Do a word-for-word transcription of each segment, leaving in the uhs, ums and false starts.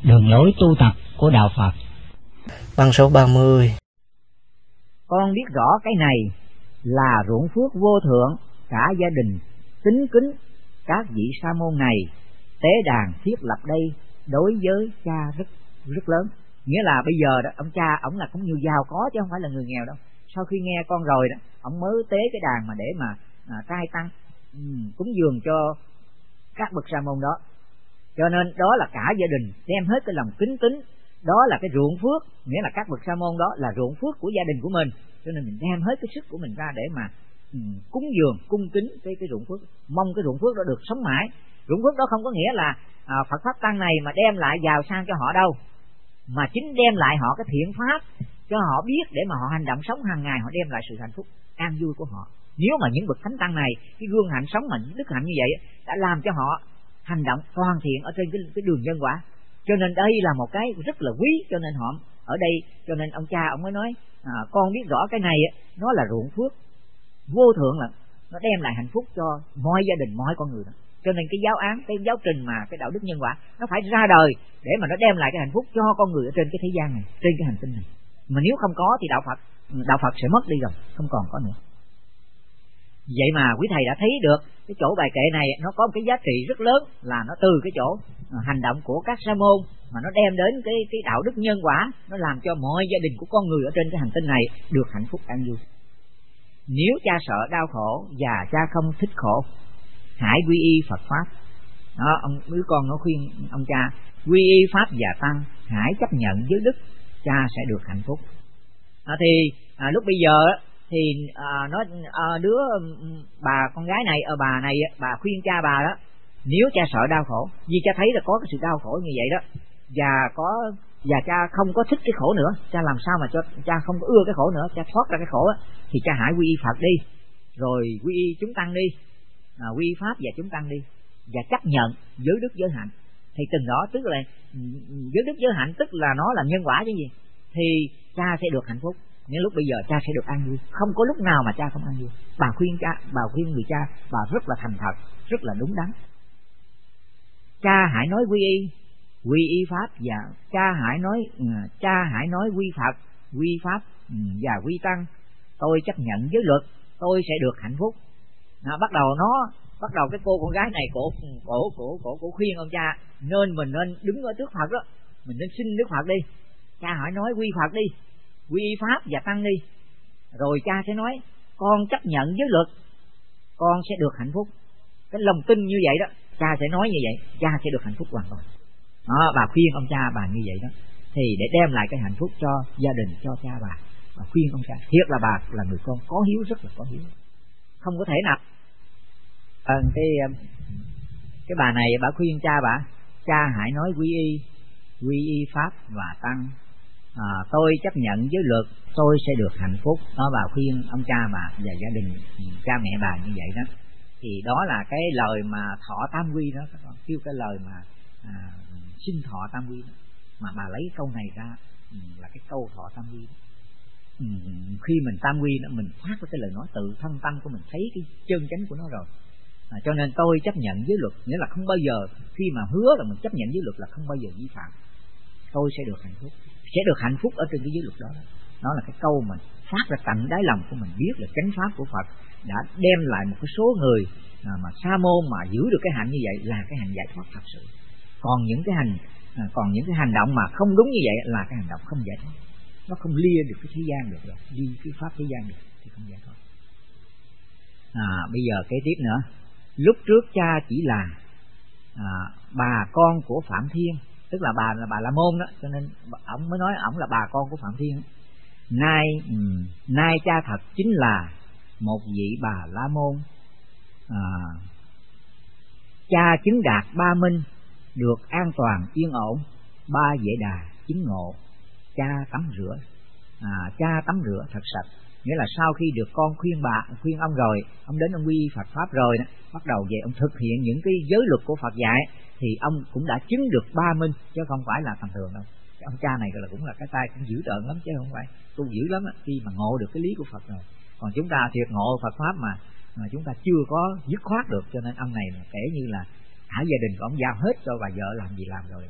đường lối tu tập của đạo Phật. Băng số ba mươi. Con biết rõ cái này là ruộng phước vô thượng, cả gia đình kính kính các vị sa môn này. Tế đàn thiết lập đây đối với cha rất rất lớn. Nghĩa là bây giờ đó, ông cha ổng là cũng nhiều giàu có chứ không phải là người nghèo đâu. Sau khi nghe con rồi đó, ổng mới tế cái đàn mà để mà à, trai tăng ừ, cúng dường cho các bậc sa môn đó. Cho nên đó là cả gia đình đem hết cái lòng kính kính. Đó là cái ruộng phước, nghĩa là các bậc sa môn đó là ruộng phước của gia đình của mình. Cho nên mình đem hết cái sức của mình ra để mà ừ, cúng dường, cung kính cái cái ruộng phước, mong cái ruộng phước đó được sống mãi. Ruộng phước đó không có nghĩa là à, Phật pháp tăng này mà đem lại giàu sang cho họ đâu, mà chính đem lại họ cái thiện pháp cho họ biết để mà họ hành động sống hàng ngày, họ đem lại sự hạnh phúc an vui của họ. Nếu mà những bậc thánh tăng này cái gương hạnh sống mà đức hạnh như vậy đã làm cho họ hành động toàn thiện ở trên cái, cái đường nhân quả, cho nên đây là một cái rất là quý. Cho nên họ ở đây, cho nên ông cha ông mới nói à, con biết rõ cái này nó là ruộng phước vô thượng, là nó đem lại hạnh phúc cho mọi gia đình, mọi con người đó. Cho nên cái giáo án, cái giáo trình mà cái đạo đức nhân quả nó phải ra đời để mà nó đem lại cái hạnh phúc cho con người ở trên cái thế gian này, trên cái hành tinh này. Mà nếu không có thì đạo Phật đạo Phật sẽ mất đi rồi, không còn có nữa. Vậy mà quý thầy đã thấy được cái chỗ bài kệ này nó có một cái giá trị rất lớn, là nó từ cái chỗ hành động của các sa môn mà nó đem đến cái cái đạo đức nhân quả, nó làm cho mọi gia đình của con người ở trên cái hành tinh này được hạnh phúc an vui. Nếu cha sợ đau khổ và cha không thích khổ, hãy quy y Phật pháp. Đó, ông đứa con nó khuyên ông cha quy y pháp và tăng, hãy chấp nhận với đức, cha sẽ được hạnh phúc. À, thì à, lúc bây giờ thì à, nó à, đứa bà con gái này ở bà này bà khuyên cha bà đó, nếu cha sợ đau khổ, vì cha thấy là có cái sự đau khổ như vậy đó, và có và cha không có thích cái khổ nữa, cha làm sao mà cho cha không có ưa cái khổ nữa, cha thoát ra cái khổ á, thì cha hãy quy y Phật đi, rồi quy y chúng tăng đi, à, quy y pháp và chúng tăng đi, và chấp nhận giới đức giới hạnh. Thì từng đó tức là giới đức giới hạnh tức là nó là nhân quả chứ gì, thì cha sẽ được hạnh phúc. Nên lúc bây giờ cha sẽ được an vui, không có lúc nào mà cha không an vui. Bà khuyên cha, bà khuyên người cha, bà rất là thành thật, rất là đúng đắn. Cha hãy nói quy y, quy y pháp, và cha hãy nói cha hãy nói quy Phật, quy pháp và quy tăng. Tôi chấp nhận với luật, tôi sẽ được hạnh phúc. Nó bắt đầu nó bắt đầu cái cô con gái này cổ cổ cổ cổ cổ khuyên ông cha nên mình nên đứng ở trước Phật đó, mình nên xin Đức Phật đi. Cha hãy nói quy Phật đi, quy pháp và tăng đi, rồi cha sẽ nói con chấp nhận với luật, con sẽ được hạnh phúc. Cái lòng tin như vậy đó, cha sẽ nói như vậy, cha sẽ được hạnh phúc hoàn toàn. Đó, bà khuyên ông cha bà như vậy đó, thì để đem lại cái hạnh phúc cho gia đình, cho cha bà. Bà khuyên ông cha, thiệt là bà là người con có hiếu, rất là có hiếu, không có thể nào. À, cái cái bà này bà khuyên cha bà, cha hãy nói quy y, quy y pháp và tăng. À, tôi chấp nhận với luật, tôi sẽ được hạnh phúc. Đó, bà khuyên ông cha bà và gia đình, cha mẹ bà như vậy đó. Thì đó là cái lời mà thọ tam quy đó, kêu cái lời mà à, xin thọ tam quy đó. Mà bà lấy câu này ra là cái câu thọ tam quy đó. Ừ, khi mình tam quy đó, mình phát với cái lời nói tự thân tâm của mình, thấy cái chân chánh của nó rồi. À, cho nên tôi chấp nhận với luật, nghĩa là không bao giờ, khi mà hứa là mình chấp nhận với luật là không bao giờ vi phạm. Tôi sẽ được hạnh phúc, sẽ được hạnh phúc ở trên cái giới luật đó. Đó là cái câu mình phát ra tận đáy lòng của mình, biết là chánh pháp của Phật đã đem lại một cái số người à, mà sa môn mà giữ được cái hạnh như vậy là cái hành giải thoát thật sự. Còn những cái hành à, còn những cái hành động mà không đúng như vậy là cái hành động không giải thoát, nó không lia được cái thế gian được rồi, đi cái pháp thế gian được thì không giải thoát. À, bây giờ kế tiếp nữa, lúc trước cha chỉ là à, bà con của Phạm Thiên, tức là bà là bà La Môn đó, cho nên ông mới nói ổng là bà con của Phạm Thiên. Nay um, nay cha thật chính là một vị bà La Môn, à, cha chứng đạt ba minh, được an toàn yên ổn, ba vệ đà chứng ngộ. Cha tắm rửa, à, cha tắm rửa thật sạch, nghĩa là sau khi được con khuyên bà khuyên ông rồi, ông đến ông quy y Phật pháp rồi đó, bắt đầu về ông thực hiện những cái giới luật của Phật dạy, thì ông cũng đã chứng được ba minh, chứ không phải là tầm thường đâu. Cái ông cha này là cũng là cái tay cũng dữ tợn lắm, chứ không phải tu dữ lắm đó, khi mà ngộ được cái lý của Phật rồi. Còn chúng ta thiệt ngộ Phật pháp mà mà chúng ta chưa có dứt khoát được, cho nên ông này kể như là cả gia đình của ông giao hết cho bà vợ làm gì làm rồi.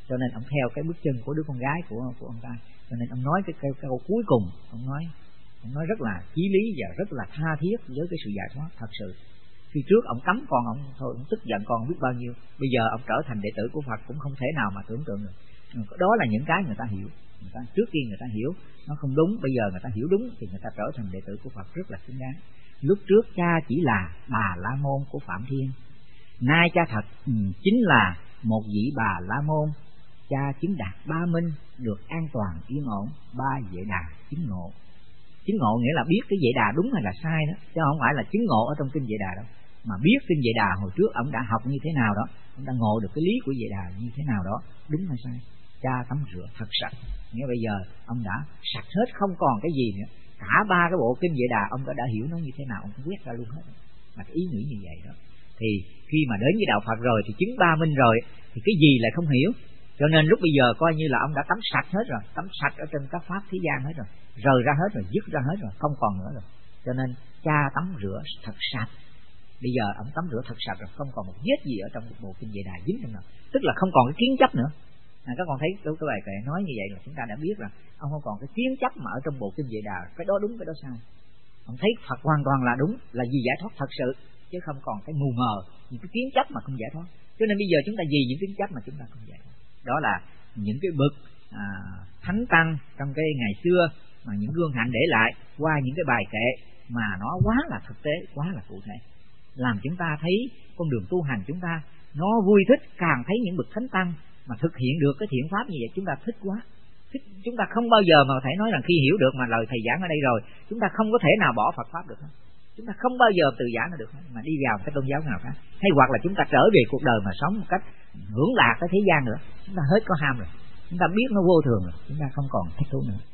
cho nên ông theo cái bước chân của đứa con gái của của ông ta. Cho nên ông nói cái câu, câu cuối cùng, ông nói ông nói rất là chí lý và rất là tha thiết với cái sự giải thoát thật sự. Khi trước ông cấm con ông thôi, ông tức giận con biết bao nhiêu, bây giờ ông trở thành đệ tử của Phật cũng không thể nào mà tưởng tượng được. Đó là những cái người ta hiểu. Người ta trước tiên người ta hiểu nó không đúng, bây giờ người ta hiểu đúng thì người ta trở thành đệ tử của Phật rất là xứng đáng. Lúc trước cha chỉ là Bà La Môn của Phạm Thiên, nay cha thật ừ, chính là một vị Bà La Môn. Cha chứng đạt ba minh, được an toàn yên ổn, ba vệ đà chứng ngộ. Chứng ngộ nghĩa là biết cái vệ đà đúng hay là sai đó, chứ không phải là chứng ngộ ở trong kinh vệ đà đâu, mà biết kinh vệ đà hồi trước ông đã học như thế nào đó, ông đã ngộ được cái lý của vệ đà như thế nào đó, đúng hay sai. Cha tắm rửa thật sạch, nghĩa bây giờ ông đã sạch hết, không còn cái gì nữa. Cả ba cái bộ kinh vệ đà ông đã, đã hiểu nó như thế nào, ông quét ra luôn hết, là cái ý nghĩ như vậy đó. Thì khi mà đến với đạo Phật rồi thì chứng ba minh rồi thì cái gì lại không hiểu. Cho nên lúc bây giờ coi như là ông đã tắm sạch hết rồi, tắm sạch ở trên các pháp thế gian hết rồi, rời ra hết rồi, dứt ra hết rồi, không còn nữa rồi. Cho nên cha tắm rửa thật sạch. Bây giờ ông tắm rửa thật sạch rồi, không còn một vết gì ở trong bộ kinh vệ đà dính trong nào, tức là không còn cái kiến chấp nữa. À, các con thấy cái bài kệ nói như vậy là chúng ta đã biết là ông không còn cái kiến chấp mà ở trong bộ kinh vệ đà, cái đó đúng cái đó sai. Ông thấy Phật hoàn toàn là đúng, là vì giải thoát thật sự, chứ không còn cái mù mờ những cái kiến chấp mà không giải thoát. Cho nên bây giờ chúng ta vì những kiến chấp mà chúng ta không giải thoát. Đó là những cái bậc à, thánh tăng trong cái ngày xưa mà những gương hạnh để lại qua những cái bài kệ mà nó quá là thực tế, quá là cụ thể, làm chúng ta thấy con đường tu hành chúng ta nó vui thích. Càng thấy những bậc thánh tăng mà thực hiện được cái thiện pháp như vậy chúng ta thích quá. Thích, chúng ta không bao giờ mà thể nói rằng khi hiểu được mà lời thầy giảng ở đây rồi chúng ta không có thể nào bỏ Phật pháp được hết. Chúng ta không bao giờ từ giã nó được hết, mà đi vào cái tôn giáo nào khác, hay hoặc là chúng ta trở về cuộc đời mà sống một cách hưởng lạc cái thế gian nữa. Chúng ta hết có ham rồi, chúng ta biết nó vô thường rồi, chúng ta không còn thích thú nữa.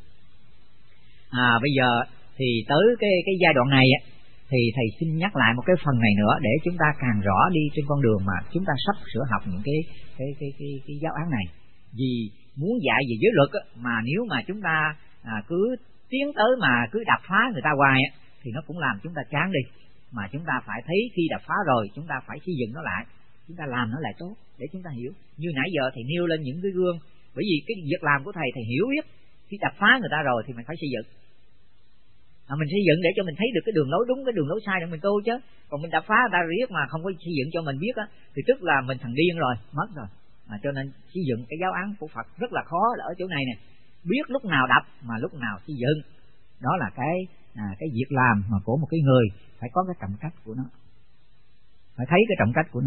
À bây giờ thì tới cái cái giai đoạn này thì thầy xin nhắc lại một cái phần này nữa để chúng ta càng rõ đi trên con đường mà chúng ta sắp sửa học những cái cái cái cái, cái giáo án này. Vì muốn dạy về giới luật mà nếu mà chúng ta à, cứ tiến tới mà cứ đập phá người ta hoài thì nó cũng làm chúng ta chán đi. Mà chúng ta phải thấy khi đập phá rồi chúng ta phải xây dựng nó lại, chúng ta làm nó lại tốt để chúng ta hiểu. Như nãy giờ thầy nêu lên những cái gương, bởi vì cái việc làm của thầy thầy hiểu biết. Khi đập phá người ta rồi thì mình phải xây dựng, à, mình xây dựng để cho mình thấy được cái đường lối đúng, cái đường lối sai để mình tu chứ. Còn mình đập phá người ta riết mà không có xây dựng cho mình biết á thì tức là mình thành điên rồi, mất rồi. À, cho nên xây dựng cái giáo án của Phật rất là khó là ở chỗ này nè, biết lúc nào đập mà lúc nào xây dựng. Đó là cái à, cái việc làm mà của một cái người phải có cái trọng cách của nó, phải thấy cái trọng cách của nó.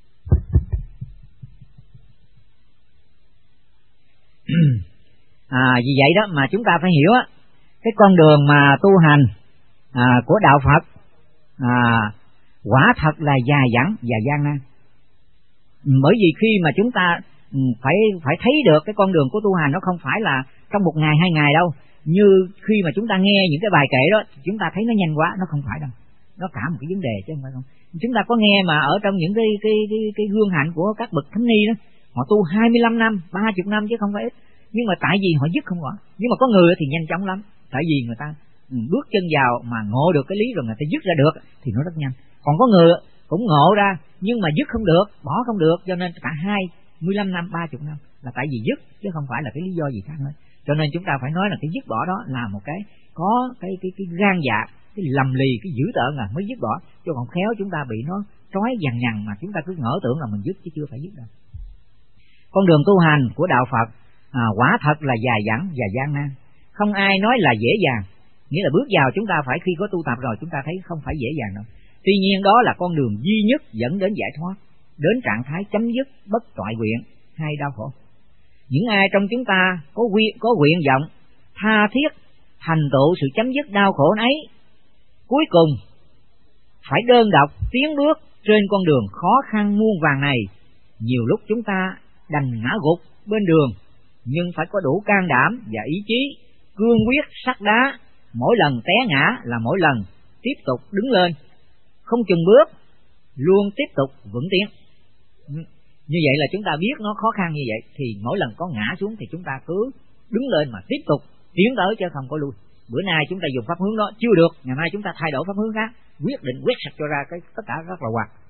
À, vì vậy đó mà chúng ta phải hiểu á, cái con đường mà tu hành à, của đạo Phật à, quả thật là dài dẳng và gian nan. Bởi vì khi mà chúng ta phải phải thấy được cái con đường của tu hành nó không phải là trong một ngày hai ngày đâu. Như khi mà chúng ta nghe những cái bài kệ đó chúng ta thấy nó nhanh quá, nó không phải đâu, nó cả một cái vấn đề chứ không phải không. Chúng ta có nghe mà ở trong những cái cái cái, cái gương hạnh của các bậc thánh ni đó, họ tu hai mươi lăm năm, ba mươi năm chứ không phải ít. Nhưng mà tại vì họ dứt không nổi. Nhưng mà có người thì nhanh chóng lắm, tại vì người ta bước chân vào mà ngộ được cái lý rồi người ta dứt ra được thì nó rất nhanh. Còn có người cũng ngộ ra nhưng mà dứt không được, bỏ không được, cho nên cả hai mươi lăm năm, ba mươi năm là tại vì dứt chứ không phải là cái lý do gì khác nữa. Cho nên chúng ta phải nói là cái dứt bỏ đó là một cái có cái cái cái gan dạ, cái lầm lì, cái dữ tợn là mới dứt bỏ, chứ còn khéo chúng ta bị nó trói dằn nhằn mà chúng ta cứ ngỡ tưởng là mình dứt chứ chưa phải dứt đâu. Con đường tu hành của đạo Phật à, quả thật là dài dẳng và gian nan, không ai nói là dễ dàng. Nghĩa là bước vào chúng ta phải khi có tu tập rồi chúng ta thấy không phải dễ dàng đâu. Tuy nhiên đó là con đường duy nhất dẫn đến giải thoát, đến trạng thái chấm dứt bất toại nguyện hay đau khổ. Những ai trong chúng ta có nguyện có nguyện vọng tha thiết thành tựu sự chấm dứt đau khổ ấy, cuối cùng phải đơn độc tiến bước trên con đường khó khăn muôn vàn này. Nhiều lúc chúng ta đành ngã gục bên đường, nhưng phải có đủ can đảm và ý chí cương quyết sắt đá. Mỗi lần té ngã là mỗi lần tiếp tục đứng lên, không chùn bước, luôn tiếp tục vững tiến. Như vậy là chúng ta biết nó khó khăn như vậy thì mỗi lần có ngã xuống thì chúng ta cứ đứng lên mà tiếp tục tiến tới chứ không có lui. Bữa nay chúng ta dùng pháp hướng đó chưa được, ngày mai chúng ta thay đổi pháp hướng khác, quyết định quét sạch cho ra cái tất cả rất là hoạt.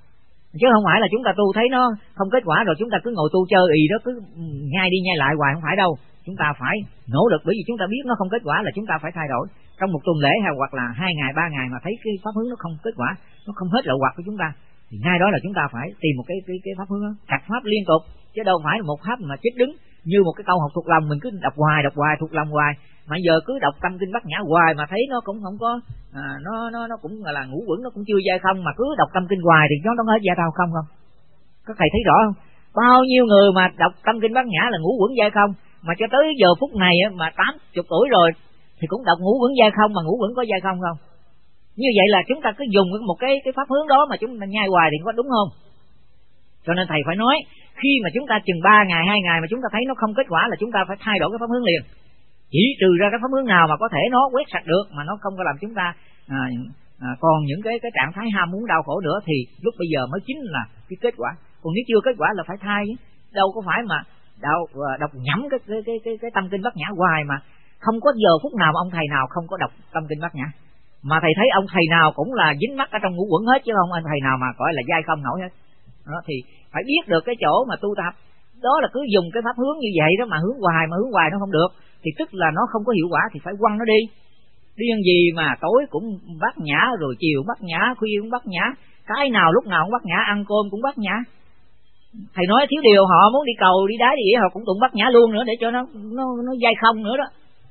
chứ không phải là chúng ta tu thấy nó không kết quả rồi chúng ta cứ ngồi tu chơi ì đó, cứ nhai đi nhai lại hoài, không phải đâu. Chúng ta phải nỗ lực, bởi vì chúng ta biết nó không kết quả là chúng ta phải thay đổi. Trong một tuần lễ hay hoặc là hai ngày ba ngày mà thấy cái pháp hướng nó không kết quả, nó không hết lậu hoặc của chúng ta, thì ngay đó là chúng ta phải tìm một cái cái cái pháp hướng đó, trạch pháp liên tục, chứ đâu phải là một pháp mà chết đứng như một cái câu học thuộc lòng mình cứ đọc hoài đọc hoài thuộc lòng hoài. Mà giờ cứ đọc tâm kinh Bát Nhã hoài mà thấy nó cũng không có à, nó nó nó cũng là ngũ quẩn, nó cũng chưa dai không, mà cứ đọc tâm kinh hoài thì nó nó hết dai không không không? Các thầy thấy rõ không? Bao nhiêu người mà đọc tâm kinh Bát Nhã là ngũ quẩn dai không, mà cho tới giờ phút này mà tám chục tuổi rồi thì cũng đọc ngũ quẩn dai không, mà ngũ quẩn có dai không không? Như vậy là chúng ta cứ dùng một cái cái pháp hướng đó mà chúng ta nhai hoài thì có đúng không? Cho nên thầy phải nói, khi mà chúng ta chừng ba ngày hai ngày mà chúng ta thấy nó không kết quả là chúng ta phải thay đổi cái pháp hướng liền. Chỉ trừ ra cái pháp hướng nào mà có thể nó quét sạch được, mà nó không có làm chúng ta à, à, còn những cái cái trạng thái ham muốn đau khổ nữa, thì lúc bây giờ mới chính là cái kết quả. Còn nếu chưa kết quả là phải thay, đâu có phải mà đau đọc nhẩm cái cái cái cái, cái tâm kinh Bát Nhã hoài mà không có giờ phút nào mà ông thầy nào không có đọc tâm kinh Bát Nhã. Mà thầy thấy ông thầy nào cũng là dính mắc ở trong ngũ quẩn hết, chứ không anh thầy nào mà gọi là dai không nổi hết. Đó thì phải biết được cái chỗ mà tu tập đó là cứ dùng cái pháp hướng như vậy đó mà hướng hoài mà hướng hoài nó không được, thì tức là nó không có hiệu quả, thì phải quăng nó đi. Điên gì mà tối cũng Bát Nhã, rồi chiều Bát Nhã, khuya cũng Bát Nhã, cái nào lúc nào cũng Bát Nhã, ăn cơm cũng Bát Nhã. Thầy nói thiếu điều họ muốn đi cầu đi đá đi vậy họ cũng tụng Bát Nhã luôn nữa để cho nó nó nó dai không nữa đó.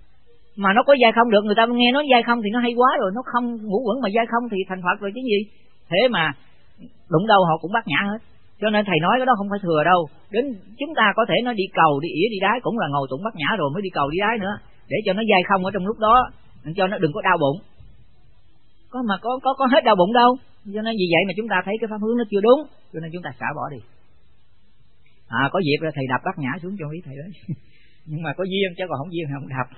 Mà nó có dai không được, người ta nghe nói dai không thì nó hay quá rồi, nó không ngũ quẩn mà dai không thì thành Phật rồi chứ gì. Thế mà đụng đâu họ cũng Bát Nhã hết. Cho nên thầy nói cái đó không phải thừa đâu. Đến chúng ta có thể nó đi cầu đi ỉa đi đái cũng là ngồi tụng Bát Nhã rồi mới đi cầu đi đái nữa, để cho nó dai không ở trong lúc đó, cho nó đừng có đau bụng. Có mà có có có hết đau bụng đâu. Cho nên vì vậy mà chúng ta thấy cái pháp hướng nó chưa đúng, cho nên chúng ta xả bỏ đi. À có dịp ra thầy đập Bát Nhã xuống cho ý thầy đấy. Nhưng mà có duyên chứ còn không duyên thì không đập.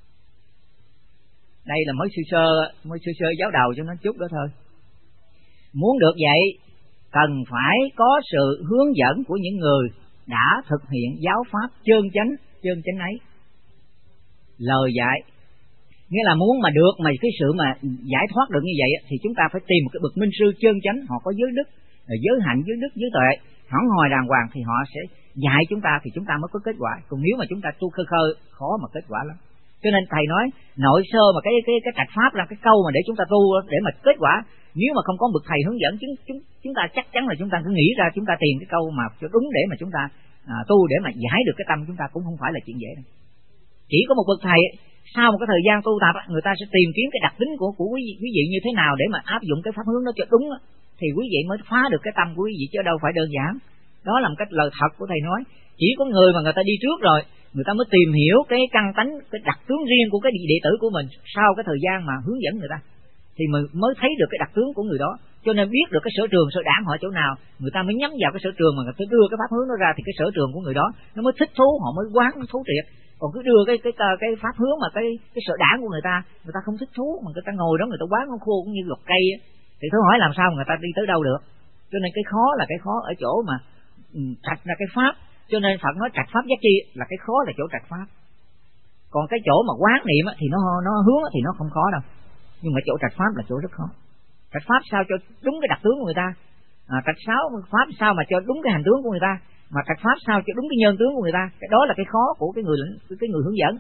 Đây là mới sơ sơ mới sơ sơ giáo đầu cho nó chút đó thôi. Muốn được vậy cần phải có sự hướng dẫn của những người đã thực hiện giáo pháp chân chánh chân chánh ấy. Lời dạy nghĩa là muốn mà được mà cái sự mà giải thoát được như vậy thì chúng ta phải tìm một cái bậc minh sư chân chánh, họ có giới đức, giới hạnh, giới đức, giới tuệ hẳn hòi đàng hoàng thì họ sẽ dạy chúng ta thì chúng ta mới có kết quả. Còn nếu mà chúng ta tu khơ khơ khó mà kết quả lắm. Cho nên thầy nói nội sơ mà cái cái cái trạch pháp là cái câu mà để chúng ta tu để mà kết quả. Nếu mà không có bậc thầy hướng dẫn chúng chúng chúng ta chắc chắn là chúng ta cứ nghĩ ra, chúng ta tìm cái câu mà cho đúng để mà chúng ta à, tu để mà giải được cái tâm chúng ta cũng không phải là chuyện dễ đâu. Chỉ có một bậc thầy sau một cái thời gian tu tập người ta sẽ tìm kiếm cái đặc tính của của quý vị, quý vị như thế nào để mà áp dụng cái pháp hướng đó cho đúng thì quý vị mới phá được cái tâm của quý vị, chứ đâu phải đơn giản. Đó là một cái lời thật của thầy nói. Chỉ có người mà người ta đi trước rồi người ta mới tìm hiểu cái căn tánh, cái đặc tướng riêng của cái đệ tử của mình sau cái thời gian mà hướng dẫn người ta thì mình mới thấy được cái đặc tướng của người đó. Cho nên biết được cái sở trường sở đảm họ chỗ nào, người ta mới nhắm vào cái sở trường mà người ta đưa cái pháp hướng đó ra thì cái sở trường của người đó nó mới thích thú, họ mới quán nó thú triệt. Còn cứ đưa cái cái cái pháp hướng mà cái cái sở đảm của người ta, người ta không thích thú mà người ta ngồi đó người ta quán nó khô cũng như lột cây thì tôi hỏi làm sao người ta đi tới đâu được. Cho nên cái khó là cái khó ở chỗ mà trạch ra cái pháp. Cho nên Phật nói trạch pháp giác chi là cái khó là chỗ trạch pháp. Còn cái chỗ mà quán niệm thì nó nó hướng thì nó không khó đâu. Nhưng mà chỗ trạch pháp là chỗ rất khó. Trạch pháp sao cho đúng cái đặc tướng của người ta, à, trạch sáu pháp sao mà cho đúng cái hành tướng của người ta, mà trạch pháp sao cho đúng cái nhân tướng của người ta. Cái đó là cái khó của cái người cái người hướng dẫn.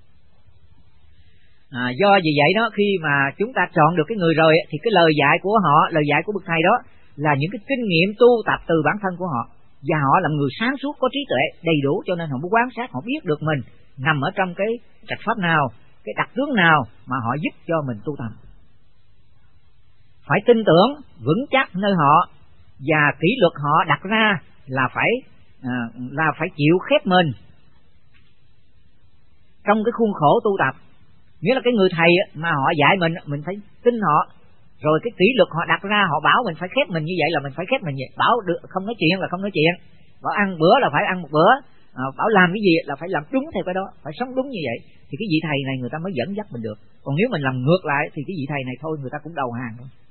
À, do vì vậy đó khi mà chúng ta chọn được cái người rồi thì cái lời dạy của họ, lời dạy của bậc thầy đó là những cái kinh nghiệm tu tập từ bản thân của họ, và họ là người sáng suốt có trí tuệ đầy đủ, cho nên họ muốn quan sát, họ biết được mình nằm ở trong cái trạch pháp nào, cái đặc tướng nào mà họ giúp cho mình tu tập. Phải tin tưởng vững chắc nơi họ, và kỷ luật họ đặt ra là phải à, là phải chịu khép mình trong cái khuôn khổ tu tập. Nghĩa là cái người thầy mà họ dạy mình, mình phải tin họ. Rồi cái kỷ luật họ đặt ra, họ bảo mình phải khép mình như vậy là mình phải khép mình vậy. Bảo được không nói chuyện là không nói chuyện. Bảo ăn bữa là phải ăn một bữa. À, bảo làm cái gì là phải làm đúng theo cái đó, phải sống đúng như vậy. Thì cái vị thầy này người ta mới dẫn dắt mình được. Còn nếu mình làm ngược lại thì cái vị thầy này thôi người ta cũng đầu hàng thôi.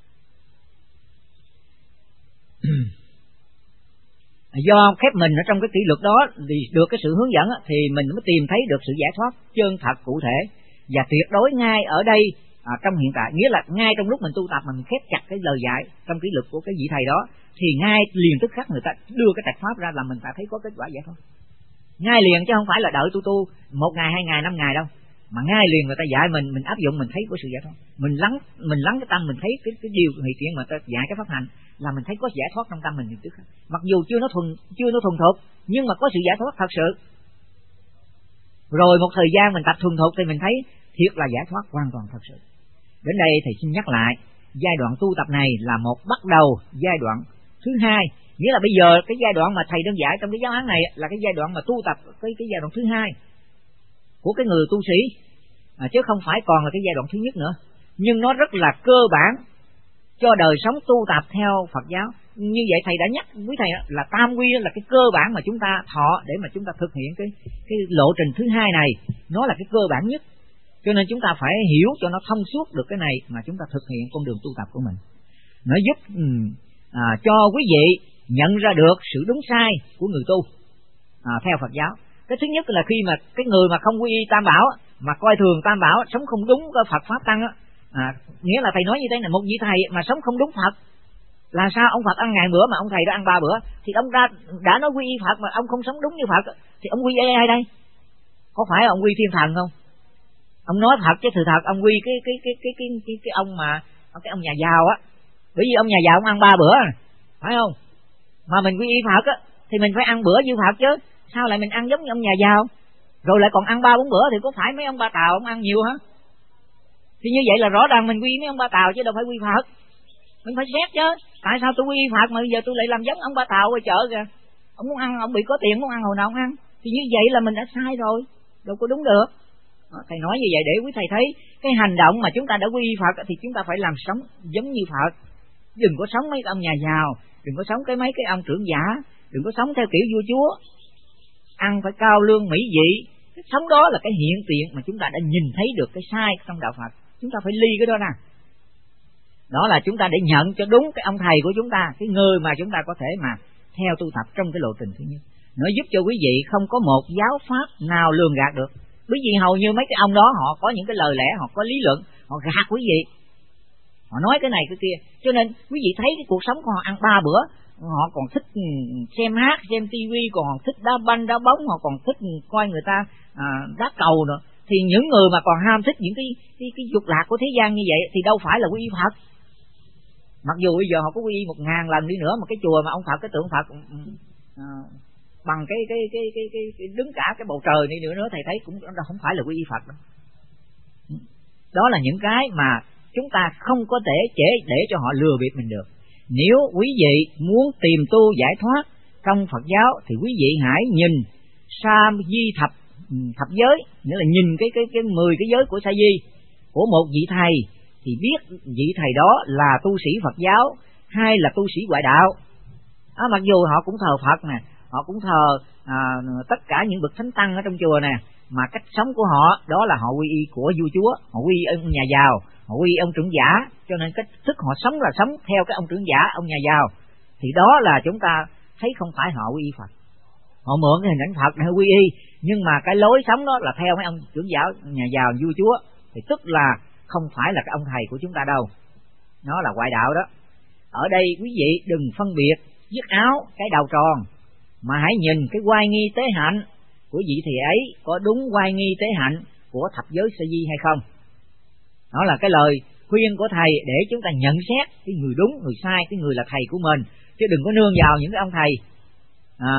Do khép mình ở trong cái kỷ luật đó thì được cái sự hướng dẫn thì mình mới tìm thấy được sự giải thoát chân thật cụ thể và tuyệt đối ngay ở đây à, trong hiện tại, nghĩa là ngay trong lúc mình tu tập mà mình khép chặt cái lời dạy trong kỷ luật của cái vị thầy đó, thì ngay liền tức khắc người ta đưa cái trạch pháp ra là mình ta thấy có kết quả giải thoát ngay liền, chứ không phải là đợi tu tu một ngày hai ngày năm ngày đâu, mà ngay liền người ta dạy mình, mình áp dụng mình thấy có sự giải thoát. Mình lắng mình lắng cái tâm, mình thấy cái cái điều hiện chuyện mà ta dạy cái pháp hành là mình thấy có giải thoát trong tâm mình liền tức khắc, mặc dù chưa nó thuần chưa nó thuần thục nhưng mà có sự giải thoát thật sự. Rồi một thời gian mình tập thuần thục thì mình thấy thiệt là giải thoát hoàn toàn thật sự. Đến đây thầy xin nhắc lại, giai đoạn tu tập này là một bắt đầu giai đoạn thứ hai, nghĩa là bây giờ cái giai đoạn mà thầy đang dạy trong cái giáo án này là cái giai đoạn mà tu tập cái cái giai đoạn thứ hai của cái người tu sĩ, à, chứ không phải còn là cái giai đoạn thứ nhất nữa. Nhưng nó rất là cơ bản cho đời sống tu tập theo Phật giáo. Như vậy thầy đã nhắc quý thầy là tam quy là cái cơ bản mà chúng ta thọ để mà chúng ta thực hiện cái cái lộ trình thứ hai này, nó là cái cơ bản nhất. Cho nên chúng ta phải hiểu cho nó thông suốt được cái này mà chúng ta thực hiện con đường tu tập của mình. Nó giúp à, cho quý vị nhận ra được sự đúng sai của người tu à, theo Phật giáo. Cái thứ nhất là khi mà cái người mà không quy y Tam Bảo mà coi thường Tam Bảo, sống không đúng cái Phật pháp tăng á, à, nghĩa là thầy nói như thế này, một vị thầy mà sống không đúng Phật, là sao ông Phật ăn ngàn bữa mà ông thầy đã ăn ba bữa, thì ông đã đã nói quy y Phật mà ông không sống đúng như Phật, thì ông quy y ai đây? Có phải ông quy thiên thần không? Ông nói thật chứ sự thật ông quy cái cái cái cái cái cái, cái ông mà cái ông nhà giàu á, bởi vì ông nhà giàu ông ăn ba bữa, phải không? Mà mình quy y Phật á thì mình phải ăn bữa như Phật chứ, sao lại mình ăn giống như ông nhà giàu, rồi lại còn ăn ba bốn bữa, thì có phải mấy ông ba Tàu ông ăn nhiều hả? Thì như vậy là rõ ràng mình quy mấy ông ba Tàu chứ đâu phải quy Phật. Mình phải xét chứ, tại sao tôi quy Phật mà bây giờ tôi lại làm giống ông ba Tàu ở chợ kìa, ông muốn ăn, ông bị có tiền muốn ăn hồi nào ông ăn, thì như vậy là mình đã sai rồi, đâu có đúng được. Thầy nói như vậy để quý thầy thấy cái hành động mà chúng ta đã quy y Phật thì chúng ta phải làm sống giống như Phật, đừng có sống mấy ông nhà giàu, đừng có sống cái mấy cái ông trưởng giả, đừng có sống theo kiểu vua chúa, ăn phải cao lương mỹ vị. Cái sống đó là cái hiện tiện mà chúng ta đã nhìn thấy được cái sai trong đạo Phật, chúng ta phải ly cái đó ra. Đó là chúng ta để nhận cho đúng cái ông thầy của chúng ta, cái người mà chúng ta có thể mà theo tu tập trong cái lộ trình thứ nhất. Nó giúp cho quý vị không có một giáo pháp nào lường gạt được. Bởi vì hầu như mấy cái ông đó họ có những cái lời lẽ, họ có lý luận, họ gạt quý vị, họ nói cái này cái kia. Cho nên quý vị thấy cái cuộc sống của họ ăn ba bữa, họ còn thích xem hát, xem tivi, còn thích đá banh, đá bóng, họ còn thích coi người ta à, đá cầu nữa. Thì những người mà còn ham thích những cái cái, cái dục lạc của thế gian như vậy thì đâu phải là quy y Phật. Mặc dù bây giờ họ có quy y một ngàn lần đi nữa, mà cái chùa mà ông Phật, cái tượng Phật à, bằng cái cái cái cái cái, cái đứng cả cái bầu trời đi nữa nữa thầy thấy cũng không phải là quy y Phật đâu. Đó là những cái mà chúng ta không có thể để để cho họ lừa bịp mình được. Nếu quý vị muốn tìm tu giải thoát trong Phật giáo thì quý vị hãy nhìn sa di thập thập giới, nghĩa là nhìn cái cái cái mười cái giới của sa di của một vị thầy thì biết vị thầy đó là tu sĩ Phật giáo hay là tu sĩ ngoại đạo. À, mặc dù họ cũng thờ Phật nè, họ cũng thờ à, tất cả những bậc thánh tăng ở trong chùa nè, mà cách sống của họ đó là họ quy y của vua chúa, họ quy y ông nhà giàu, họ quy y ông trưởng giả, cho nên cách thức họ sống là sống theo cái ông trưởng giả, ông nhà giàu, thì đó là chúng ta thấy không phải họ quy y Phật. Họ mượn cái hình ảnh Phật để quy y, nhưng mà cái lối sống đó là theo mấy ông trưởng giả, nhà giàu, vua chúa, thì tức là không phải là cái ông thầy của chúng ta đâu, nó là ngoại đạo đó. Ở đây quý vị đừng phân biệt dứt áo cái đầu tròn, mà hãy nhìn cái oai nghi tế hạnh của vị thầy ấy có đúng oai nghi tế hạnh của thập giới sa di hay không. Đó là cái lời khuyên của thầy để chúng ta nhận xét cái người đúng, người sai, cái người là thầy của mình, chứ đừng có nương vào những cái ông thầy à,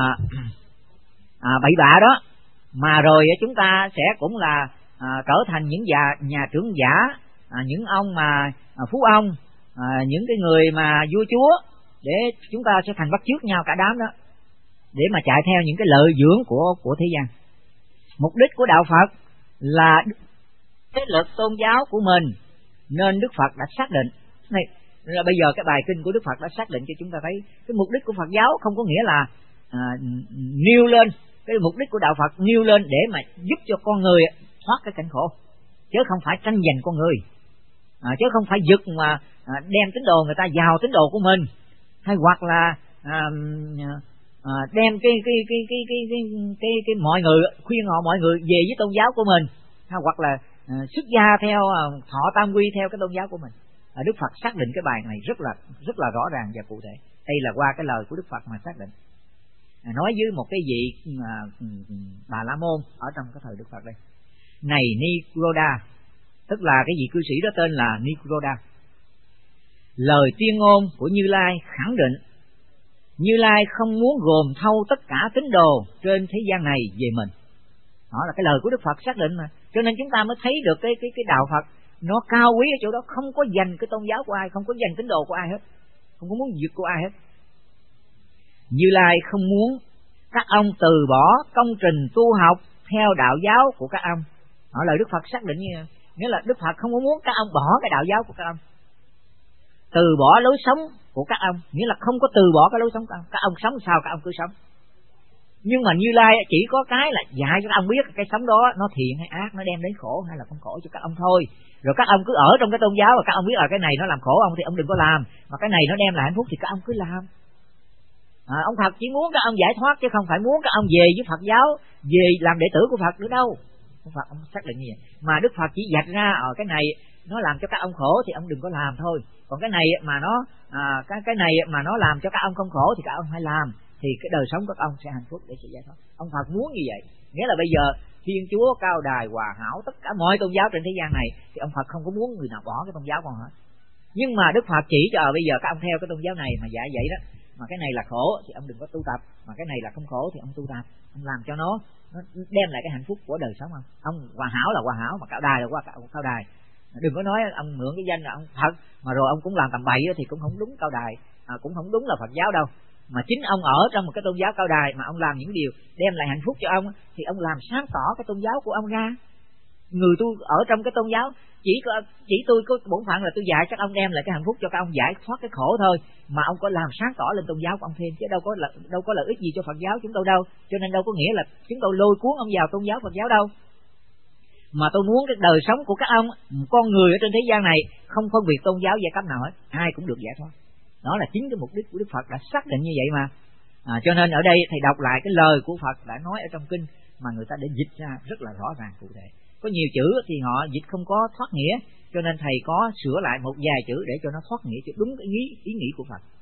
à, bậy bạ đó, mà rồi chúng ta sẽ cũng là à, trở thành những già, nhà trưởng giả, à, những ông mà à, phú ông, à, những cái người mà vua chúa, để chúng ta sẽ thành bắt chước nhau cả đám đó, để mà chạy theo những cái lợi dưỡng của của thế gian. Mục đích của đạo Phật là thế lực tôn giáo của mình, nên Đức Phật đã xác định này là bây giờ cái bài kinh của Đức Phật đã xác định cho chúng ta thấy cái mục đích của Phật giáo không có nghĩa là à, nêu lên cái mục đích của đạo Phật nêu lên để mà giúp cho con người thoát cái cảnh khổ, chứ không phải tranh giành con người, à, chứ không phải giật mà à, đem tín đồ người ta vào tín đồ của mình, hay hoặc là à, à, đem cái cái cái cái cái cái cái, cái, cái mọi người khuyên họ mọi người về với tôn giáo của mình, hay hoặc là à, xuất gia theo à, thọ tam quy theo cái tôn giáo của mình. À, Đức Phật xác định cái bài này rất là rất là rõ ràng và cụ thể. Đây là qua cái lời của Đức Phật mà xác định. À, nói với một cái vị à, Bà La Môn ở trong cái thời Đức Phật đây. Này Nicoda, tức là cái vị cư sĩ đó tên là Nicoda. Lời tuyên ngôn của Như Lai khẳng định Như Lai không muốn gồm thâu tất cả tín đồ trên thế gian này về mình. Đó là cái lời của Đức Phật xác định mà. Cho nên chúng ta mới thấy được cái cái cái đạo Phật nó cao quý ở chỗ đó, không có dành cái tôn giáo của ai, không có dành tín đồ của ai hết, không có muốn diệt của ai hết. Như Lai không muốn các ông từ bỏ công trình tu học theo đạo giáo của các ông. Đó lời Đức Phật xác định như nghĩa là Đức Phật không có muốn các ông bỏ cái đạo giáo của các ông, từ bỏ lối sống của các ông, nghĩa là không có từ bỏ cái lối sống của các ông. Các ông sống sao các ông cứ sống. Nhưng mà Như Lai chỉ có cái là dạy cho các ông biết cái sống đó nó thiện hay ác, nó đem đến khổ hay là không khổ cho các ông thôi. Rồi các ông cứ ở trong cái tôn giáo và các ông biết là cái này nó làm khổ ông thì ông đừng có làm, mà cái này nó đem lại hạnh phúc thì các ông cứ làm. À, ông Phật chỉ muốn các ông giải thoát chứ không phải muốn các ông về với Phật giáo, về làm đệ tử của Phật nữa đâu. Ông Phật ông xác định như vậy. Mà Đức Phật chỉ dạch ra ở cái này nó làm cho các ông khổ thì ông đừng có làm thôi. Còn cái này mà nó à, cái cái này mà nó làm cho các ông không khổ thì các ông hãy làm, thì cái đời sống của các ông sẽ hạnh phúc để sẽ giải thoát. Ông Phật muốn như vậy. Nghĩa là bây giờ Thiên Chúa cao đài hòa hảo tất cả mọi tôn giáo trên thế gian này thì ông Phật không có muốn người nào bỏ cái tôn giáo con hết. Nhưng mà Đức Phật chỉ cho bây giờ các ông theo cái tôn giáo này mà dạy vậy đó, mà cái này là khổ thì ông đừng có tu tập, mà cái này là không khổ thì ông tu tập, ông làm cho nó nó đem lại cái hạnh phúc của đời sống ông. Ông hòa hảo là hòa hảo, mà cao đài là qua cao đài. Đừng có nói ông mượn cái danh là ông Phật mà rồi ông cũng làm tầm bậy thì cũng không đúng cao đài, à, cũng không đúng là Phật giáo đâu. Mà chính ông ở trong một cái tôn giáo cao đài mà ông làm những điều đem lại hạnh phúc cho ông thì ông làm sáng tỏ cái tôn giáo của ông ra. Người tu ở trong cái tôn giáo chỉ có chỉ tôi có bổn phận là tôi dạy các ông đem lại cái hạnh phúc cho các ông, giải thoát cái khổ thôi, mà ông có làm sáng tỏ lên tôn giáo của ông thêm, chứ đâu có là, đâu có lợi ích gì cho Phật giáo chúng tôi đâu. Cho nên đâu có nghĩa là chúng tôi lôi cuốn ông vào tôn giáo Phật giáo đâu. Mà tôi muốn cái đời sống của các ông, con người ở trên thế gian này không phân biệt tôn giáo giai cấp nào hết, ai cũng được giải thoát. Đó là chính cái mục đích của Đức Phật đã xác định như vậy mà. À, cho nên ở đây thầy đọc lại cái lời của Phật đã nói ở trong kinh mà người ta đã dịch ra rất là rõ ràng cụ thể. Có nhiều chữ thì họ dịch không có thoát nghĩa, cho nên thầy có sửa lại một vài chữ để cho nó thoát nghĩa cho đúng cái ý, ý nghĩ của Phật.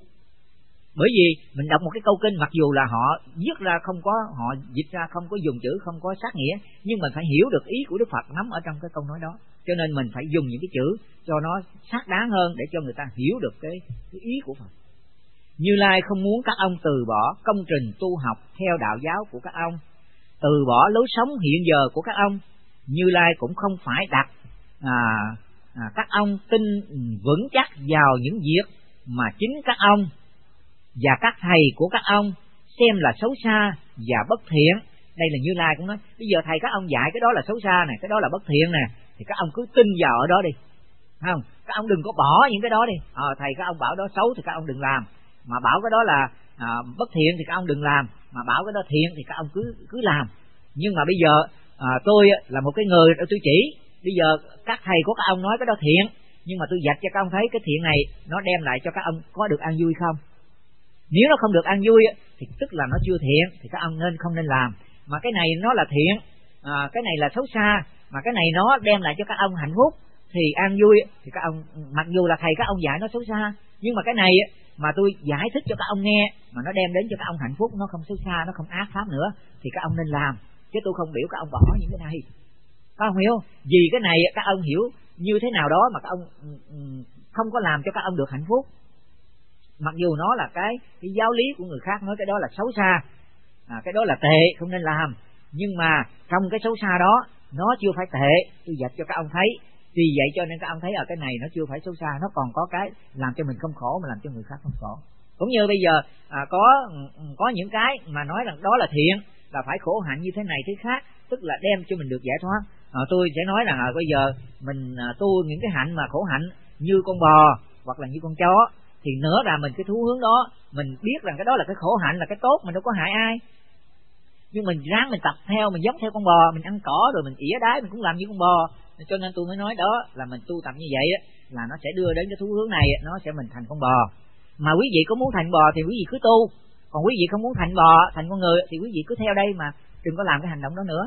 Bởi vì mình đọc một cái câu kinh mặc dù là họ viết ra không có, họ dịch ra không có dùng chữ, không có sát nghĩa, nhưng mình phải hiểu được ý của Đức Phật nắm ở trong cái câu nói đó. Cho nên mình phải dùng những cái chữ cho nó xác đáng hơn để cho người ta hiểu được cái, cái ý của Phật. Như Lai không muốn các ông từ bỏ công trình tu học theo đạo giáo của các ông, từ bỏ lối sống hiện giờ của các ông. Như Lai cũng không phải đặt à, à, các ông tin vững chắc vào những việc mà chính các ông và các thầy của các ông xem là xấu xa và bất thiện. Đây là Như Lai cũng nói bây giờ thầy các ông dạy cái đó là xấu xa nè, cái đó là bất thiện nè, thì các ông cứ tin vào ở đó đi, không? Các ông đừng có bỏ những cái đó đi. À, thầy các ông bảo đó xấu thì các ông đừng làm, mà bảo cái đó là à, bất thiện thì các ông đừng làm, mà bảo cái đó thiện thì các ông cứ cứ làm. Nhưng mà bây giờ à, tôi là một cái người tôi chỉ, bây giờ các thầy của các ông nói cái đó thiện, nhưng mà tôi dạch cho các ông thấy cái thiện này nó đem lại cho các ông có được an vui không? Nếu nó không được an vui thì tức là nó chưa thiện, thì các ông nên không nên làm. Mà cái này nó là thiện, à, cái này là xấu xa, mà cái này nó đem lại cho các ông hạnh phúc thì an vui, thì các ông mặc dù là thầy các ông dạy nó xấu xa, nhưng mà cái này mà tôi giải thích cho các ông nghe mà nó đem đến cho các ông hạnh phúc, nó không xấu xa, nó không ác pháp nữa, thì các ông nên làm, chứ tôi không biểu các ông bỏ những cái này. Các ông hiểu không? Vì cái này các ông hiểu như thế nào đó mà các ông không có làm cho các ông được hạnh phúc. Mặc dù nó là cái, cái giáo lý của người khác nói cái đó là xấu xa, à, cái đó là tệ, không nên làm, nhưng mà trong cái xấu xa đó nó chưa phải tệ, tôi dạy cho các ông thấy. Vì vậy cho nên các ông thấy ở cái này nó chưa phải xấu xa, nó còn có cái làm cho mình không khổ mà làm cho người khác không khổ. Cũng như bây giờ à, có có những cái mà nói rằng đó là thiện, là phải khổ hạnh như thế này thế khác, tức là đem cho mình được giải thoát. À, tôi sẽ nói rằng à, bây giờ mình à, tu những cái hạnh mà khổ hạnh như con bò hoặc là như con chó, thì nữa là mình cái thú hướng đó, mình biết rằng cái đó là cái khổ hạnh, là cái tốt, mình đâu có hại ai, nhưng mình ráng mình tập theo, mình giống theo con bò, mình ăn cỏ rồi mình ỉa đái, mình cũng làm như con bò. Cho nên tôi mới nói đó là mình tu tập như vậy á, là nó sẽ đưa đến cái thú hướng này, nó sẽ mình thành con bò. Mà quý vị có muốn thành bò thì quý vị cứ tu, còn quý vị không muốn thành bò, thành con người thì quý vị cứ theo đây mà đừng có làm cái hành động đó nữa.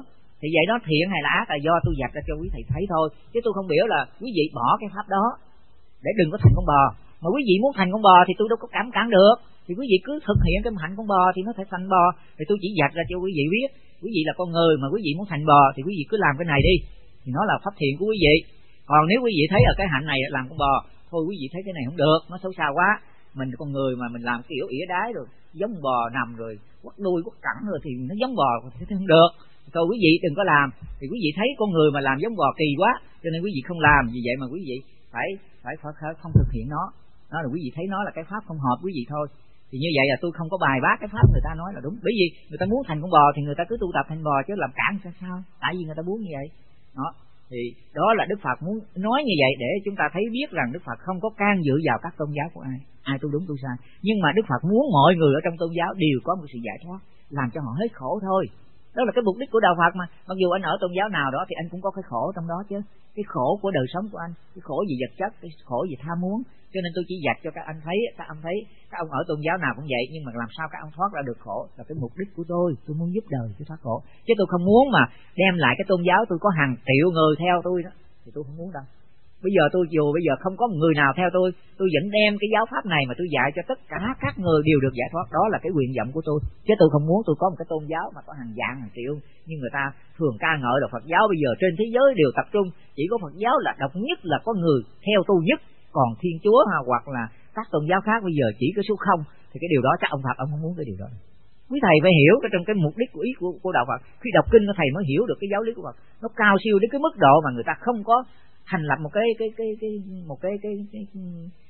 Thì vậy đó, thiện hay là ác là do tôi vạch ra cho quý thầy thấy thôi, chứ tôi không biểu là quý vị bỏ cái pháp đó để đừng có thành con bò. Mà quý vị muốn thành con bò thì tôi đâu có cản cản được, thì quý vị cứ thực hiện cái hạnh con bò thì nó sẽ thành bò. Thì tôi chỉ vạch ra cho quý vị biết, quý vị là con người mà quý vị muốn thành bò thì quý vị cứ làm cái này đi, thì nó là pháp thiện của quý vị. Còn nếu quý vị thấy ở cái hạnh này làm con bò, thôi quý vị thấy cái này không được, nó xấu xa quá, mình con người mà mình làm kiểu ỉa đái rồi giống bò nằm rồi quắt đuôi quắt cẳng rồi thì nó giống bò thì không được. Thôi quý vị đừng có làm. Thì quý vị thấy con người mà làm giống bò kỳ quá, cho nên quý vị không làm. Vì vậy mà quý vị phải phải phải không thực hiện nó. Đó là quý vị thấy nó là cái pháp không hợp quý vị thôi. Thì như vậy là tôi không có bài bác cái pháp người ta nói là đúng. Bởi vì người ta muốn thành con bò thì người ta cứ tu tập thành bò, chứ làm cản sao sao? Tại vì người ta muốn như vậy. Đó. Thì đó là Đức Phật muốn nói như vậy để chúng ta thấy biết rằng Đức Phật không có can dự vào các tôn giáo của ai, ai tu đúng tu sai. Nhưng mà Đức Phật muốn mọi người ở trong tôn giáo đều có một sự giải thoát, làm cho họ hết khổ thôi. Đó là cái mục đích của đạo Phật mà. Mặc dù anh ở tôn giáo nào đó thì anh cũng có cái khổ trong đó chứ. Cái khổ của đời sống của anh, cái khổ về vật chất, cái khổ về tham muốn. Cho nên tôi chỉ dạch cho các anh thấy, các ông thấy các ông ở tôn giáo nào cũng vậy, nhưng mà làm sao các ông thoát ra được khổ là cái mục đích của tôi. Tôi muốn giúp đời cho thoát khổ, chứ tôi không muốn mà đem lại cái tôn giáo tôi có hàng triệu người theo tôi đó, thì tôi không muốn đâu. Bây giờ tôi dù bây giờ không có người nào theo tôi, tôi vẫn đem cái giáo pháp này mà tôi dạy cho tất cả các người đều được giải thoát. Đó là cái nguyện vọng của tôi, chứ tôi không muốn tôi có một cái tôn giáo mà có hàng vạn hàng triệu như người ta thường ca ngợi là Phật giáo bây giờ trên thế giới đều tập trung, chỉ có Phật giáo là độc nhất, là có người theo tôi nhất, còn Thiên Chúa ha, hoặc là các tôn giáo khác bây giờ chỉ có số không. Thì cái điều đó chắc ông Phật ông không muốn cái điều đó. Quý thầy phải hiểu cái trong cái mục đích của ý của, của đạo Phật. Khi đọc kinh thầy mới hiểu được cái giáo lý của Phật, nó cao siêu đến cái mức độ mà người ta không có thành lập một cái cái cái cái một cái cái, cái, cái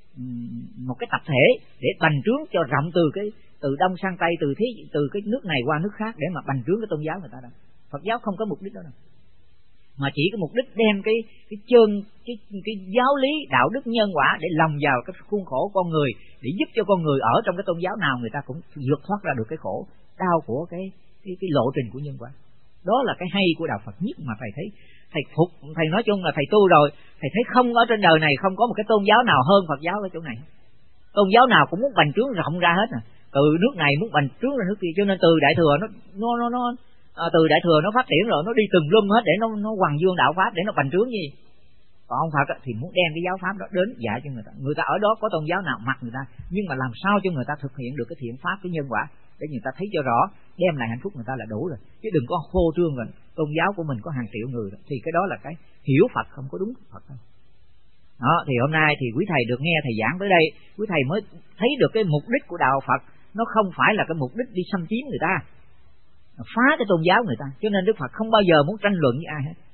một cái tập thể để bành trướng cho rộng từ cái từ đông sang tây, từ thế từ cái nước này qua nước khác để mà bành trướng cái tôn giáo người ta đâu. Phật giáo không có mục đích đó đâu, mà chỉ có mục đích đem cái cái chân cái cái giáo lý đạo đức nhân quả để lồng vào cái khuôn khổ con người, để giúp cho con người ở trong cái tôn giáo nào người ta cũng vượt thoát ra được cái khổ đau của cái cái cái lộ trình của nhân quả. Đó là cái hay của đạo Phật nhất mà thầy thấy. Thầy phục, thầy nói chung là thầy tu rồi, thầy thấy không ở trên đời này không có một cái tôn giáo nào hơn Phật giáo ở chỗ này. Tôn giáo nào cũng muốn bành trướng rộng ra hết, à. Từ nước này muốn bành trướng ra nước kia, cho nên từ Đại Thừa nó nó nó, nó à, từ Đại Thừa nó phát triển rồi, nó đi từng lum hết để nó nó hoằng dương đạo pháp để nó bành trướng gì. Còn ông Phật thì muốn đem cái giáo pháp đó đến dạy cho người ta. Người ta ở đó có tôn giáo nào mặc người ta, nhưng mà làm sao cho người ta thực hiện được cái thiện pháp, cái nhân quả để người ta thấy cho rõ, đem lại hạnh phúc người ta là đủ rồi, chứ đừng có phô trương rồi tôn giáo của mình có hàng triệu người rồi. Thì cái đó là cái hiểu Phật không có đúng Phật đâu. Đó, thì hôm nay thì quý thầy được nghe thầy giảng tới đây, quý thầy mới thấy được cái mục đích của đạo Phật nó không phải là cái mục đích đi xâm chiếm người ta, phá cái tôn giáo người ta. Cho nên Đức Phật không bao giờ muốn tranh luận với ai hết.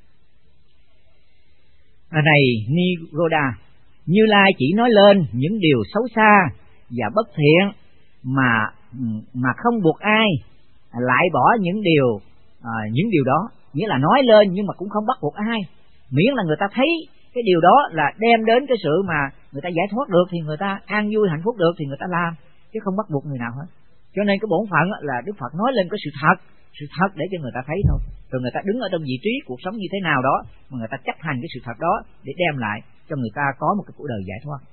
À này Nigoda, Như Lai chỉ nói lên những điều xấu xa và bất thiện mà mà không buộc ai lại bỏ những điều à, những điều đó, nghĩa là nói lên nhưng mà cũng không bắt buộc ai, miễn là người ta thấy cái điều đó là đem đến cái sự mà người ta giải thoát được thì người ta an vui hạnh phúc được thì người ta làm, chứ không bắt buộc người nào hết. Cho nên cái bổn phận là Đức Phật nói lên cái sự thật, sự thật để cho người ta thấy thôi, rồi người ta đứng ở trong vị trí cuộc sống như thế nào đó mà người ta chấp hành cái sự thật đó để đem lại cho người ta có một cái cuộc đời giải thoát.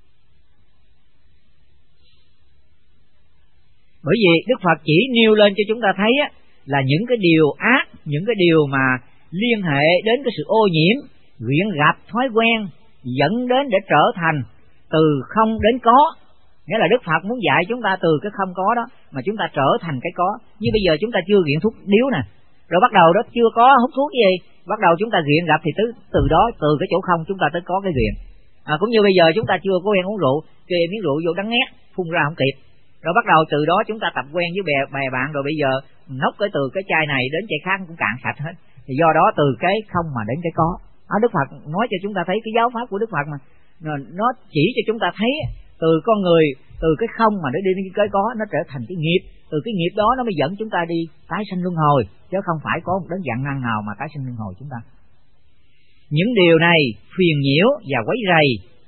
Bởi vì Đức Phật chỉ nêu lên cho chúng ta thấy á, là những cái điều ác, những cái điều mà liên hệ đến cái sự ô nhiễm, luyện gặp thói quen dẫn đến để trở thành từ không đến có. Nghĩa là Đức Phật muốn dạy chúng ta từ cái không có đó mà chúng ta trở thành cái có. Như bây giờ chúng ta chưa nghiện thuốc điếu nè, rồi bắt đầu đó chưa có hút thuốc gì, bắt đầu chúng ta nghiện gặp thì từ, từ đó từ cái chỗ không chúng ta tới có cái nghiện. À, cũng như bây giờ chúng ta chưa có quen uống rượu, kê miếng rượu vô đắng ngát, phun ra không kịp. Rồi bắt đầu từ đó chúng ta tập quen với bè, bè bạn, rồi bây giờ nốc cái từ cái chai này đến chai khác cũng cạn sạch hết. Thì do đó từ cái không mà đến cái có. À, Đức Phật nói cho chúng ta thấy cái giáo pháp của Đức Phật mà nó chỉ cho chúng ta thấy từ con người, từ cái không mà nó đi đến cái có, nó trở thành cái nghiệp. Từ cái nghiệp đó nó mới dẫn chúng ta đi tái sanh luân hồi, chứ không phải có một đến dạng năng nào mà tái sanh luân hồi chúng ta. Những điều này phiền nhiễu và quấy rầy,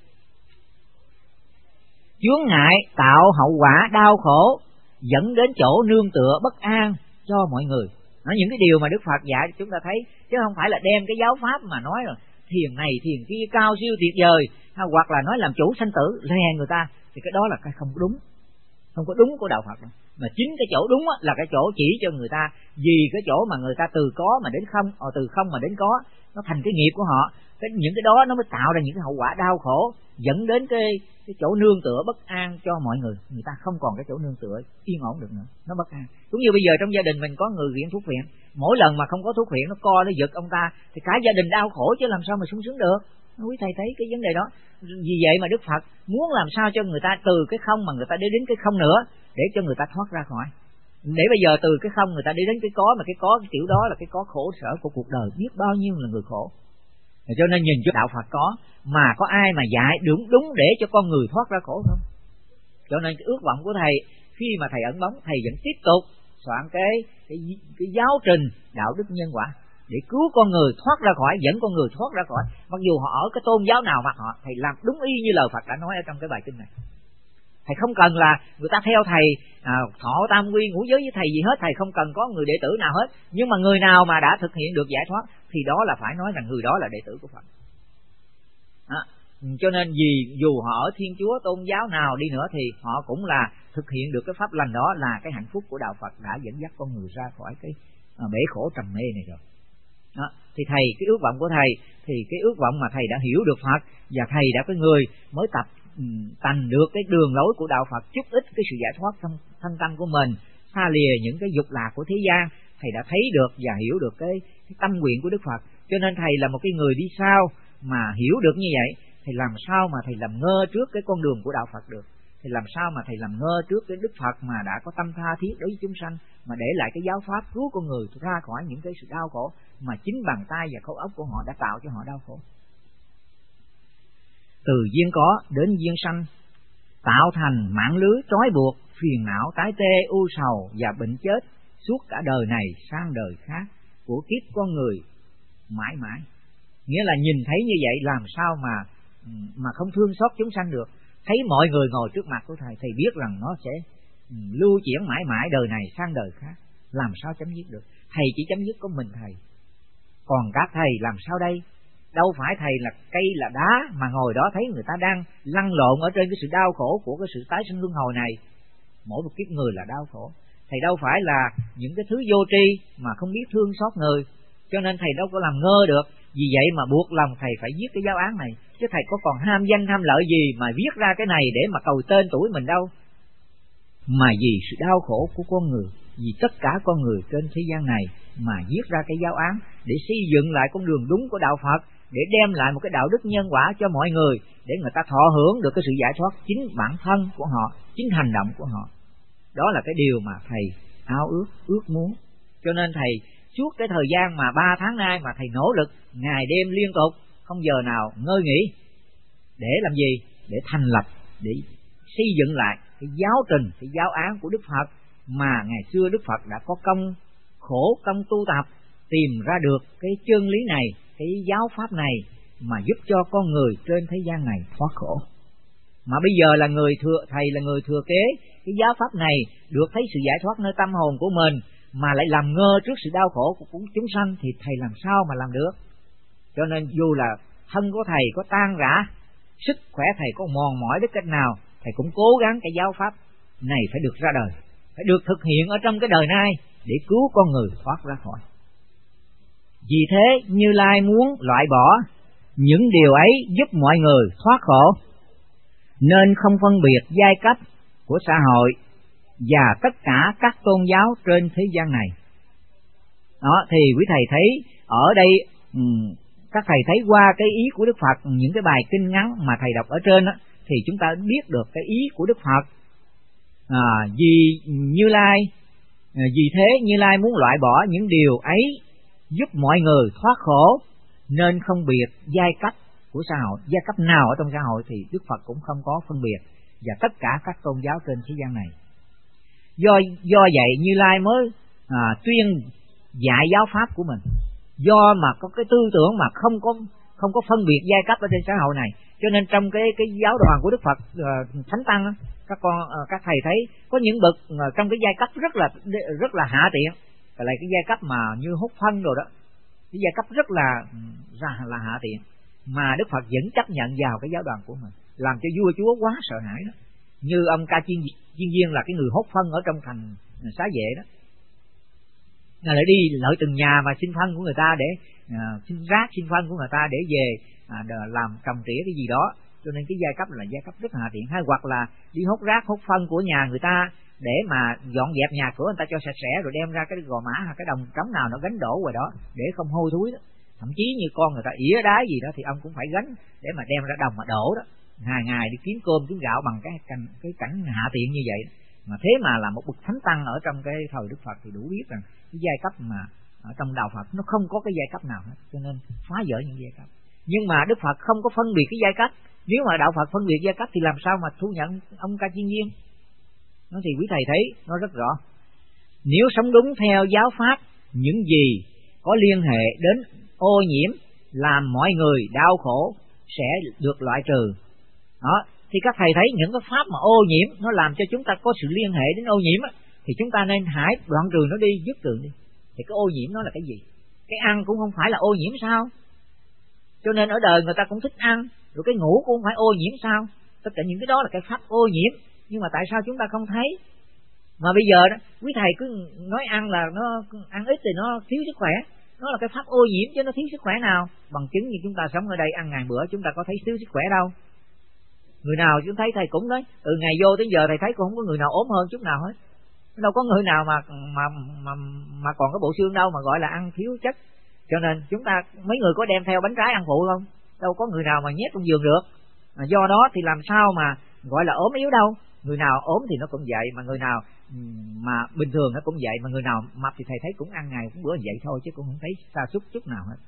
chướng ngại tạo hậu quả đau khổ, dẫn đến chỗ nương tựa bất an cho mọi người. Nó những cái điều mà Đức Phật dạy chúng ta thấy, chứ không phải là đem cái giáo pháp mà nói rồi thiền này thiền kia cao siêu tuyệt vời, hoặc là nói làm chủ sanh tử lè người ta, thì cái đó là cái không đúng, không có đúng của đạo Phật đâu. mà chính cái chỗ đúng á, là cái chỗ chỉ cho người ta, vì cái chỗ mà người ta từ có mà đến không, or từ không mà đến có, nó thành cái nghiệp của họ. Cái những cái đó nó mới tạo ra những cái hậu quả đau khổ, dẫn đến cái cái chỗ nương tựa bất an cho mọi người. Người ta không còn cái chỗ nương tựa yên ổn được nữa, nó bất an. Cũng như bây giờ trong gia đình mình có người nghiện thuốc phiện, mỗi lần mà không có thuốc phiện nó co nó giật ông ta thì cả gia đình đau khổ chứ làm sao mà sung sướng được. Quý thầy thấy cái vấn đề đó. Vì vậy mà Đức Phật muốn làm sao cho người ta từ cái không mà người ta đi đến cái không nữa, để cho người ta thoát ra khỏi. Để bây giờ từ cái không người ta đi đến cái có, mà cái có cái kiểu đó là cái có khổ sở của cuộc đời, biết bao nhiêu là người khổ. Cho nên nhìn cho đạo Phật có, mà có ai mà dạy đúng đúng để cho con người thoát ra khổ không? Cho nên cái ước vọng của thầy khi mà thầy ẩn bóng, thầy vẫn tiếp tục soạn cái cái, cái giáo trình đạo đức nhân quả để cứu con người thoát ra khỏi, dẫn con người thoát ra khỏi. Mặc dù họ ở cái tôn giáo nào mà họ, thầy làm đúng y như lời Phật đã nói ở trong cái bài kinh này. Thầy không cần là người ta theo thầy à, thọ tam quy ngũ giới với thầy gì hết, thầy không cần có người đệ tử nào hết. Nhưng mà người nào mà đã thực hiện được giải thoát thì đó là phải nói rằng người đó là đệ tử của Phật. À, cho nên vì dù họ ở Thiên Chúa tôn giáo nào đi nữa thì họ cũng là thực hiện được cái pháp lành đó, là cái hạnh phúc của đạo Phật đã dẫn dắt con người ra khỏi cái à, bể khổ trầm mê này rồi. Đó, thì thầy cái ước vọng của thầy thì cái ước vọng mà thầy đã hiểu được Phật, và thầy đã cái người mới tập thành được cái đường lối của đạo Phật, chút ít cái sự giải thoát trong thân tâm của mình, xa lìa những cái dục lạc của thế gian. Thầy đã thấy được và hiểu được cái, cái tâm nguyện của Đức Phật. Cho nên thầy là một cái người đi sau mà hiểu được như vậy, thầy làm sao mà thầy làm ngơ trước cái con đường của đạo Phật được. Thì làm sao mà thầy làm ngơ trước cái Đức Phật mà đã có tâm tha thiết đối với chúng sanh, mà để lại cái giáo pháp cứu con người ra khỏi những cái sự đau khổ mà chính bàn tay và khối óc của họ đã tạo cho họ đau khổ. Từ duyên có đến duyên sanh, tạo thành mạng lưới trói buộc, phiền não tái tê, u sầu và bệnh chết suốt cả đời này sang đời khác của kiếp con người mãi mãi. Nghĩa là nhìn thấy như vậy làm sao mà mà không thương xót chúng sanh được. Thấy mọi người ngồi trước mặt của thầy, thầy biết rằng nó sẽ lưu chuyển mãi mãi đời này sang đời khác, làm sao chấm dứt được. Thầy chỉ chấm dứt có mình thầy, còn các thầy làm sao đây? Đâu phải thầy là cây là đá mà ngồi đó thấy người ta đang lăn lộn ở trên cái sự đau khổ của cái sự tái sinh luân hồi này. Mỗi một kiếp người là đau khổ. Thầy đâu phải là những cái thứ vô tri mà không biết thương xót người, cho nên thầy đâu có làm ngơ được. Vì vậy mà buộc lòng thầy phải viết cái giáo án này, chứ thầy có còn ham danh ham lợi gì mà viết ra cái này để mà cầu tên tuổi mình đâu. Mà vì sự đau khổ của con người, vì tất cả con người trên thế gian này mà viết ra cái giáo án để xây dựng lại con đường đúng của đạo Phật, để đem lại một cái đạo đức nhân quả cho mọi người, để người ta thọ hưởng được cái sự giải thoát chính bản thân của họ, chính hành động của họ. Đó là cái điều mà thầy ao ước, ước muốn. Cho nên thầy suốt cái thời gian mà ba tháng nay mà thầy nỗ lực ngày đêm liên tục, không giờ nào ngơi nghỉ. Để làm gì? Để thành lập, để xây dựng lại cái giáo trình, cái giáo án của Đức Phật mà ngày xưa Đức Phật đã có công khổ công tu tập, tìm ra được cái chân lý này, cái giáo pháp này mà giúp cho con người trên thế gian này thoát khổ. Mà bây giờ là người thừa, thầy là người thừa kế cái giáo pháp này, được thấy sự giải thoát nơi tâm hồn của mình, mà lại làm ngơ trước sự đau khổ của chúng sanh thì thầy làm sao mà làm được. Cho nên dù là thân của thầy có tan rã, sức khỏe thầy có mòn mỏi đến cách nào, thầy cũng cố gắng cái giáo pháp này phải được ra đời, phải được thực hiện ở trong cái đời này để cứu con người thoát ra khỏi. Vì thế Như Lai muốn loại bỏ những điều ấy giúp mọi người thoát khổ, nên không phân biệt giai cấp của xã hội và tất cả các tôn giáo trên thế gian này. Đó thì quý thầy thấy ở đây, um, các thầy thấy qua cái ý của Đức Phật, những cái bài kinh ngắn mà thầy đọc ở trên đó, thì chúng ta biết được cái ý của Đức Phật. À, vì Như Lai, à, vì thế Như Lai muốn loại bỏ những điều ấy giúp mọi người thoát khổ, nên không biệt giai cấp của xã hội. Giai cấp nào ở trong xã hội thì Đức Phật cũng không có phân biệt, và tất cả các tôn giáo trên thế gian này. Do do vậy Như Lai mới à, tuyên dạy giáo pháp của mình. Do mà có cái tư tưởng mà không có không có phân biệt giai cấp ở trên xã hội này, cho nên trong cái cái giáo đoàn của Đức Phật uh, Thánh Tăng, các con uh, các thầy thấy có những bậc uh, trong cái giai cấp rất là rất là hạ tiện, và lại cái giai cấp mà như hút phân rồi đó, cái giai cấp rất là là, là hạ tiện, mà Đức Phật vẫn chấp nhận vào cái giáo đoàn của mình, làm cho vua chúa quá sợ hãi đó. Như ông Ca Chiên Chiên Viên là cái người hốt phân ở trong thành Xá Vệ đó, là lại đi lợi từng nhà mà xin phân của người ta để à, xin rác xin phân của người ta để về à, làm trồng trĩa cái gì đó. Cho nên cái giai cấp là giai cấp rất hạ tiện. Hay hoặc là đi hốt rác hốt phân của nhà người ta để mà dọn dẹp nhà cửa người ta cho sạch sẽ, rồi đem ra cái gò mã hay cái đồng trống nào nó gánh đổ ngoài đó để không hôi thối đó. Thậm chí như con người ta ỉa đái gì đó thì ông cũng phải gánh để mà đem ra đồng mà đổ đó. Ngày ngày đi kiếm cơm kiếm gạo bằng cái cảnh, cái cảnh hạ tiện như vậy. Mà thế mà là một bậc thánh tăng ở trong cái thời Đức Phật thì đủ biết rằng cái giai cấp mà ở trong đạo Phật nó không có cái giai cấp nào hết, cho nên phá vỡ những giai cấp. Nhưng mà Đức Phật không có phân biệt cái giai cấp. Nếu mà đạo Phật phân biệt giai cấp thì làm sao mà thu nhận ông Ca Chiên Viên? Nó thì quý thầy thấy nó rất rõ. Nếu sống đúng theo giáo pháp, những gì có liên hệ đến ô nhiễm làm mọi người đau khổ sẽ được loại trừ. Đó, thì các thầy thấy những cái pháp mà ô nhiễm nó làm cho chúng ta có sự liên hệ đến ô nhiễm á, thì chúng ta nên hãy đoạn trừ nó đi, dứt trừ đi. Thì cái ô nhiễm nó là cái gì? Cái ăn cũng không phải là ô nhiễm sao? Cho nên ở đời người ta cũng thích ăn, rồi cái ngủ cũng không phải ô nhiễm sao? Tất cả những cái đó là cái pháp ô nhiễm, nhưng mà tại sao chúng ta không thấy? Mà bây giờ đó, quý thầy cứ nói ăn là nó ăn ít thì nó thiếu sức khỏe, nó là cái pháp ô nhiễm chứ nó thiếu sức khỏe nào? Bằng chứng như chúng ta sống ở đây ăn ngàn bữa chúng ta có thấy thiếu sức khỏe đâu. Người nào chúng thấy thầy cũng nói từ ngày vô tới giờ thầy thấy cũng không có người nào ốm hơn chút nào hết. Đâu có người nào mà mà mà mà còn có bộ xương đâu mà gọi là ăn thiếu chất. Cho nên chúng ta mấy người có đem theo bánh trái ăn phụ không? Đâu có người nào mà nhét trong giường được. À, do đó thì làm sao mà gọi là ốm yếu đâu. Người nào ốm thì nó cũng vậy, mà người nào mà bình thường nó cũng vậy, mà người nào mập thì thầy thấy cũng ăn ngày cũng bữa vậy thôi chứ cũng không thấy sa sút chút nào hết.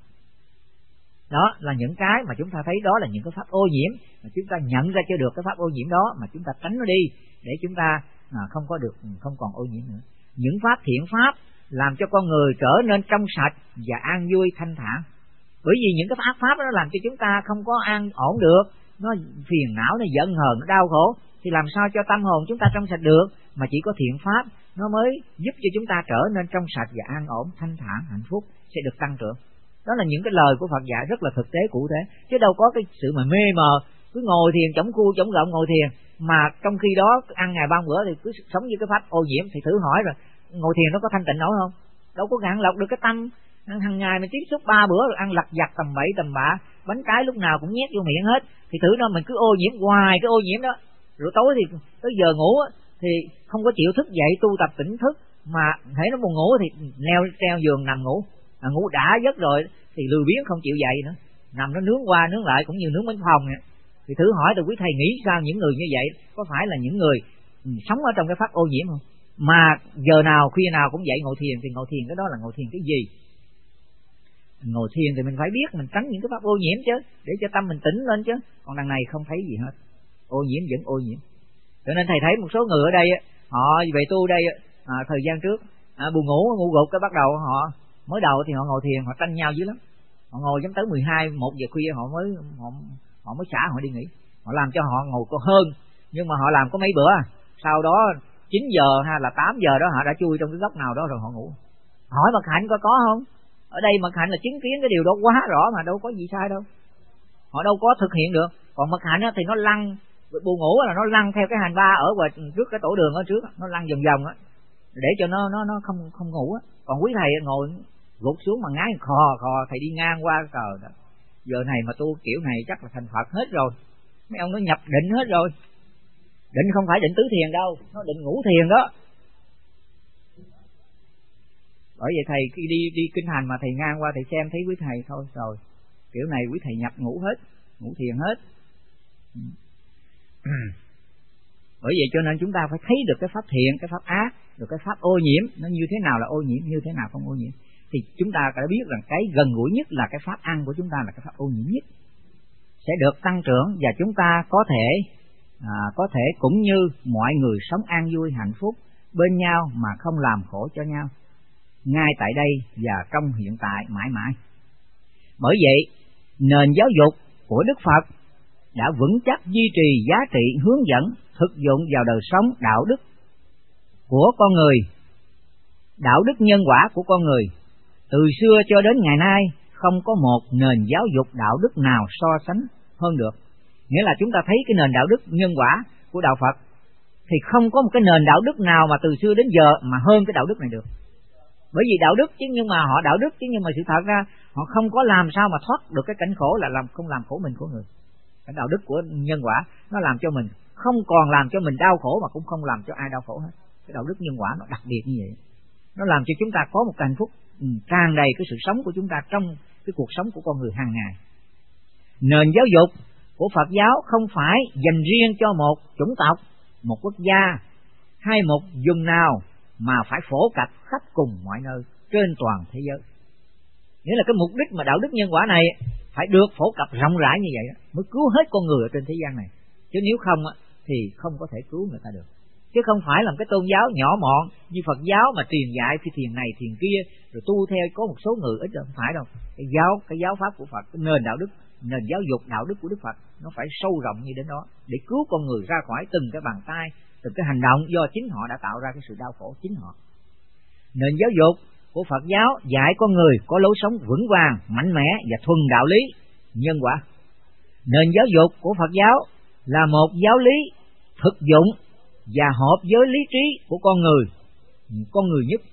Đó là những cái mà chúng ta thấy đó là những cái pháp ô nhiễm mà chúng ta nhận ra cho được cái pháp ô nhiễm đó mà chúng ta tránh nó đi để chúng ta à, không có được không còn ô nhiễm nữa. Những pháp thiện pháp làm cho con người trở nên trong sạch và an vui thanh thản. Bởi vì những cái pháp pháp đó làm cho chúng ta không có an ổn được, nó phiền não, nó giận hờn, nó đau khổ, thì làm sao cho tâm hồn chúng ta trong sạch được? Mà chỉ có thiện pháp nó mới giúp cho chúng ta trở nên trong sạch và an ổn, thanh thản, hạnh phúc sẽ được tăng trưởng. Đó là những cái lời của Phật dạy rất là thực tế cụ thể, chứ đâu có cái sự mà mê mờ cứ ngồi thiền chống khu chống gọng ngồi thiền mà trong khi đó ăn ngày ba bữa thì cứ sống như cái pháp ô nhiễm. Thì thử hỏi rồi ngồi thiền nó có thanh tịnh nổi không? Đâu có gạn lọc được cái tâm. Hàng ngày mình tiếp xúc ba bữa rồi ăn lặt vặt tầm bậy tầm bạ, bánh trái lúc nào cũng nhét vô miệng hết, thì thử nó mình cứ ô nhiễm hoài cái ô nhiễm đó. Rồi tối thì tới giờ ngủ thì không có chịu thức dậy tu tập tỉnh thức, mà thấy nó buồn ngủ thì leo treo giường nằm ngủ. À, ngủ đã giấc rồi thì lười biếng không chịu dậy nữa, nằm nó nướng qua nướng lại cũng như nướng bánh phòng vậy. Thì thử hỏi từ quý thầy nghĩ sao những người như vậy có phải là những người ừ, sống ở trong cái pháp ô nhiễm không? Mà giờ nào khuya nào cũng dậy ngồi thiền, thì ngồi thiền cái đó là ngồi thiền cái gì? Ngồi thiền thì mình phải biết mình tránh những cái pháp ô nhiễm chứ, để cho tâm mình tỉnh lên chứ. Còn đằng này không thấy gì hết, ô nhiễm vẫn ô nhiễm. Cho nên thầy thấy một số người ở đây họ về tu đây à, thời gian trước à, buồn ngủ ngủ gục cái bắt đầu họ mới đầu thì họ ngồi thiền họ tranh nhau dữ lắm. Họ ngồi giống tới mười hai, một giờ khuya họ mới họ, họ mới xả họ đi nghỉ. Họ làm cho họ ngồi có hơn, nhưng mà họ làm có mấy bữa, sau đó chín giờ hay là tám giờ đó họ đã chui trong cái góc nào đó rồi họ ngủ. Hỏi Mật Hạnh có có không? Ở đây Mật Hạnh là chứng kiến cái điều đó quá rõ mà đâu có gì sai đâu. Họ đâu có thực hiện được. Còn Mật Hạnh thì nó lăn, buồn ngủ là nó lăn theo cái hành ba ở ngoài trước cái tổ đường ở trước, nó lăn vòng vòng á để cho nó nó nó không không ngủ á. Còn quý thầy ngồi gục xuống mà ngái khò khò, thầy đi ngang qua trời đó. Giờ này mà tu kiểu này chắc là thành Phật hết rồi. Mấy ông nó nhập định hết rồi. Định không phải định tứ thiền đâu, nó định ngủ thiền đó. Bởi vậy thầy khi đi đi kinh hành mà thầy ngang qua thầy xem thấy quý thầy thôi rồi. Kiểu này quý thầy nhập ngủ hết, ngủ thiền hết. Bởi vậy cho nên chúng ta phải thấy được cái pháp thiện, cái pháp ác, được cái pháp ô nhiễm nó như thế nào là ô nhiễm, như thế nào không ô nhiễm. Thì chúng ta đã biết rằng cái gần gũi nhất là cái pháp ăn của chúng ta là cái pháp ô nhiễm nhất, sẽ được tăng trưởng và chúng ta có thể à, có thể cũng như mọi người sống an vui hạnh phúc bên nhau mà không làm khổ cho nhau, ngay tại đây và trong hiện tại mãi mãi. Bởi vậy nền giáo dục của Đức Phật đã vững chắc duy trì giá trị hướng dẫn thực dụng vào đời sống đạo đức của con người, đạo đức nhân quả của con người. Từ xưa cho đến ngày nay không có một nền giáo dục đạo đức nào so sánh hơn được. Nghĩa là chúng ta thấy cái nền đạo đức nhân quả của đạo Phật thì không có một cái nền đạo đức nào mà từ xưa đến giờ mà hơn cái đạo đức này được. Bởi vì đạo đức chứ nhưng mà họ đạo đức chứ nhưng mà sự thật ra họ không có làm sao mà thoát được cái cảnh khổ là làm không làm khổ mình của người. Cái đạo đức của nhân quả nó làm cho mình không còn làm cho mình đau khổ mà cũng không làm cho ai đau khổ hết. Cái đạo đức nhân quả nó đặc biệt như vậy. Nó làm cho chúng ta có một hạnh phúc tràn đầy cái sự sống của chúng ta trong cái cuộc sống của con người hàng ngày. Nền giáo dục của Phật giáo không phải dành riêng cho một chủng tộc, một quốc gia hay một vùng nào mà phải phổ cập khắp cùng mọi nơi trên toàn thế giới. Nghĩa là cái mục đích mà đạo đức nhân quả này phải được phổ cập rộng rãi như vậy mới cứu hết con người ở trên thế gian này. Chứ nếu không thì không có thể cứu người ta được. Chứ không phải là một cái tôn giáo nhỏ mọn như Phật giáo mà truyền dạy cái thiền này thiền kia rồi tu theo có một số người ít, không phải đâu. Cái giáo cái giáo pháp của Phật, cái nền đạo đức, nền giáo dục đạo đức của Đức Phật nó phải sâu rộng như đến đó để cứu con người ra khỏi từng cái bàn tay, từng cái hành động do chính họ đã tạo ra cái sự đau khổ chính họ. Nền giáo dục của Phật giáo dạy con người có lối sống vững vàng, mạnh mẽ và thuần đạo lý, nhân quả. Nền giáo dục của Phật giáo là một giáo lý thực dụng và hợp với lý trí của con người, con người nhất.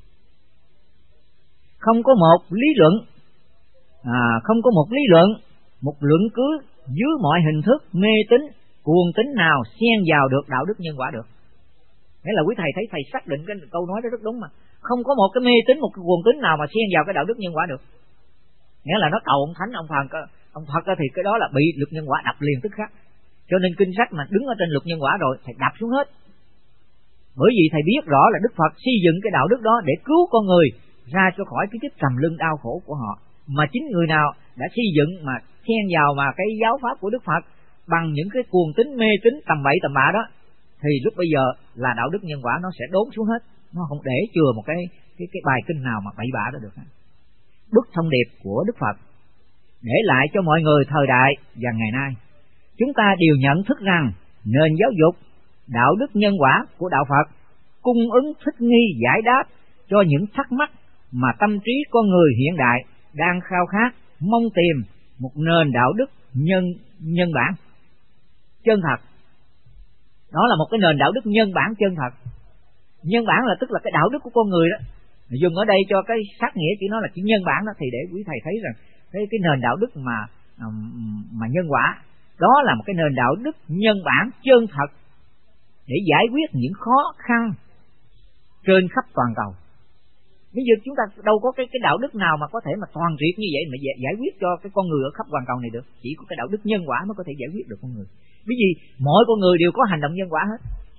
Không có một lý luận, à, không có một lý luận, một luận cứ dưới mọi hình thức mê tín, cuồng tín nào xen vào được đạo đức nhân quả được. Nghĩa là quý thầy thấy thầy xác định cái câu nói đó rất đúng mà. Không có một cái mê tín, một cái cuồng tín nào mà xen vào cái đạo đức nhân quả được. Nghĩa là nó cầu ông thánh, ông Phật, ông Phật thì cái đó là bị luật nhân quả đập liền tức khắc. Cho nên kinh sách mà đứng ở trên luật nhân quả rồi thầy đập xuống hết. Bởi vì thầy biết rõ là Đức Phật xây dựng cái đạo đức đó để cứu con người ra cho khỏi cái kiếp trầm luân đau khổ của họ. Mà chính người nào đã xây dựng mà xen vào mà cái giáo pháp của Đức Phật bằng những cái cuồng tín mê tín tầm bậy tầm bạ đó, thì lúc bây giờ là đạo đức nhân quả nó sẽ đốn xuống hết, nó không để chừa một cái cái cái bài kinh nào mà bậy bạ đó được. Bức thông điệp của Đức Phật để lại cho mọi người thời đại và ngày nay, chúng ta đều nhận thức rằng nền giáo dục đạo đức nhân quả của đạo Phật cung ứng thích nghi giải đáp cho những thắc mắc mà tâm trí con người hiện đại đang khao khát mong tìm một nền đạo đức nhân nhân bản chân thật. Đó là một cái nền đạo đức nhân bản chân thật. Nhân bản là tức là cái đạo đức của con người đó. Dùng ở đây cho cái sát nghĩa chỉ nó là chữ nhân bản đó, thì để quý thầy thấy rằng cái cái nền đạo đức mà mà nhân quả đó là một cái nền đạo đức nhân bản chân thật để giải quyết những khó khăn trên khắp toàn cầu. Bây giờ chúng ta đâu có cái cái đạo đức nào mà có thể mà toàn triệt như vậy mà giải, giải quyết cho cái con người ở khắp toàn cầu này được. Chỉ có cái đạo đức nhân quả mới có thể giải quyết được con người. Bởi vì mỗi con người đều có hành động nhân quả hết.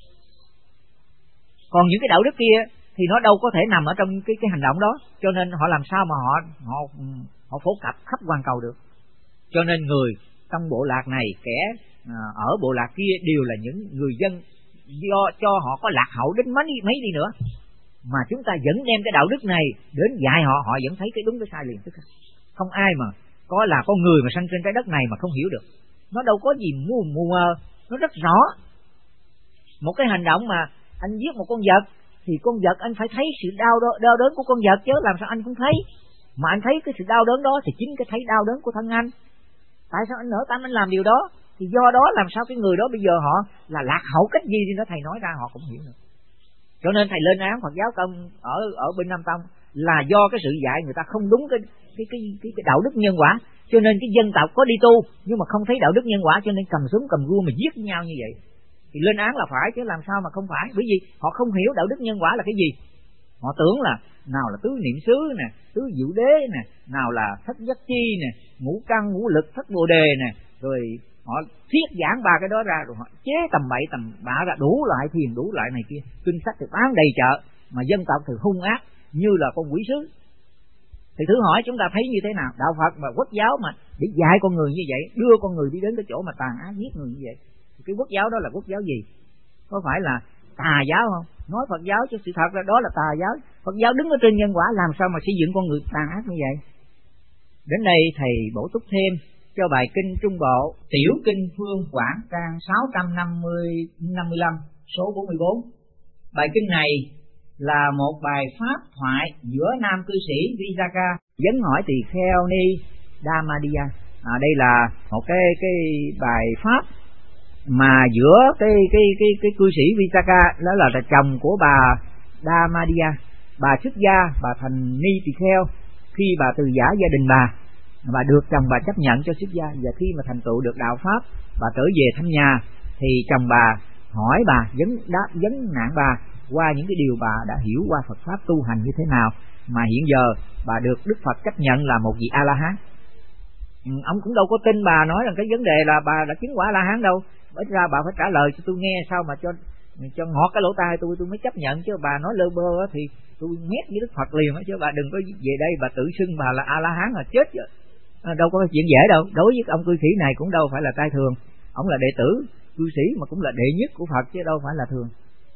Còn những cái đạo đức kia thì nó đâu có thể nằm ở trong cái cái hành động đó, cho nên họ làm sao mà họ họ họ phổ cập khắp toàn cầu được. Cho nên người trong bộ lạc này, kẻ ở bộ lạc kia đều là những người dân do cho họ có lạc hậu đến mấy mấy đi nữa, mà chúng ta vẫn đem cái đạo đức này đến dạy họ, họ vẫn thấy cái đúng cái sai liền tức. Không ai mà có là con người mà sanh trên trái đất này mà không hiểu được. Nó đâu có gì mù mù mờ, nó rất rõ. Một cái hành động mà anh giết một con vật thì con vật anh phải thấy sự đau đau đớn của con vật chứ, làm sao anh cũng thấy. Mà anh thấy cái sự đau đớn đó thì chính cái thấy đau đớn của thân anh. Tại sao anh nỡ tâm anh làm điều đó? Thì do đó làm sao cái người đó bây giờ họ là lạc hậu cách gì thì nó thầy nói ra họ cũng hiểu được. Cho nên thầy lên án Phật giáo công ở ở bên Nam Tông là do cái sự dạy người ta không đúng cái cái cái cái, cái đạo đức nhân quả. Cho nên cái dân tộc có đi tu nhưng mà không thấy đạo đức nhân quả, cho nên cầm súng cầm gươm mà giết nhau như vậy. Thì lên án là phải chứ làm sao mà không phải, bởi vì họ không hiểu đạo đức nhân quả là cái gì. Họ tưởng là nào là tứ niệm xứ nè, tứ diệu đế nè, nào là thất giác chi nè, ngũ căn ngũ lực thất bồ đề nè, rồi họ thiết giảng ba cái đó ra rồi họ chế tầm bậy tầm bạ ra đủ loại thiền đủ loại này kia, kinh sách thì bán đầy chợ, mà dân tộc thì hung ác như là con quỷ sứ. Thì thử hỏi chúng ta thấy như thế nào? Đạo Phật mà quốc giáo mà để dạy con người như vậy, đưa con người đi đến cái chỗ mà tàn ác giết người như vậy, thì cái quốc giáo đó là quốc giáo gì? Có phải là tà giáo không? Nói Phật giáo chứ sự thật là đó là tà giáo. Phật giáo đứng ở trên nhân quả, làm sao mà xây dựng con người tàn ác như vậy? Đến đây thầy bổ túc thêm cho bài kinh Trung Bộ Tiểu Kinh Phương Quảng trang sáu trăm năm mươi lăm số bốn mươi bốn. Bài kinh này là một bài pháp thoại giữa nam cư sĩ Vijaka vấn hỏi tỳ kheo Ni Dhammadiyya. À, đây là một cái cái bài pháp mà giữa cái cái cái cái cư sĩ Visakha đó là, là chồng của bà Dhammadiyya, bà xuất gia, bà thành ni tỳ kheo. Khi bà từ giả gia đình bà, bà được chồng bà chấp nhận cho xuất gia, và khi mà thành tựu được đạo pháp, bà trở về thăm nhà thì chồng bà hỏi bà, vấn đáp vấn nạn bà qua những cái điều bà đã hiểu qua Phật pháp tu hành như thế nào, mà hiện giờ bà được Đức Phật chấp nhận là một vị A La Hán. Ừ, ông cũng đâu có tin bà nói rằng cái vấn đề là bà đã chứng quả A La Hán đâu. Ít ra bà phải trả lời cho tôi nghe, sao mà cho cho ngọt cái lỗ tai tôi tôi mới chấp nhận, chứ bà nói lơ bơ thì tôi mét với Đức Phật liền, chứ bà đừng có về đây bà tự xưng bà là A La Hán là chết chứ. À, đâu có chuyện dễ đâu. Đối với ông cư sĩ này cũng đâu phải là trai thường, ông là đệ tử cư sĩ mà cũng là đệ nhất của Phật chứ đâu phải là thường.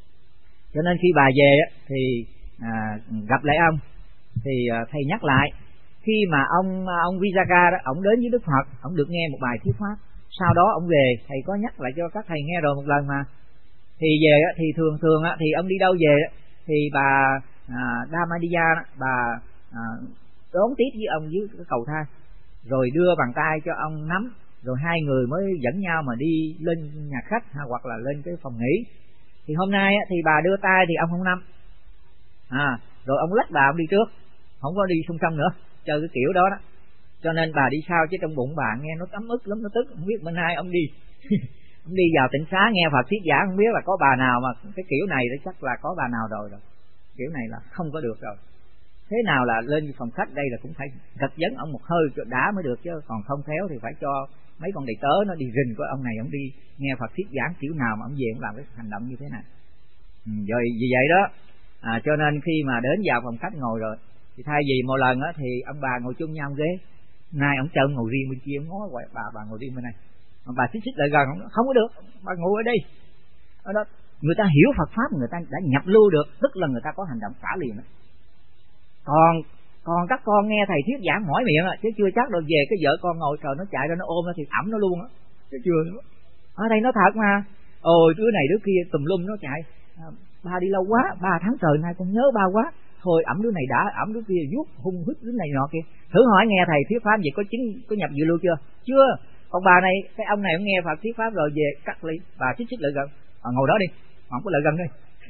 Cho nên khi bà về thì à, gặp lại ông thì à, thầy nhắc lại, khi mà ông ông Visakha đó, ông đến với Đức Phật, ông được nghe một bài thuyết pháp. Sau đó ông về, thầy có nhắc lại cho các thầy nghe rồi một lần mà. Thì về thì thường thường thì ông đi đâu về thì bà à, Dhammadiyya bà à, đón tiếp với ông dưới cái cầu thang, rồi đưa bàn tay cho ông nắm, rồi hai người mới dẫn nhau mà đi lên nhà khách hoặc là lên cái phòng nghỉ. Thì hôm nay thì bà đưa tay thì ông không nắm, à, rồi ông lách bà ông đi trước, không có đi song song nữa, chơi cái kiểu đó đó. Cho nên bà đi sau, chứ trong bụng bà nghe nó ấm ức lắm, nó tức, không biết bên ai ông đi ông đi vào tịnh xá nghe Phật thuyết giảng, không biết là có bà nào mà cái kiểu này đó, chắc là có bà nào rồi rồi, kiểu này là không có được rồi. Thế nào là lên phòng khách đây là cũng phải gật vấn ông một hơi cho đã mới được, chứ còn không khéo thì phải cho mấy con đầy tớ nó đi rình của ông này, ông đi nghe Phật thuyết giảng kiểu nào mà ông về ông làm cái hành động như thế này. Ừ, rồi vì vậy đó à, cho nên khi mà đến vào phòng khách ngồi rồi thì thay vì một lần á thì ông bà ngồi chung nhau ghế, nay ông cho ngồi riêng bên kia, ông ngó quậy bà bà ngồi riêng bên này, ông bà xích xích lại gần, không, không có được, bà ngồi ở đây. Ở đó người ta hiểu Phật pháp, người ta đã nhập lưu được, tức là người ta có hành động xả liền đó. Còn còn các con nghe thầy thuyết giảng mỏi miệng à, chứ chưa chắc đâu về cái vợ con ngồi trời nó chạy ra nó ôm nó thì ẩm nó luôn á, chứ chưa nữa. Ở đây nó thật mà, ôi đứa này đứa kia tùm lum nó chạy, à, ba đi lâu quá, ba tháng trời nay con nhớ ba quá, thôi ẩm đứa này đã, ẩm đứa kia vuốt hung hít đứa này nọ kia. Thử hỏi nghe thầy thuyết pháp vậy có chính có nhập dự lưu chưa? Chưa. Còn bà này, cái ông này ông nghe Phật thuyết pháp rồi về cắt ly, bà xích xích lại gần, à, ngồi đó đi, không có lại gần đi.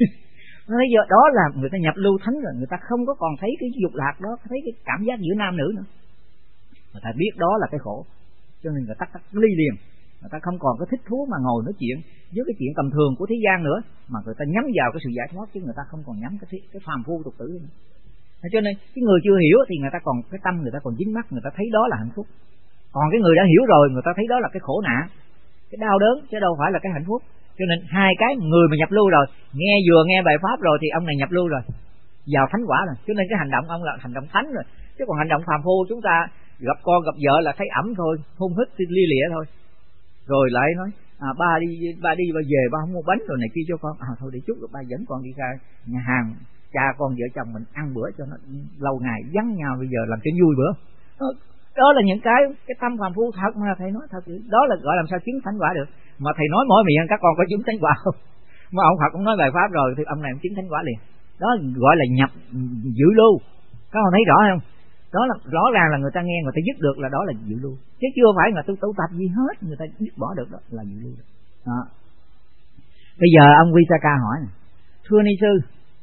Nói giờ đó là người ta nhập lưu thánh rồi, người ta không có còn thấy cái dục lạc đó, thấy cái cảm giác giữa nam nữ nữa, người ta biết đó là cái khổ, cho nên người ta cắt ly liền. Người ta không còn có thích thú mà ngồi nói chuyện với cái chuyện tầm thường của thế gian nữa, mà người ta nhắm vào cái sự giải thoát, chứ người ta không còn nhắm cái cái phàm phu tục tử nữa. Cho nên cái người chưa hiểu thì người ta còn cái tâm người ta còn dính mắc, người ta thấy đó là hạnh phúc. Còn cái người đã hiểu rồi, người ta thấy đó là cái khổ nạn, cái đau đớn, chứ đâu phải là cái hạnh phúc. Cho nên hai cái, người mà nhập lưu rồi, nghe vừa nghe bài pháp rồi thì ông này nhập lưu rồi, vào thánh quả rồi. Cho nên cái hành động ông là hành động thánh rồi. Chứ còn hành động phàm phu chúng ta gặp con gặp vợ là thấy ẩm thôi, hôn hít lia lịa thôi, rồi lại nói à, ba đi ba đi ba về ba không mua bánh rồi này kia cho con, à thôi để chút rồi ba dẫn con đi ra nhà hàng, cha con vợ chồng mình ăn bữa cho nó lâu ngày vắng nhau, bây giờ làm cho vui bữa. Đó là những cái cái tâm phàm phu thật mà thầy nói thật, đó là gọi làm sao chứng thánh quả được. Mà thầy nói mỗi miệng các con có chứng thánh quả không? Mà ông Phật cũng nói bài pháp rồi thì ông này cũng chứng thánh quả liền. Đó gọi là nhập dự lưu. Các con thấy rõ không? Đó là rõ ràng là người ta nghe người ta dứt được là đó là dự lưu, chứ chưa phải là tu tu tập gì hết, người ta dứt bỏ được đó là dự lưu. Đó. Bây giờ ông Visakha hỏi này, thưa ni sư,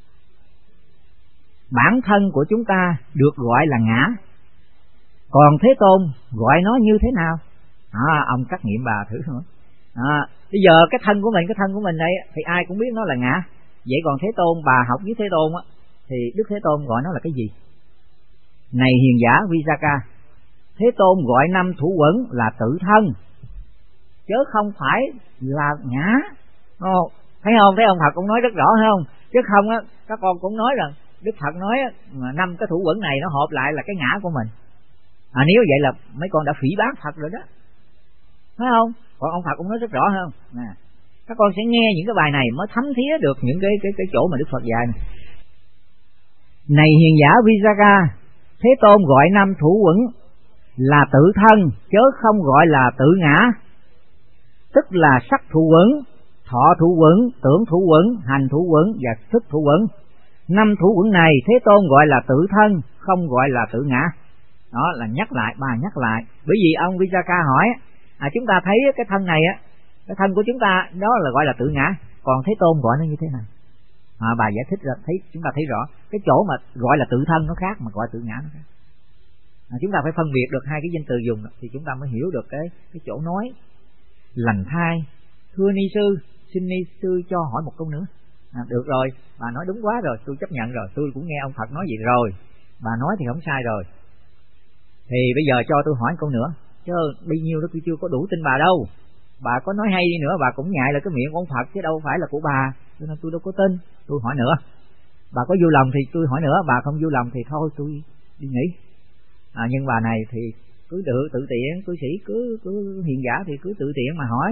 bản thân của chúng ta được gọi là ngã, còn Thế Tôn gọi nó như thế nào? À, ông trắc nghiệm bà thử thôi. À, bây giờ cái thân của mình, cái thân của mình đây thì ai cũng biết nó là ngã. Vậy còn Thế Tôn, bà học với Thế Tôn á, thì Đức Thế Tôn gọi nó là cái gì? Này hiền giả Visakha, Thế Tôn gọi năm thủ quẩn là tự thân, chứ không phải là ngã. Ồ, thấy không? Thấy ông Phật cũng nói rất rõ thấy không? Chứ không á, các con cũng nói rằng Đức Phật nói mà năm cái thủ quẩn này nó hợp lại là cái ngã của mình. À, nếu vậy là mấy con đã phỉ báng Phật rồi đó, phải không? Còn ông Phật cũng nói rất rõ không? Nè, các con sẽ nghe những cái bài này mới thấm thía được những cái cái cái chỗ mà Đức Phật dạy này. Này hiền giả Visakha, Thế Tôn gọi năm thủ quẩn là tự thân, chớ không gọi là tự ngã, tức là sắc thủ quẩn, thọ thủ quẩn, tưởng thủ quẩn, hành thủ quẩn và thức thủ quẩn. Năm thủ quẩn này Thế Tôn gọi là tự thân, không gọi là tự ngã. Đó là nhắc lại, bà nhắc lại. Bởi vì ông Visakha hỏi, à, chúng ta thấy cái thân này á Cái thân của chúng ta đó là gọi là tự ngã, còn Thế Tôn gọi nó như thế nào? À, bà giải thích ra thấy chúng ta thấy rõ cái chỗ mà gọi là tự thân nó khác, mà gọi tự ngã nó khác. À, chúng ta phải phân biệt được hai cái danh từ dùng đó, thì chúng ta mới hiểu được cái cái chỗ nói. Lành thai, thưa ni sư, xin ni sư cho hỏi một câu nữa. À, được rồi, bà nói đúng quá rồi, tôi chấp nhận rồi, tôi cũng nghe ông Phật nói vậy rồi, bà nói thì không sai rồi. Thì bây giờ cho tôi hỏi câu nữa, chứ bấy nhiêu đó tôi chưa có đủ tin bà đâu. Bà có nói hay đi nữa, bà cũng nhại là cái miệng của ông Phật chứ đâu phải là của bà, cho nên tôi đâu có tin. Tôi hỏi nữa, bà có vui lòng thì tôi hỏi nữa, bà không vui lòng thì thôi tôi đi nghỉ. À, nhưng bà này thì cứ tự tự tiện, cư sĩ cứ cứ hiền giả thì cứ tự tiện mà hỏi.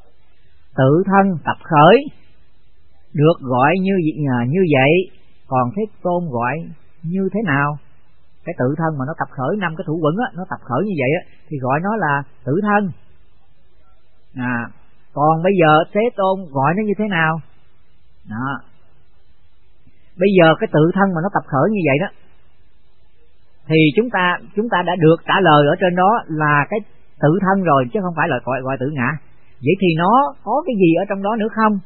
Tự thân tập khởi được gọi như như vậy, còn Thế Tôn gọi như thế nào? Cái tự thân mà nó tập khởi năm cái thủ quẩn á, nó tập khởi như vậy á thì gọi nó là tự thân. À, còn bây giờ Thế Tôn gọi nó như thế nào? Đó. Bây giờ cái tự thân mà nó tập khởi như vậy đó, thì chúng ta chúng ta đã được trả lời ở trên đó là cái tự thân rồi, chứ không phải là gọi gọi tự ngã. Vậy thì nó có cái gì ở trong đó nữa không?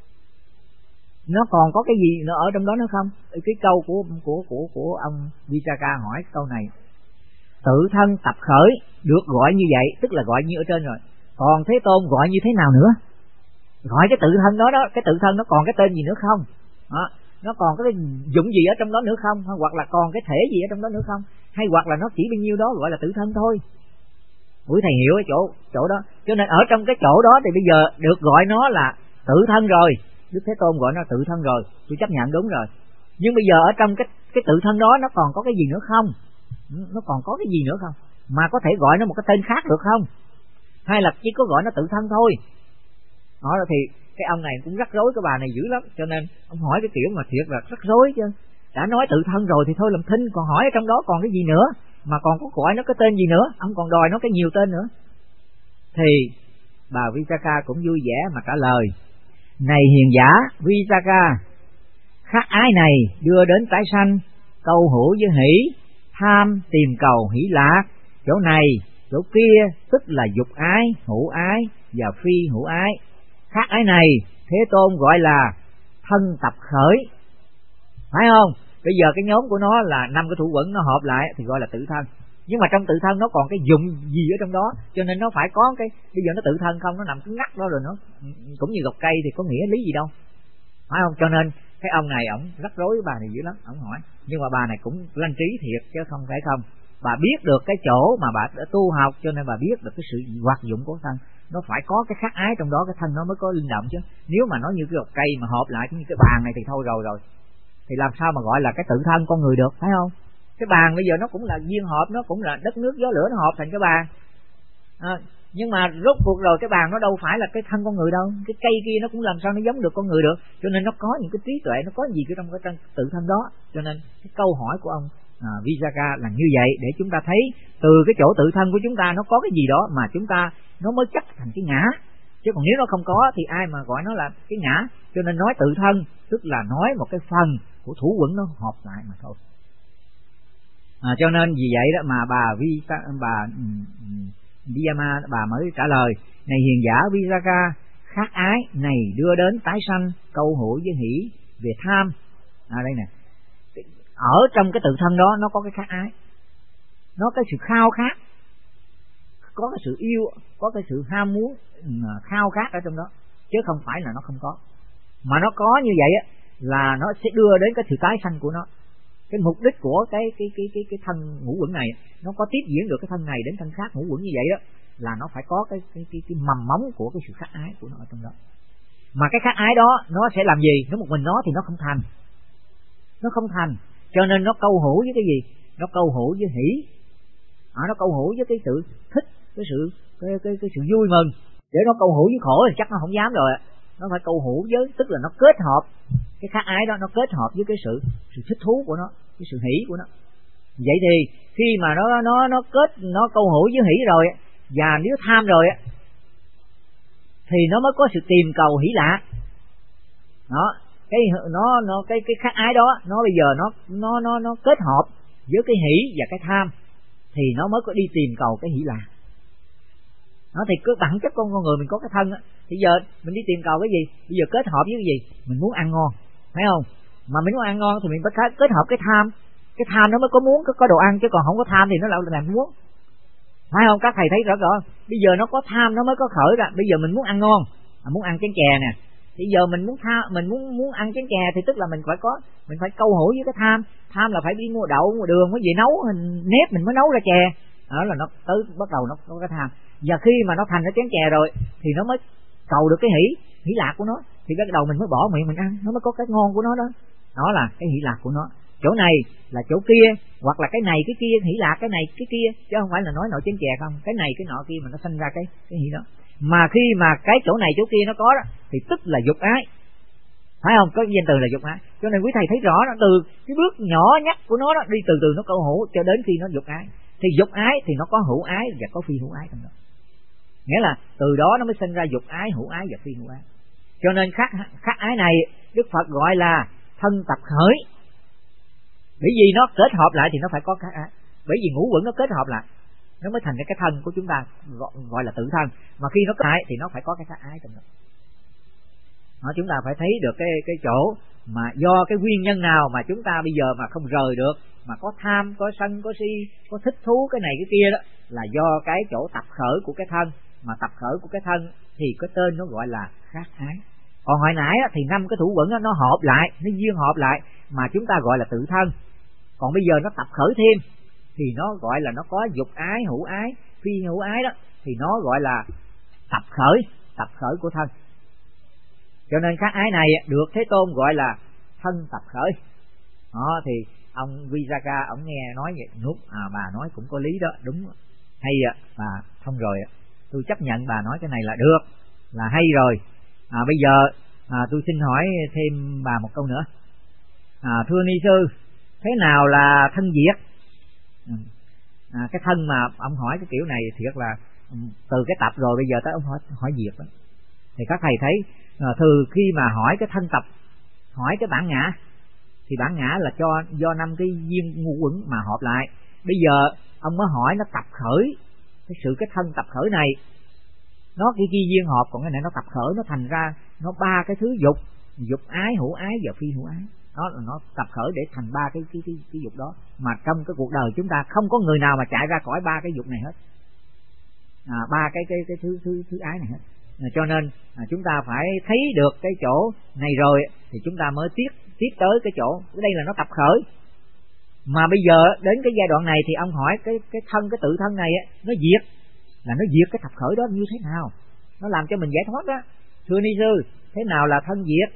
Nó còn có cái gì nữa ở trong đó nữa không? Cái câu của của của của ông Visakha hỏi câu này. Tự thân tập khởi được gọi như vậy, tức là gọi như ở trên rồi. Còn Thế Tôn gọi như thế nào nữa? Gọi cái tự thân đó đó, cái tự thân nó còn cái tên gì nữa không? Đó, nó còn cái dụng gì ở trong đó nữa không? Hoặc là còn cái thể gì ở trong đó nữa không? Hay hoặc là nó chỉ bao nhiêu đó gọi là tự thân thôi. Quý thầy hiểu cái chỗ chỗ đó. Cho nên ở trong cái chỗ đó thì bây giờ được gọi nó là tự thân rồi. Đức Thế Tôn gọi nó tự thân rồi, tôi chấp nhận đúng rồi. Nhưng bây giờ ở trong cái cái tự thân đó nó còn có cái gì nữa không? Nó còn có cái gì nữa không? Mà có thể gọi nó một cái tên khác được không? Hay là chỉ có gọi nó tự thân thôi? Đó thì cái ông này cũng rắc rối, cái bà này dữ lắm, cho nên ông hỏi cái kiểu mà thiệt là rắc rối chứ. Đã nói tự thân rồi thì thôi làm thinh, còn hỏi ở trong đó còn cái gì nữa, mà còn có gọi nó cái tên gì nữa, ông còn đòi nó cái nhiều tên nữa. Thì bà Visakha cũng vui vẻ mà trả lời. Này hiền giả Visakha, khắc ái này đưa đến tái sanh, câu hữu với hỷ, tham tìm cầu hỷ lạc. Chỗ này, chỗ kia tức là dục ái, hữu ái và phi hữu ái. Khắc ái này Thế Tôn gọi là thân tập khởi, phải không? Bây giờ cái nhóm của nó là năm cái thủ quẩn nó hợp lại thì gọi là tự thân. Nhưng mà trong tự thân nó còn cái dụng gì ở trong đó, cho nên nó phải có cái, bây giờ nó tự thân không, nó nằm cứ ngắt đó rồi nó cũng như gọc cây thì có nghĩa lý gì đâu, phải không? Cho nên cái ông này ổng rắc rối bà này dữ lắm, ổng hỏi. Nhưng mà bà này cũng lanh trí thiệt chứ không phải không. Bà biết được cái chỗ mà bà đã tu học, cho nên bà biết được cái sự hoạt dụng của thân. Nó phải có cái khắc ái trong đó, cái thân nó mới có linh động chứ. Nếu mà nó như cái gọc cây mà hợp lại như cái bàn này thì thôi rồi rồi. Thì làm sao mà gọi là cái tự thân con người được, phải không? Cái bàn bây giờ nó cũng là duyên hợp, nó cũng là đất nước gió lửa nó hợp thành cái bàn. À, nhưng mà rốt cuộc rồi cái bàn nó đâu phải là cái thân con người đâu. Cái cây kia nó cũng làm sao nó giống được con người được. Cho nên nó có những cái trí tuệ, nó có gì trong cái tự thân đó. Cho nên cái câu hỏi của ông à, Visakha là như vậy, để chúng ta thấy từ cái chỗ tự thân của chúng ta nó có cái gì đó mà chúng ta nó mới chấp thành cái ngã. Chứ còn nếu nó không có thì ai mà gọi nó là cái ngã. Cho nên nói tự thân tức là nói một cái phần của thủ quẩn nó hợp lại mà thôi. À, cho nên vì vậy đó mà bà Vi bà Diyama bà mới trả lời. Này hiền giả Visakha, khắc ái này đưa đến tái sanh, câu hữu với hỷ về tham. À đây nè, ở trong cái tự thân đó nó có cái khắc ái, nó cái sự khao khát, có cái sự yêu, có cái sự ham muốn, khao khát ở trong đó, chứ không phải là nó không có. Mà nó có như vậy á là nó sẽ đưa đến cái sự tái sanh của nó. Cái mục đích của cái cái cái cái cái thân ngũ quẩn này, nó có tiếp diễn được cái thân này đến thân khác ngũ quẩn như vậy đó, là nó phải có cái cái cái, cái mầm móng của cái sự khắc ái của nó ở trong đó. Mà cái khắc ái đó nó sẽ làm gì? Nó một mình nó thì nó không thành, nó không thành. Cho nên nó câu hữu với cái gì? Nó câu hữu với hỷ, à, nó câu hữu với cái sự thích, cái sự cái cái cái sự vui mừng. Để nó câu hữu với khổ thì chắc nó không dám rồi. Nó phải câu hữu với, tức là nó kết hợp cái khắc ái đó, nó kết hợp với cái sự sự thích thú của nó, cái sự hỷ của nó. Vậy thì khi mà nó nó nó kết, nó câu hữu với hỷ rồi, và nếu tham rồi thì nó mới có sự tìm cầu hỷ lạc. Đó, cái nó nó cái cái khắc ái đó, nó bây giờ nó nó nó nó kết hợp với cái hỷ và cái tham thì nó mới có đi tìm cầu cái hỷ lạc. Nó thì cứ bản chất con con người mình có cái thân á, thì giờ mình đi tìm cầu cái gì? Bây giờ kết hợp với cái gì? Mình muốn ăn ngon, phải không? Mà mình muốn ăn ngon thì mình phải kết hợp cái tham. Cái tham nó mới có muốn có, có đồ ăn, chứ còn không có tham thì nó làm làm muốn. Phải không? Các thầy thấy rõ rõ. Bây giờ nó có tham nó mới có khởi ra. Bây giờ mình muốn ăn ngon, à, muốn ăn chén chè nè. Thì giờ mình muốn tha, mình muốn muốn ăn chén chè thì tức là mình phải có, mình phải câu hữu với cái tham. Tham là phải đi mua đậu, mua đường, cái gì nấu, mình nếp mình mới nấu ra chè. Đó là nó tới bắt đầu nó có cái tham. Và khi mà nó thành cái chén chè rồi thì nó mới cầu được cái hỷ, hỷ lạc của nó. Thì bắt đầu mình mới bỏ miệng mình ăn, nó mới có cái ngon của nó đó. Đó là cái hỷ lạc của nó. Chỗ này là chỗ kia, hoặc là cái này cái kia, hỷ lạc cái này cái kia, chứ không phải là nói nồi chén chè không. Cái này cái nọ kia mà nó sinh ra cái cái hỷ đó. Mà khi mà cái chỗ này chỗ kia nó có đó thì tức là dục ái, phải không? Có danh từ là dục ái. Cho nên quý thầy thấy rõ đó, từ cái bước nhỏ nhất của nó đó đi từ từ nó câu hữu cho đến khi nó dục ái. Thì dục ái thì nó có hữu ái và có phi hữu ái trong đó. Nghĩa là từ đó nó mới sinh ra dục ái, hữu ái và phi hữu ái. Cho nên khắc khắc ái này Đức Phật gọi là thân tập khởi. Bởi vì nó kết hợp lại thì nó phải có khắc ái. Bởi vì ngũ uẩn nó kết hợp lại nó mới thành cái cái thân của chúng ta, gọi, gọi là tự thân. Mà khi nó có ái thì nó phải có cái khắc ái trong đó. Đó, chúng ta phải thấy được cái cái chỗ mà do cái nguyên nhân nào mà chúng ta bây giờ mà không rời được, mà có tham, có sân, có si, có thích thú cái này cái kia đó, là do cái chỗ tập khởi của cái thân. Mà tập khởi của cái thân thì cái tên nó gọi là khắc ái. Còn hồi nãy thì năm cái thủ uẩn nó hợp lại, nó duyên hợp lại mà chúng ta gọi là tự thân. Còn bây giờ nó tập khởi thêm thì nó gọi là nó có dục ái, hữu ái, phi hữu ái đó, thì nó gọi là tập khởi, tập khởi của thân. Cho nên khắc ái này được Thế Tôn gọi là thân tập khởi. Đó thì ông Visakha ông nghe nói vậy, nút à bà nói cũng có lý đó, đúng hay ạ, bà thông rồi, tôi chấp nhận bà nói cái này là được, là hay rồi. À, bây giờ à, tôi xin hỏi thêm bà một câu nữa. À, thưa ni sư, thế nào là thân diệt? À, cái thân mà ông hỏi cái kiểu này thiệt là từ cái tập rồi bây giờ tới ông hỏi hỏi diệt đó. Thì các thầy thấy à, từ khi mà hỏi cái thân tập, hỏi cái bản ngã, thì bản ngã là cho do năm cái duyên ngũ uẩn mà hợp lại. Bây giờ ông mới hỏi nó tập khởi cái sự cái thân tập khởi này, nó cái chi duyên hợp, còn cái này nó tập khởi, nó thành ra nó ba cái thứ dục, dục ái, hữu ái và phi hữu ái. Đó là nó tập khởi để thành ba cái cái, cái cái dục đó. Mà trong cái cuộc đời chúng ta không có người nào mà chạy ra khỏi ba cái dục này hết, à, ba cái cái cái thứ thứ thứ ái này hết. À, cho nên à, chúng ta phải thấy được cái chỗ này rồi thì chúng ta mới tiếp tiếp tới cái chỗ đây là nó tập khởi. Mà bây giờ đến cái giai đoạn này thì ông hỏi cái cái thân, cái tự thân này á, nó diệt, là nó diệt cái tập khởi đó như thế nào, nó làm cho mình giải thoát đó. Thưa ni sư, thế nào là thân diệt?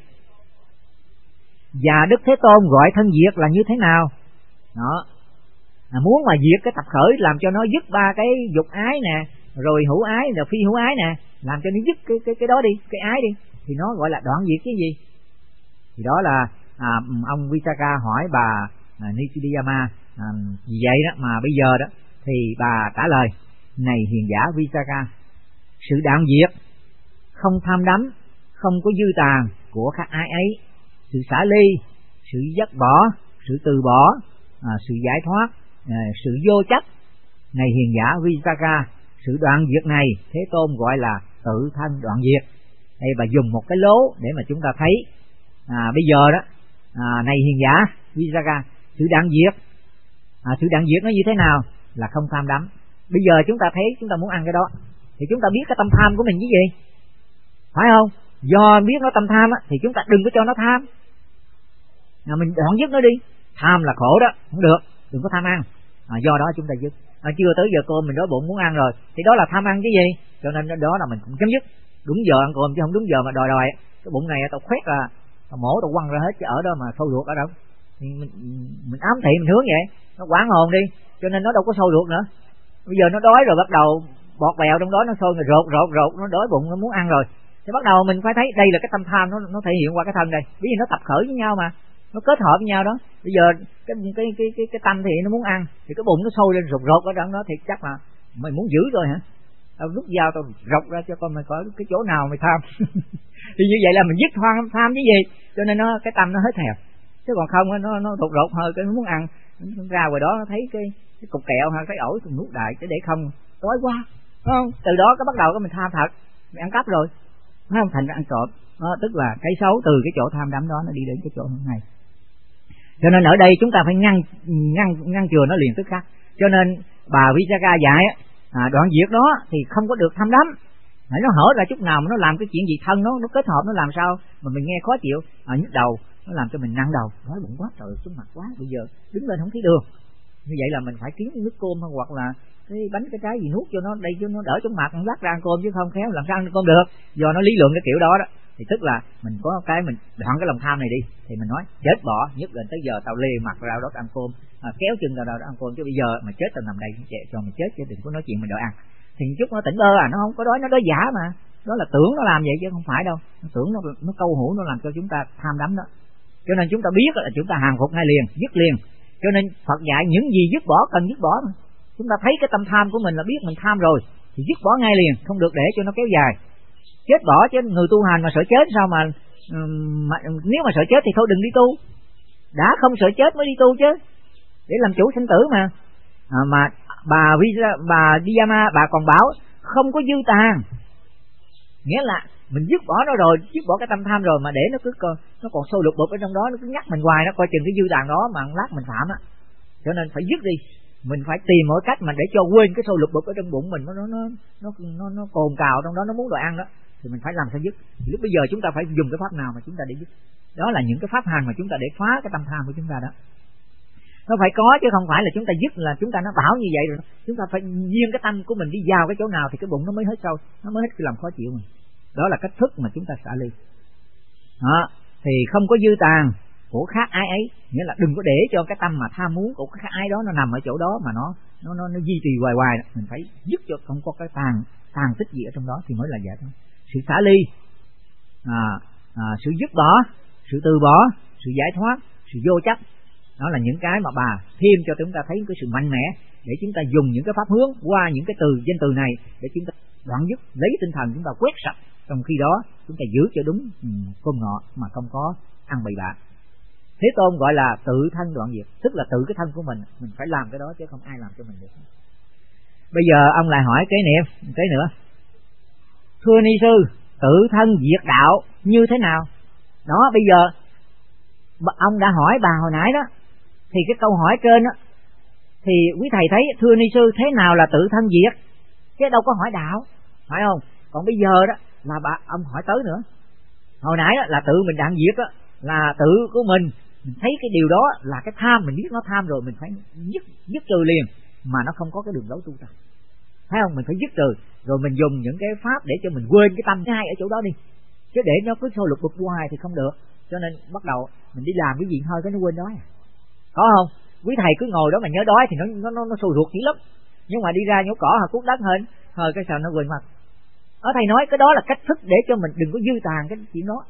Và Đức Thế Tôn gọi thân diệt là như thế nào? Đó, à, muốn mà diệt cái tập khởi, làm cho nó dứt ba cái dục ái nè, rồi hữu ái, rồi phi hữu ái nè, làm cho nó dứt cái cái cái đó đi, cái ái đi, thì nó gọi là đoạn diệt cái gì? Thì đó là à, ông Visakha hỏi bà à, Nityanama à, vì vậy đó mà bây giờ đó thì bà trả lời: này hiền giả Visakha, sự đoạn diệt không tham đắm, không có dư tàn của các ái ấy, sự xả ly, sự dứt bỏ, sự từ bỏ, à, sự giải thoát, à, sự vô chấp. Này hiền giả Visakha, sự đoạn diệt này Thế Tôn gọi là tự thân đoạn diệt. Đây bà dùng một cái lố để mà chúng ta thấy. À, bây giờ đó, à, này hiền giả Visakha, sự đoạn diệt, à, sự đoạn diệt nó như thế nào? Là không tham đắm. Bây giờ chúng ta thấy chúng ta muốn ăn cái đó thì chúng ta biết cái tâm tham của mình cái gì, phải không? Do biết nó tâm tham á, thì chúng ta đừng có cho nó tham, à, mình đoạn dứt nó đi. Tham là khổ đó, không được, đừng có tham ăn, à, do đó chúng ta dứt. À, chưa tới giờ cơm mình đói bụng muốn ăn rồi thì đó là tham ăn cái gì, cho nên đó là mình cũng chấm dứt. Đúng giờ ăn cơm chứ không đúng giờ mà đòi đòi cái bụng này tao khoét là tao mổ tao quăng ra hết, chứ ở đó mà sâu ruột ở đâu. Thì mình, mình ám thị mình hướng vậy, nó quán hồn đi, cho nên nó đâu có sâu ruột nữa. Bây giờ nó đói rồi bắt đầu bọt bèo trong đó nó sôi rồi rột rột rột, nó đói bụng nó muốn ăn rồi, thì bắt đầu mình phải thấy đây là cái tâm tham nó nó thể hiện qua cái thân đây, bởi vì nó tập khởi với nhau mà, nó kết hợp với nhau đó. Bây giờ cái cái cái cái, cái tâm thì nó muốn ăn, thì cái bụng nó sôi lên rột rột ở trong đó, thì chắc là mày muốn giữ rồi hả? Tao rút dao tao rọc ra cho con mày coi cái chỗ nào mày tham. Thì như vậy là mình dứt tham tham cái gì, cho nên nó cái tâm nó hết thèm. Chứ còn không nó nó rột rột hơi cái nó muốn ăn, nó ra ngoài đó nó thấy cái cái cục kẹo hay cái ổi thì nuốt đại, chứ để không đói quá không? Từ đó cái bắt đầu cái mình tham thật, mình ăn cắp rồi, phải không? Thành ra ăn trộm, đó, tức là cái xấu từ cái chỗ tham đắm đó nó đi đến cái chỗ này. Cho nên ở đây chúng ta phải ngăn ngăn ngăn chừa nó liền tức khắc. Cho nên bà Visakha dạy à, đoạn diệt đó thì không có được tham đắm. Nó hở ra chút nào mà nó làm cái chuyện gì thân nó nó kết hợp nó làm sao mà mình nghe khó chịu, à, nhức đầu, nó làm cho mình nặng đầu, đói bụng quá trời, xuống mặt quá, bây giờ đứng lên không thấy đường. Như vậy là mình phải kiếm nước cơm hoặc là cái bánh cái trái gì nuốt cho nó đây cho nó đỡ trong mặt, lát ra ăn cơm chứ không khéo làm sao ăn cơm được. Do nó lý luận cái kiểu đó đó, thì tức là mình có cái mình đoạn cái lòng tham này đi, thì mình nói chết bỏ, nhất định tới giờ tao lê mặt ra đó ăn cơm, à, kéo chân ra đó ăn cơm, chứ bây giờ mà chết tao nằm đây cho mày chết chứ đừng có nói chuyện mình đợi ăn. Thì chút nó tỉnh bơ à, nó không có đói, nó đói giả mà, đó là tưởng nó làm vậy chứ không phải đâu, nó tưởng nó nó câu hủ, nó làm cho chúng ta tham đắm đó. Cho nên chúng ta biết là chúng ta hàng phục ngay liền, dứt liền. Cho nên Phật dạy những gì dứt bỏ cần dứt bỏ mà. Chúng ta thấy cái tâm tham của mình là biết mình tham rồi thì dứt bỏ ngay liền, không được để cho nó kéo dài. Chết bỏ chứ người tu hành mà sợ chết sao mà, mà nếu mà sợ chết thì thôi đừng đi tu. Đã không sợ chết mới đi tu chứ, để làm chủ sinh tử mà. À, mà bà bà Diyama bà còn bảo không có dư tàn, nghĩa là mình dứt bỏ nó rồi, dứt bỏ cái tâm tham rồi mà để nó cứ còn nó còn sôi lục bục ở trong đó, nó cứ nhắc mình hoài, nó coi chừng cái dư tàn đó mà lát mình phạm á. Cho nên phải dứt đi, mình phải tìm mọi cách mà để cho quên cái sôi lục bục ở trong bụng mình, nó nó nó nó nó, nó cồn cào trong đó, nó muốn đồ ăn đó, thì mình phải làm sao dứt. Lúc bây giờ chúng ta phải dùng cái pháp nào mà chúng ta để dứt, đó là những cái pháp hành mà chúng ta để phá cái tâm tham của chúng ta đó. Nó phải có chứ không phải là chúng ta dứt là chúng ta nó bảo như vậy rồi. Chúng ta phải duyên cái tâm của mình đi vào cái chỗ nào thì cái bụng nó mới hết sâu, nó mới hết cái làm khó chịu mình. Đó là cách thức mà chúng ta xả ly. Đó, thì không có dư tàn của khác ái ấy, nghĩa là đừng có để cho cái tâm mà tham muốn của khác ái đó nó nằm ở chỗ đó mà nó nó nó, nó duy trì hoài hoài. Mình phải dứt cho không có cái tàn tàn tích gì ở trong đó thì mới là giải thoát. Sự xả ly, à, à, sự dứt bỏ, sự từ bỏ, sự giải thoát, sự vô chấp, đó là những cái mà bà thêm cho chúng ta thấy cái sự mạnh mẽ để chúng ta dùng những cái pháp hướng qua những cái từ danh từ này để chúng ta đoạn dứt, lấy tinh thần chúng ta quét sạch. Trong khi đó chúng ta giữ cho đúng cơm ngọ mà không có ăn bậy bạ. Thế Tôn gọi là tự thân đoạn diệt, tức là tự cái thân của mình, mình phải làm cái đó chứ không ai làm cho mình được. Bây giờ ông lại hỏi cái niệm cái nữa. Thưa ni sư, tự thân diệt đạo như thế nào? Đó, bây giờ ông đã hỏi bà hồi nãy đó, thì cái câu hỏi trên đó thì quý thầy thấy thưa ni sư thế nào là tự thân diệt, chứ đâu có hỏi đạo, phải không? Còn bây giờ đó là bà ông hỏi tới nữa. Hồi nãy đó là tự mình đặng diệt đó, là tự của mình, mình thấy cái điều đó là cái tham, mình biết nó tham rồi mình phải dứt dứt trừ liền, mà nó không có cái đường lối tu tập, thấy không? Mình phải dứt trừ rồi mình dùng những cái pháp để cho mình quên cái tâm ngay ở chỗ đó đi, chứ để nó cứ sôi lục bục hoài thì không được. Cho nên bắt đầu mình đi làm cái gì thôi cái nó quên đói, có không? Quý thầy cứ ngồi đó mà nhớ đói thì nó nó nó, nó sôi ruột dữ lắm, nhưng mà đi ra nhổ cỏ hoặc cuốc đất hơn thôi cái sao nó quên mặt. Ở thầy nói cái đó là cách thức để cho mình đừng có dư tàn cái chuyện đó.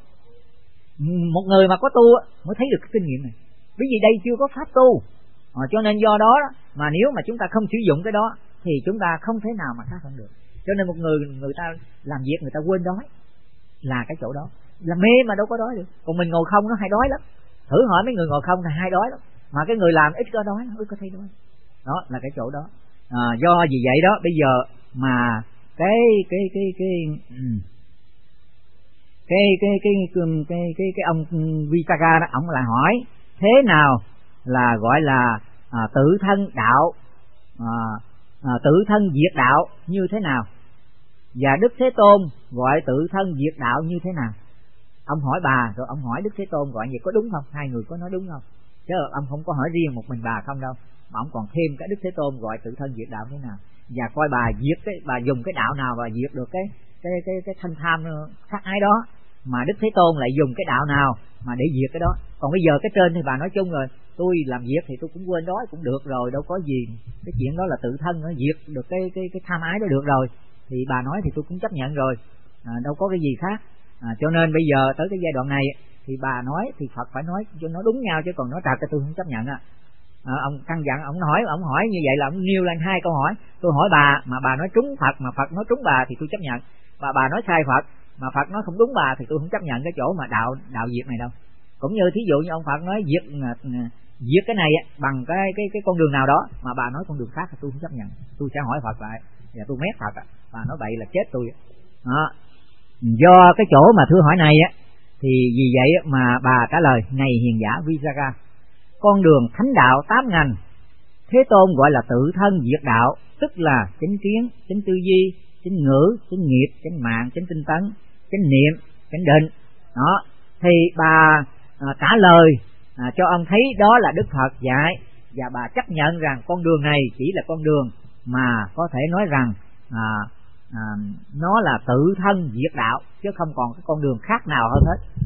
Một người mà có tu mới thấy được cái kinh nghiệm này, bởi vì đây chưa có pháp tu, à, cho nên do đó mà nếu mà chúng ta không sử dụng cái đó thì chúng ta không thể nào mà khác hơn được. Cho nên một người người ta làm việc người ta quên đói là cái chỗ đó, là mê mà đâu có đói được. Còn mình ngồi không nó hay đói lắm, thử hỏi mấy người ngồi không là hay đói lắm, mà cái người làm ít có đói, ít có thấy đói. Đó là cái chỗ đó. À, do vì vậy đó bây giờ mà cái cái cái cái cái cái cái cái cái cái, cái ông Visakha đó, ông lại hỏi thế nào là gọi là à, tự thân đạo, à, à, tự thân diệt đạo như thế nào, và Đức Thế Tôn gọi tự thân diệt đạo như thế nào. Ông hỏi bà rồi ông hỏi Đức Thế Tôn gọi vậy có đúng không? Hai người có nói đúng không? Chứ ông không có hỏi riêng một mình bà không đâu, mà ông còn thêm cái Đức Thế Tôn gọi tự thân diệt đạo thế nào, và coi bà diệt cái bà dùng cái đạo nào và diệt được cái cái cái cái thanh tham sát ái đó, mà Đức Thế Tôn lại dùng cái đạo nào mà để diệt cái đó. Còn bây giờ cái trên thì bà nói chung rồi, tôi làm việc thì tôi cũng quên đói cũng được rồi, đâu có gì, cái chuyện đó là tự thân nó diệt được cái cái cái tham ái đó được rồi, thì bà nói thì tôi cũng chấp nhận rồi, à, đâu có cái gì khác. À, cho nên bây giờ tới cái giai đoạn này thì bà nói thì Phật phải nói cho nó đúng nhau, chứ còn nói trật thì tôi không chấp nhận. À, à ông căn dặn, ông hỏi ông hỏi như vậy là ông nêu lên hai câu hỏi. Tôi hỏi bà mà bà nói trúng Phật mà Phật nói trúng bà thì tôi chấp nhận, và bà nói sai Phật mà Phật nói không đúng bà thì tôi không chấp nhận cái chỗ mà đạo đạo diệt này đâu. Cũng như thí dụ như ông Phật nói diệt diệt cái này bằng cái cái cái con đường nào đó, mà bà nói con đường khác thì tôi không chấp nhận, tôi sẽ hỏi Phật lại và tôi mét Phật, bà nói bậy là chết tôi. Đó. Do cái chỗ mà thưa hỏi này á, thì vì vậy mà bà trả lời: này hiền giả Visakha, con đường thánh đạo tám ngành, Thế Tôn gọi là tự thân diệt đạo, tức là chánh kiến, chánh tư duy, chánh ngữ, chánh nghiệp, chánh mạng, chánh tinh tấn, chánh niệm, chánh định. Đó, thì bà à, trả lời à, cho ông thấy đó là Đức Phật dạy, và bà chấp nhận rằng con đường này chỉ là con đường mà có thể nói rằng à, à, nó là tự thân diệt đạo, chứ không còn cái con đường khác nào hơn hết.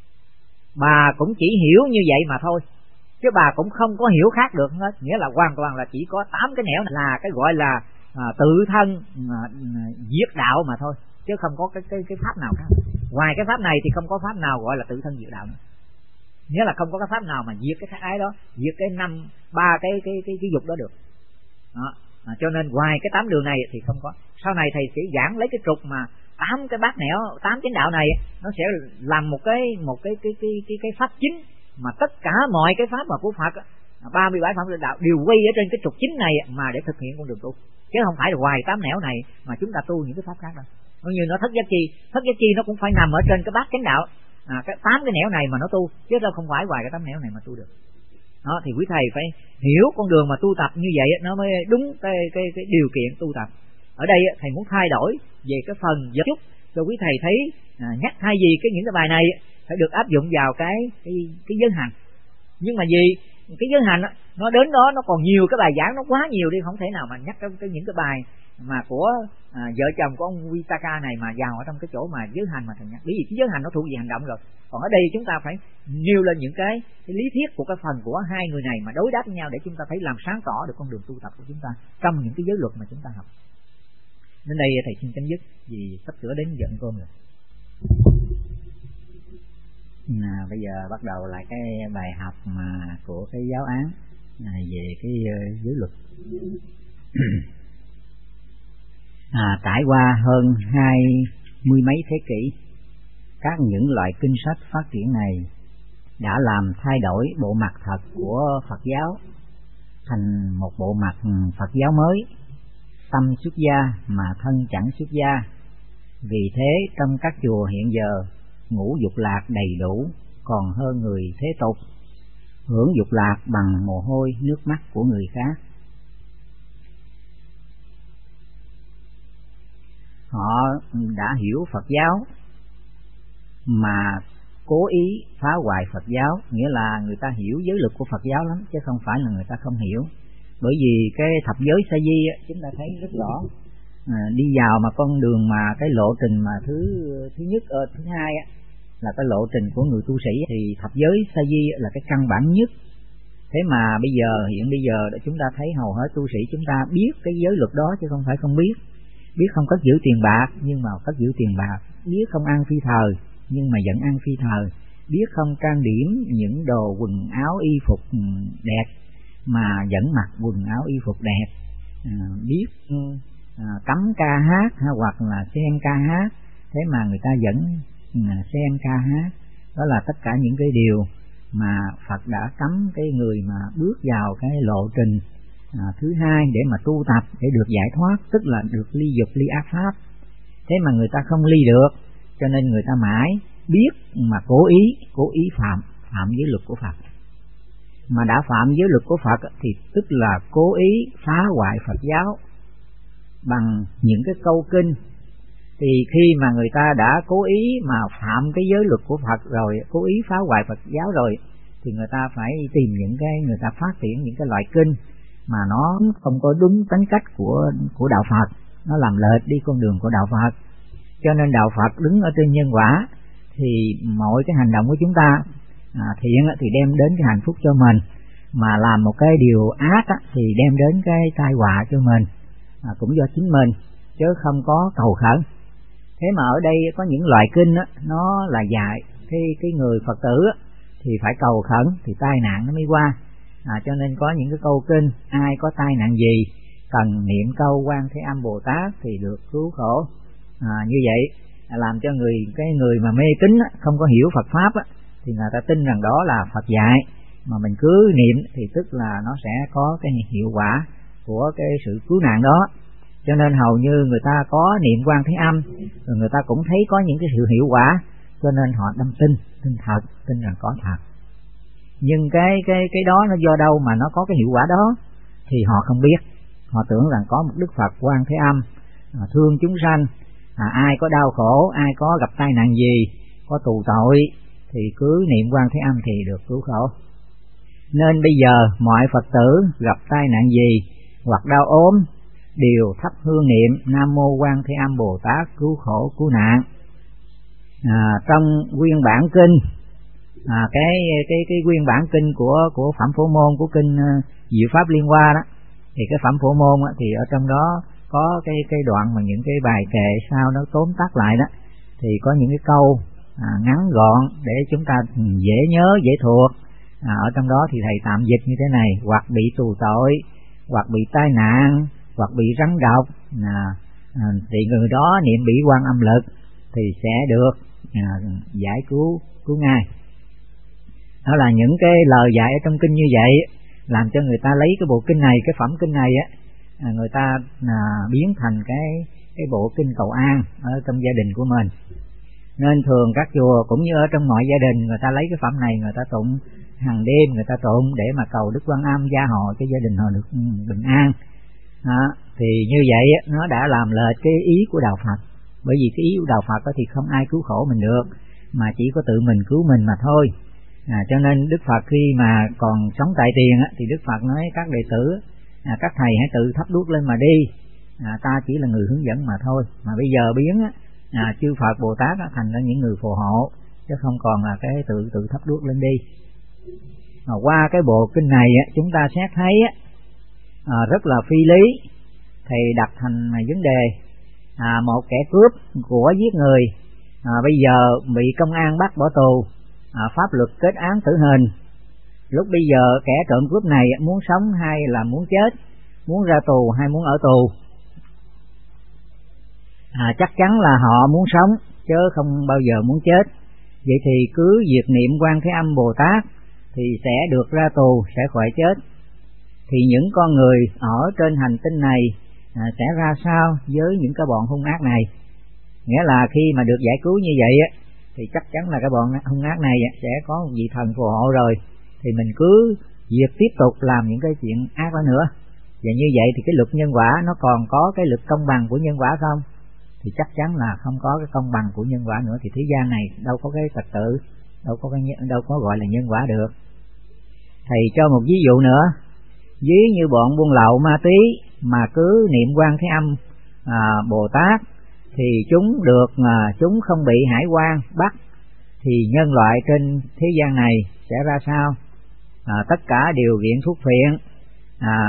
Bà cũng chỉ hiểu như vậy mà thôi, chứ bà cũng không có hiểu khác được hết, nghĩa là hoàn toàn là chỉ có tám cái nẻo là cái gọi là à, tự thân à, diệt đạo mà thôi, chứ không có cái cái cái pháp nào khác. Ngoài cái pháp này thì không có pháp nào gọi là tự thân diệt đạo nữa, nghĩa là không có cái pháp nào mà diệt cái thái ái đó, diệt cái năm ba cái cái cái cái dục đó được. Đó. À, cho nên ngoài cái tám đường này thì không có. Sau này thầy sẽ giảng lấy cái trục mà tám cái bát nẻo, tám chánh đạo này, nó sẽ làm một cái một cái cái cái cái cái pháp chính, mà tất cả mọi cái pháp mà của Phật ba mươi bảy pháp luận đạo đều quay ở trên cái trục chính này mà để thực hiện con đường tu, chứ không phải là ngoài tám nẻo này mà chúng ta tu những cái pháp khác đâu. Nó như nó thất giác chi, thất giác chi nó cũng phải nằm ở trên cái bát chánh đạo, à, cái tám cái nẻo này mà nó tu, chứ đâu không phải ngoài cái tám nẻo này mà tu được. Đó, thì quý thầy phải hiểu con đường mà tu tập như vậy nó mới đúng cái cái cái điều kiện tu tập. Ở đây thầy muốn thay đổi về cái phần vật chút cho quý thầy thấy, à, nhắc thay vì cái những cái bài này phải được áp dụng vào cái cái cái giới hành. Nhưng mà vì cái giới hành nó đến đó nó còn nhiều cái bài giảng nó quá nhiều đi, không thể nào mà nhắc cái, cái những cái bài mà của à, vợ chồng của ông Visakha này mà vào ở trong cái chỗ mà giới hành mà thầy nhắc, bởi vì cái giới hành nó thuộc về hành động rồi. Còn ở đây chúng ta phải nêu lên những cái, cái lý thuyết của cái phần của hai người này mà đối đáp với nhau để chúng ta thấy làm sáng tỏ được con đường tu tập của chúng ta trong những cái giới luật mà chúng ta học. Đến đây thầy xin chấm dứt vì sắp sửa đến giờ ăn cơm rồi. À, bây giờ bắt đầu lại cái bài học mà của cái giáo án à, về cái uh, giới luật. À, trải qua hơn hai mươi mấy thế kỷ, các những loại kinh sách phát triển này đã làm thay đổi bộ mặt thật của Phật giáo thành một bộ mặt Phật giáo mới, tâm xuất gia mà thân chẳng xuất gia. Vì thế trong các chùa hiện giờ ngũ dục lạc đầy đủ còn hơn người thế tục, hưởng dục lạc bằng mồ hôi nước mắt của người khác. Họ đã hiểu Phật giáo mà cố ý phá hoại Phật giáo, nghĩa là người ta hiểu giới luật của Phật giáo lắm, chứ không phải là người ta không hiểu. Bởi vì cái thập giới sa di chúng ta thấy rất rõ, à, đi vào mà con đường mà cái lộ trình mà thứ thứ nhất ờ, thứ hai á, là cái lộ trình của người tu sĩ, thì thập giới sa di là cái căn bản nhất. Thế mà bây giờ hiện bây giờ chúng ta thấy hầu hết tu sĩ chúng ta biết cái giới luật đó chứ không phải không biết. Biết không cất giữ tiền bạc nhưng mà cất giữ tiền bạc, biết không ăn phi thời nhưng mà vẫn ăn phi thời, biết không trang điểm những đồ quần áo y phục đẹp mà vẫn mặc quần áo y phục đẹp, à, biết à, cấm ca hát hay hoặc là xem ca hát, thế mà người ta vẫn à, xem ca hát. Đó là tất cả những cái điều mà Phật đã cấm cái người mà bước vào cái lộ trình à, thứ hai để mà tu tập để được giải thoát, tức là được ly dục ly ác pháp. Thế mà người ta không ly được, cho nên người ta mãi biết mà cố ý cố ý phạm phạm giới luật của Phật. Mà đã phạm giới luật của Phật thì tức là cố ý phá hoại Phật giáo bằng những cái câu kinh. Thì khi mà người ta đã cố ý mà phạm cái giới luật của Phật rồi, cố ý phá hoại Phật giáo rồi, thì người ta phải tìm những cái, người ta phát triển những cái loại kinh mà nó không có đúng tính cách của của đạo Phật, nó làm lệch đi con đường của đạo Phật. Cho nên đạo Phật đứng ở trên nhân quả, thì mọi cái hành động của chúng ta à, thiện thì đem đến cái hạnh phúc cho mình, mà làm một cái điều ác á, thì đem đến cái tai họa cho mình, à, cũng do chính mình chứ không có cầu khẩn. Thế mà ở đây có những loại kinh á, nó là dạy cái cái người Phật tử á, thì phải cầu khẩn thì tai nạn nó mới qua. À, cho nên có những cái câu kinh ai có tai nạn gì cần niệm câu Quan Thế Âm Bồ Tát thì được cứu khổ. À, như vậy làm cho người cái người mà mê tín á, không có hiểu Phật pháp á, thì người ta tin rằng đó là Phật dạy, mà mình cứ niệm thì tức là nó sẽ có cái hiệu quả của cái sự cứu nạn đó. Cho nên hầu như người ta có niệm Quan Thế Âm rồi người ta cũng thấy có những cái sự hiệu quả, cho nên họ đâm tin, tin thật, tin rằng có thật. Nhưng cái cái cái đó nó do đâu mà nó có cái hiệu quả đó thì họ không biết. Họ tưởng rằng có một Đức Phật Quan Thế Âm à, thương chúng sanh, à, ai có đau khổ, ai có gặp tai nạn gì, có tù tội thì cứ niệm Quan Thế Âm thì được cứu khổ. Nên bây giờ mọi Phật tử gặp tai nạn gì hoặc đau ốm đều thắp hương niệm Nam Mô Quan Thế Âm Bồ Tát cứu khổ cứu nạn. À, trong nguyên bản kinh, à, cái cái cái nguyên bản kinh của của Phẩm Phổ Môn, của kinh uh, Diệu Pháp Liên Hoa đó, thì cái Phẩm Phổ Môn á, thì ở trong đó có cái cái đoạn mà những cái bài kệ sau nó tóm tắt lại đó, thì có những cái câu à, ngắn gọn để chúng ta dễ nhớ dễ thuộc. À, ở trong đó thì thầy tạm dịch như thế này: hoặc bị tù tội, hoặc bị tai nạn, hoặc bị rắn độc, à, à, thì người đó niệm bỉ Quan Âm lực thì sẽ được à, giải cứu cứu ngay. Đó là những cái lời dạy ở trong kinh như vậy, làm cho người ta lấy cái bộ kinh này, cái phẩm kinh này á, à, người ta à, biến thành cái cái bộ kinh cầu an ở trong gia đình của mình. Nên thường các chùa cũng như ở trong mọi gia đình, người ta lấy cái phẩm này người ta tụng hàng đêm, người ta tụng để mà cầu Đức Quan Âm gia hộ cho gia đình họ được bình an. À, thì như vậy nó đã làm lệch cái ý của đạo Phật, bởi vì cái ý của đạo Phật thì không ai cứu khổ mình được, mà chỉ có tự mình cứu mình mà thôi. À, cho nên Đức Phật khi mà còn sống tại tiền thì Đức Phật nói các đệ tử, à, các thầy hãy tự thắp đuốc lên mà đi, à, ta chỉ là người hướng dẫn mà thôi. Mà bây giờ biến à, chư Phật Bồ Tát thành ra những người phù hộ, chứ không còn là cái tự tự thắp đuốc lên đi. À, qua cái bộ kinh này chúng ta xét thấy à, rất là phi lý. Thầy đặt thành vấn đề à, một kẻ cướp của giết người à, bây giờ bị công an bắt bỏ tù, à, pháp luật kết án tử hình. Lúc bây giờ kẻ trộm cướp này muốn sống hay là muốn chết, muốn ra tù hay muốn ở tù? À, chắc chắn là họ muốn sống chứ không bao giờ muốn chết. Vậy thì cứ việc niệm Quan Thế Âm Bồ Tát thì sẽ được ra tù, sẽ khỏi chết. Thì những con người ở trên hành tinh này à, sẽ ra sao với những cái bọn hung ác này? Nghĩa là khi mà được giải cứu như vậy á, thì chắc chắn là cái bọn hung ác này sẽ có một vị thần phù hộ rồi, thì mình cứ việc tiếp tục làm những cái chuyện ác đó nữa. Và như vậy thì cái luật nhân quả nó còn có cái luật công bằng của nhân quả không? Thì chắc chắn là không có cái công bằng của nhân quả nữa, thì thế gian này đâu có cái trật tự, đâu có cái đâu có gọi là nhân quả được. Thầy cho một ví dụ nữa. Ví như bọn buôn lậu ma túy mà cứ niệm Quan Thế Âm à, Bồ Tát thì chúng được à, chúng không bị hải quan bắt, thì nhân loại trên thế gian này sẽ ra sao? À, tất cả đều nghiện thuốc phiện, à,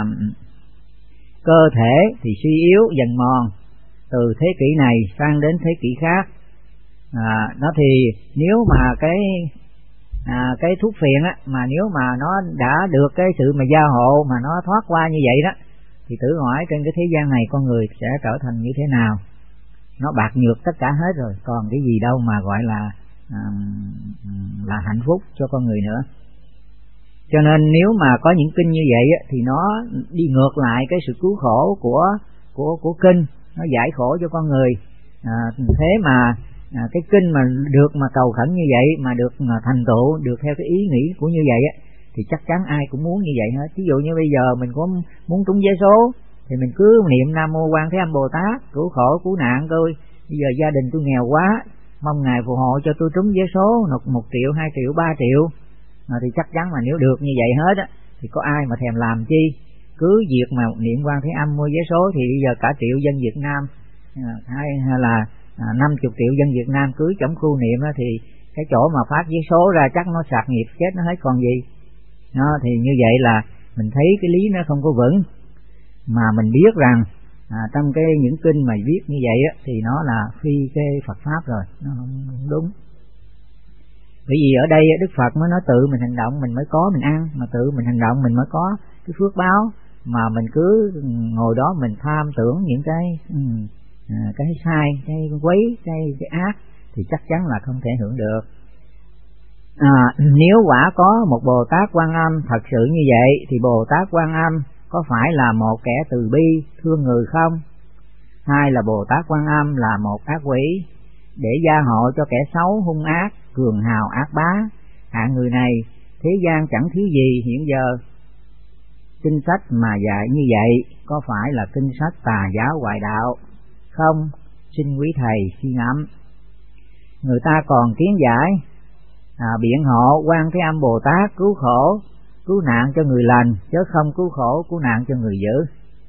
cơ thể thì suy yếu dần mòn từ thế kỷ này sang đến thế kỷ khác. À, nó thì nếu mà cái à, cái thuốc phiện á, mà nếu mà nó đã được cái sự mà gia hộ mà nó thoát qua như vậy đó, thì tự hỏi trên cái thế gian này con người sẽ trở thành như thế nào? Nó bạc nhược tất cả hết rồi, còn cái gì đâu mà gọi là à, là hạnh phúc cho con người nữa. Cho nên nếu mà có những kinh như vậy á, thì nó đi ngược lại cái sự cứu khổ của của của kinh, nó giải khổ cho con người. À, thế mà à, cái kinh mà được mà cầu khẩn như vậy mà được mà thành tựu được theo cái ý nghĩ của như vậy á, thì chắc chắn ai cũng muốn như vậy hết. Ví dụ như bây giờ mình có muốn trúng vé số thì mình cứ niệm Nam Mô Quan Thế Âm Bồ Tát cứu khổ cứu nạn tôi. Bây giờ gia đình tôi nghèo quá, mong ngài phù hộ cho tôi trúng vé số nộp một triệu, hai triệu, ba triệu. À, thì chắc chắn là nếu được như vậy hết á, thì có ai mà thèm làm chi? Cứ việc mà niệm Quan Thế Âm mua vé số thì bây giờ cả triệu dân Việt Nam à, hay, hay là à, năm chục triệu dân Việt Nam cứ chống khu niệm á, thì cái chỗ mà phát vé số ra chắc nó sạc nghiệp chết nó hết còn gì. Nó thì như vậy là mình thấy cái lý nó không có vững, mà mình biết rằng à, trong cái những kinh mà viết như vậy á, thì nó là phi cái Phật pháp rồi, nó không, không đúng. Bởi vì ở đây Đức Phật mới nói tự mình hành động mình mới có mình ăn, mà tự mình hành động mình mới có cái phước báo. Mà mình cứ ngồi đó mình tham tưởng những cái à, cái sai, cái quấy, cái cái ác thì chắc chắn là không thể hưởng được. À, nếu quả có một Bồ Tát Quan Âm thật sự như vậy thì Bồ Tát Quan Âm có phải là một kẻ từ bi thương người không? Hai là Bồ Tát Quan Âm là một ác quỷ để gia hộ cho kẻ xấu hung ác, cường hào ác bá. Hạng người này thế gian chẳng thiếu gì hiện giờ. Kinh sách mà dạy như vậy có phải là kinh sách tà giáo ngoại đạo không? Xin quý thầy suy ngẫm. Người ta còn kiến giải à, biện hộ Quan Thế Âm Bồ Tát cứu khổ cứu nạn cho người lành, chứ không cứu khổ cứu nạn cho người dữ.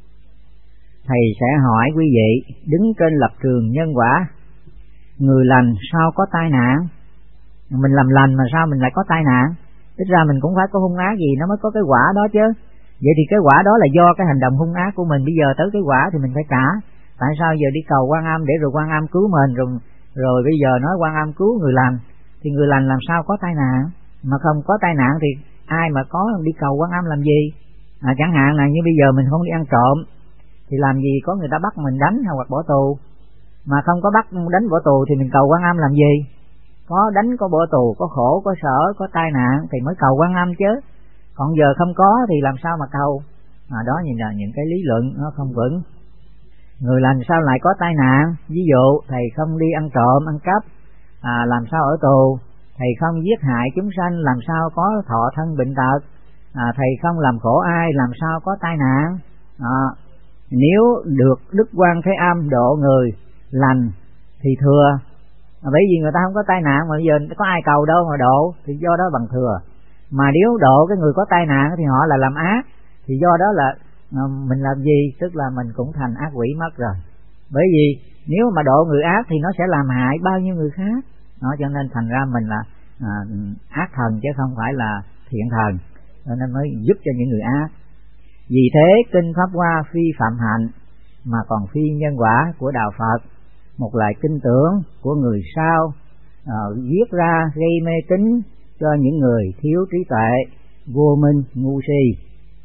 Thầy sẽ hỏi quý vị, đứng trên lập trường nhân quả, người lành sao có tai nạn? Mình làm lành mà sao mình lại có tai nạn? Tức ra mình cũng phải có hung ác gì nó mới có cái quả đó chứ. Vậy thì cái quả đó là do cái hành động hung ác của mình, bây giờ tới cái quả thì mình phải trả. Tại sao giờ đi cầu Quan Âm để rồi Quan Âm cứu mình, rồi rồi bây giờ nói Quan Âm cứu người lành, thì người lành làm sao có tai nạn? Mà không có tai nạn thì ai mà có đi cầu Quan Âm làm gì? À, chẳng hạn là như bây giờ mình không đi ăn trộm thì làm gì có người ta bắt mình đánh hoặc bỏ tù. Mà không có bắt đánh bỏ tù thì mình cầu Quan Âm làm gì? Có đánh, có bỏ tù, có khổ, có sở, có tai nạn thì mới cầu Quan Âm chứ. Còn giờ không có thì làm sao mà cầu? À, đó nhìn là những cái lý luận nó không vững. Người lành sao lại có tai nạn? Ví dụ thầy không đi ăn trộm, ăn cắp, à, làm sao ở tù? Thầy không giết hại chúng sanh, làm sao có thọ thân bệnh tật? À, thầy không làm khổ ai, làm sao có tai nạn? À, nếu được Đức Quan Thế Âm độ người lành thì thừa, à, bởi vì người ta không có tai nạn mà bây giờ có ai cầu đâu mà độ, thì do đó bằng thừa. Mà nếu độ cái người có tai nạn thì họ là làm ác, thì do đó là à, mình làm gì? Tức là mình cũng thành ác quỷ mất rồi. Bởi vì nếu mà độ người ác thì nó sẽ làm hại bao nhiêu người khác. Đó, cho nên thành ra mình là à, ác thần chứ không phải là thiện thần, cho nên mới giúp cho những người ác. Vì thế kinh Pháp Hoa phi phạm hạnh mà còn phi nhân quả của đạo Phật, một loại kinh tưởng của người sau à, viết ra gây mê tín cho những người thiếu trí tuệ, vô minh, ngu si.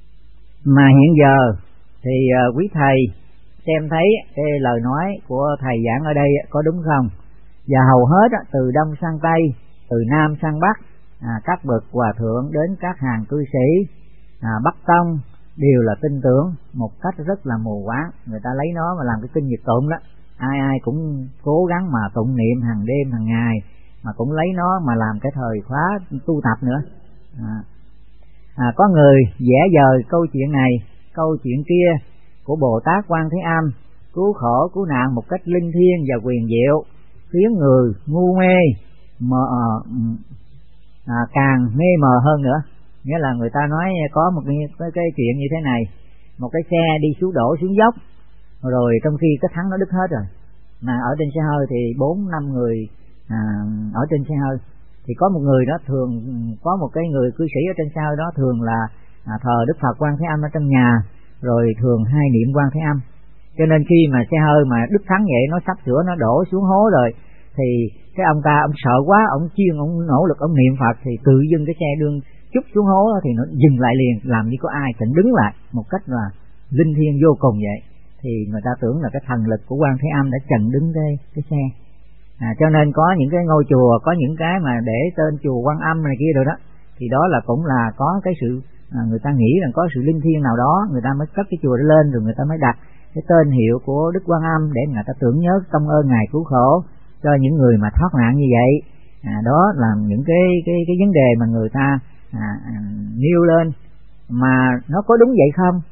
Mà hiện giờ thì à, quý thầy xem thấy cái lời nói của thầy giảng ở đây có đúng không? Và hầu hết từ đông sang tây, từ nam sang bắc, à, các bậc hòa thượng đến các hàng cư sĩ à, Bắc Tông đều là tin tưởng một cách rất là mù quáng. Người ta lấy nó mà làm cái kinh Nhật tụng đó, ai ai cũng cố gắng mà tụng niệm hàng đêm hàng ngày, mà cũng lấy nó mà làm cái thời khóa tu tập nữa. À, à, có người vẽ vời câu chuyện này, câu chuyện kia của Bồ Tát Quan Thế Âm cứu khổ cứu nạn một cách linh thiêng và quyền diệu, khiến người ngu mê mờ, à, càng mê mờ hơn nữa. Nghĩa là người ta nói có một cái, cái, cái chuyện như thế này, một cái xe đi xuống đổ xuống dốc, rồi trong khi cái thắng nó đứt hết rồi, mà ở trên xe hơi thì bốn năm người à, ở trên xe hơi, thì có một người đó thường có một cái người cư sĩ ở trên xe hơi đó thường là à, thờ Đức Phật Quan Thế Âm ở trong nhà, rồi thường hai niệm Quan Thế Âm. Cho nên khi mà xe hơi mà đứt thắng vậy, nó sắp sửa nó đổ xuống hố rồi, thì cái ông ta ông sợ quá, ông chiên ông nỗ lực ông niệm Phật, thì tự dưng cái xe đương chút xuống hố thì nó dừng lại liền, làm như có ai chỉnh đứng lại một cách là linh thiêng vô cùng vậy. Thì người ta tưởng là cái thần lực của Quan Thế Âm đã chặn đứng cái cái xe. À, cho nên có những cái ngôi chùa, có những cái mà để tên chùa Quan Âm này kia rồi đó, thì đó là cũng là có cái sự à, người ta nghĩ rằng có sự linh thiêng nào đó, người ta mới cất cái chùa đó lên, rồi người ta mới đặt cái tên hiệu của Đức Quan Âm để người ta tưởng nhớ công ơn ngài cứu khổ cho những người mà thoát nạn như vậy. À, đó là những cái cái cái vấn đề mà người ta à, à, nêu lên. Mà nó có đúng vậy không?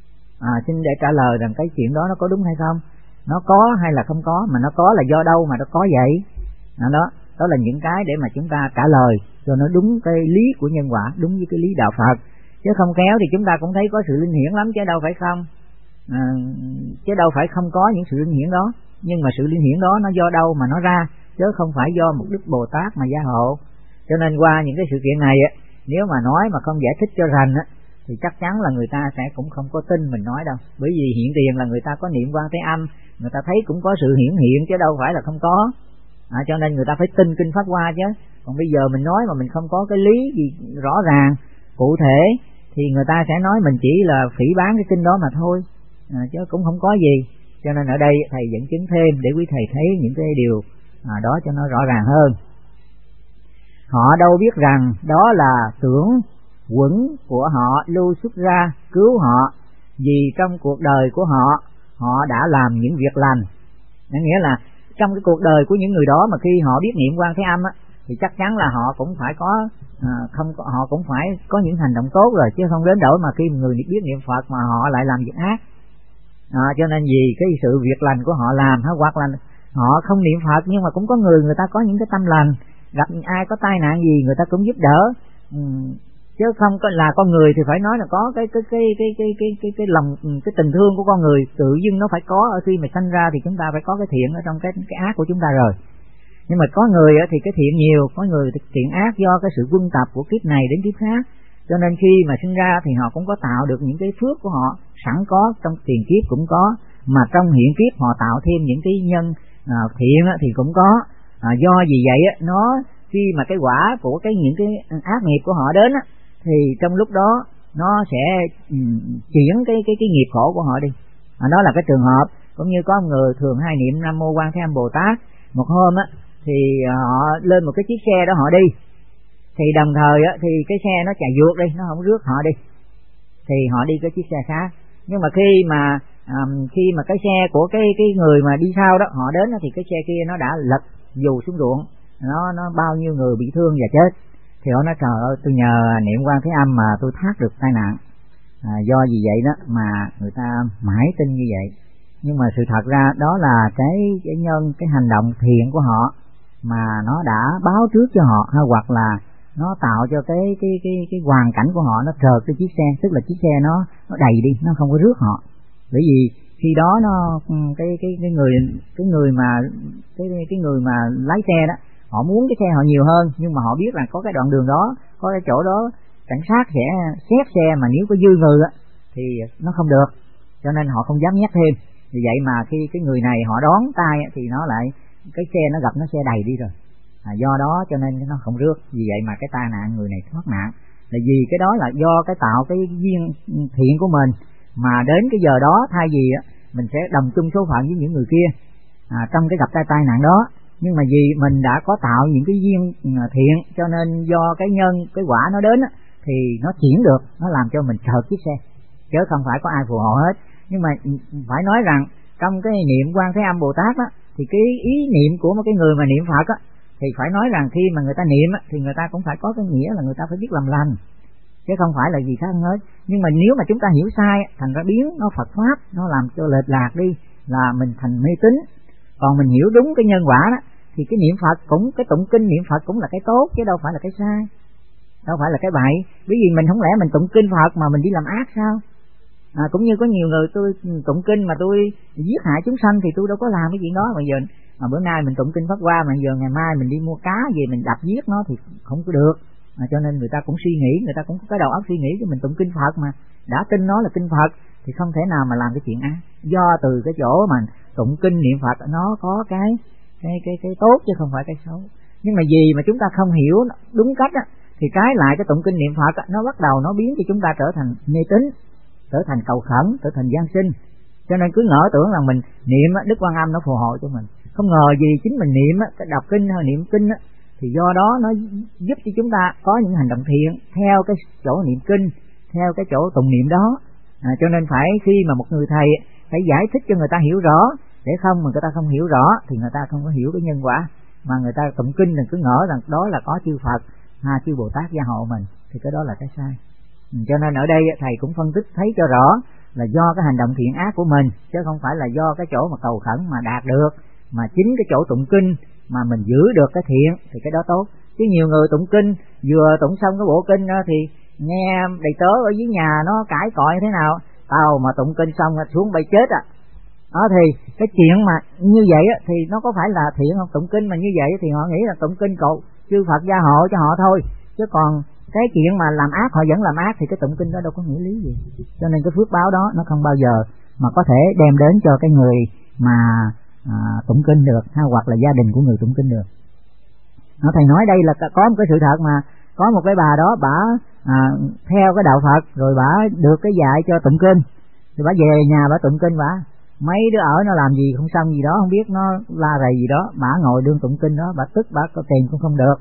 À, xin để trả lời rằng cái chuyện đó nó có đúng hay không, nó có hay là không có, mà nó có là do đâu mà nó có vậy. À, đó đó là những cái để mà chúng ta trả lời cho nó đúng cái lý của nhân quả, đúng với cái lý đạo Phật. Chứ không kéo thì chúng ta cũng thấy có sự linh hiển lắm chứ đâu phải không. À, chứ đâu phải không có những sự linh hiển đó, nhưng mà sự linh hiển đó nó do đâu mà nó ra, chứ không phải do một Đức Bồ Tát mà gia hộ. Cho nên qua những cái sự kiện này á, nếu mà nói mà không giải thích cho rành á, thì chắc chắn là người ta sẽ cũng không có tin mình nói đâu. Bởi vì hiện tiền là người ta có niệm Quan Thế Âm, người ta thấy cũng có sự hiển hiện chứ đâu phải là không có. À, cho nên người ta phải tin kinh Pháp Hoa chứ. Còn bây giờ mình nói mà mình không có cái lý gì rõ ràng, cụ thể, thì người ta sẽ nói mình chỉ là phỉ báng cái kinh đó mà thôi, à, chứ cũng không có gì. Cho nên ở đây thầy dẫn chứng thêm để quý thầy thấy những cái điều à, đó cho nó rõ ràng hơn. Họ đâu biết rằng đó là tưởng quẩn của họ lưu xuất ra cứu họ, vì trong cuộc đời của họ, họ đã làm những việc lành. Nghĩa là trong cái cuộc đời của những người đó mà khi họ biết niệm Quan Thế Âm á, thì chắc chắn là họ cũng phải có à, không họ cũng phải có những hành động tốt rồi, chứ không đến đổi mà khi người biết niệm Phật mà họ lại làm việc ác. À, cho nên vì cái sự việc lành của họ làm, hoặc là họ không niệm Phật nhưng mà cũng có người người ta có những cái tâm lành, gặp ai có tai nạn gì người ta cũng giúp đỡ. Ừ, chứ không có là con người thì phải nói là có cái cái cái cái cái cái cái cái lòng cái tình thương của con người tự dưng nó phải có ở khi mà sanh ra, thì chúng ta phải có cái thiện ở trong cái cái ác của chúng ta rồi. Nhưng mà có người thì cái thiện nhiều, có người thì thiện ác do cái sự quân tập của kiếp này đến kiếp khác, cho nên khi mà sinh ra thì họ cũng có tạo được những cái phước của họ sẵn có, trong tiền kiếp cũng có, mà trong hiện kiếp họ tạo thêm những cái nhân à, thiện thì cũng có. À, do vì vậy nó khi mà cái quả của cái những cái ác nghiệp của họ đến á, thì trong lúc đó nó sẽ um, chuyển cái cái cái nghiệp khổ của họ đi. À, đó là cái trường hợp cũng như có người thường hay niệm Nam Mô Quan Thế Âm Bồ Tát, một hôm á thì họ lên một cái chiếc xe đó họ đi, thì đồng thời á thì cái xe nó chạy vượt đi, nó không rước họ đi, thì họ đi cái chiếc xe khác. Nhưng mà khi mà um, khi mà cái xe của cái cái người mà đi sau đó họ đến thì cái xe kia nó đã lật dù xuống ruộng, nó nó bao nhiêu người bị thương và chết. Thì họ nói trời ơi, tôi nhờ niệm Quan Thế Âm mà tôi thoát được tai nạn. À, do vì vậy đó mà người ta mãi tin như vậy. Nhưng mà sự thật ra đó là cái cái nhân cái hành động thiện của họ mà nó đã báo trước cho họ, hay hoặc là nó tạo cho cái cái cái cái hoàn cảnh của họ nó trợt cái chiếc xe, tức là chiếc xe nó nó đầy đi, nó không có rước họ. Bởi vì khi đó nó cái cái cái người cái người mà cái cái người mà lái xe đó, họ muốn cái xe họ nhiều hơn, nhưng mà họ biết là có cái đoạn đường đó, có cái chỗ đó cảnh sát sẽ xét xe, mà nếu có dư người á thì nó không được, cho nên họ không dám nhắc thêm. Vì vậy mà khi cái người này họ đón tay thì nó lại cái xe nó gặp nó xe đầy đi rồi. À, do đó cho nên nó không rước. Vì vậy mà cái tai nạn người này thoát nạn là vì cái đó là do cái tạo cái duyên thiện của mình, mà đến cái giờ đó thay vì mình sẽ đồng chung số phận với những người kia à, trong cái gặp tai tai nạn đó, nhưng mà vì mình đã có tạo những cái duyên thiện, cho nên do cái nhân cái quả nó đến thì nó chuyển được, nó làm cho mình trợt chiếc xe, chứ không phải có ai phù hộ hết. Nhưng mà phải nói rằng trong cái niệm Quan Thế Âm Bồ Tát á, thì cái ý niệm của một cái người mà niệm Phật á, thì phải nói rằng khi mà người ta niệm á, thì người ta cũng phải có cái nghĩa là người ta phải biết làm lành, chứ không phải là gì khác hết. Nhưng mà nếu mà chúng ta hiểu sai, thành ra biến nó Phật pháp, nó làm cho lệch lạc đi, là mình thành mê tín. Còn mình hiểu đúng cái nhân quả đó, thì cái niệm Phật cũng, cái tụng kinh niệm Phật cũng là cái tốt, chứ đâu phải là cái sai, đâu phải là cái bậy. Bởi vì mình không lẽ mình tụng kinh Phật mà mình đi làm ác sao? À, cũng như có nhiều người tôi tụng kinh mà tôi giết hại chúng sanh thì tôi đâu có làm cái chuyện đó. Mà giờ mà bữa nay mình tụng kinh Pháp Hoa, mà giờ ngày mai mình đi mua cá về mình đập giết nó thì không có được. À, cho nên người ta cũng suy nghĩ, người ta cũng có cái đầu óc suy nghĩ, chứ mình tụng kinh Phật mà đã tin nó là kinh Phật thì không thể nào mà làm cái chuyện ác. Do từ cái chỗ mà tụng kinh niệm Phật nó có cái cái cái cái tốt chứ không phải cái xấu. Nhưng mà vì mà chúng ta không hiểu đúng cách á, thì trái lại cái tụng kinh niệm Phật á, nó bắt đầu nó biến cho chúng ta trở thành mê tín, trở thành cầu khẩn, trở thành gian sinh. Cho nên cứ ngỡ tưởng rằng mình niệm á, Đức Quan Âm nó phù hộ cho mình. Không ngờ gì chính mình niệm á, cái đọc kinh hay niệm kinh á, thì do đó nó giúp cho chúng ta có những hành động thiện theo cái chỗ niệm kinh, theo cái chỗ tụng niệm đó. À, cho nên phải khi mà một người thầy phải giải thích cho người ta hiểu rõ, để không mà người ta không hiểu rõ thì người ta không có hiểu cái nhân quả, mà người ta tụng kinh thì cứ ngỡ rằng đó là có chư Phật, ha, chư Bồ Tát gia hộ mình, thì cái đó là cái sai. Cho nên ở đây thầy cũng phân tích thấy cho rõ là do cái hành động thiện ác của mình, chứ không phải là do cái chỗ mà cầu khẩn mà đạt được, mà chính cái chỗ tụng kinh mà mình giữ được cái thiện thì cái đó tốt. Chứ nhiều người tụng kinh vừa tụng xong cái bộ kinh đó thì nghe đầy tớ ở dưới nhà nó cãi cọi thế nào, tao mà tụng kinh xong xuống bay chết à. Đó thì cái chuyện mà như vậy á, thì nó có phải là thiện không? Tụng kinh mà như vậy thì họ nghĩ là tụng kinh cầu chư Phật gia hộ cho họ thôi, chứ còn cái chuyện mà làm ác họ vẫn làm ác thì cái tụng kinh đó đâu có nghĩa lý gì. Cho nên cái phước báo đó nó không bao giờ mà có thể đem đến cho cái người mà à, tụng kinh được, hay hoặc là gia đình của người tụng kinh được. Nó thầy nói đây là có một cái sự thật mà có một cái bà đó bả à, theo cái đạo Phật rồi bả được cái dạy cho tụng kinh, thì bả về nhà bả tụng kinh, bả mấy đứa ở nó làm gì không xong gì đó không biết, nó la rầy gì đó, bả ngồi đương tụng kinh đó, bả tức bả có tiền cũng không được.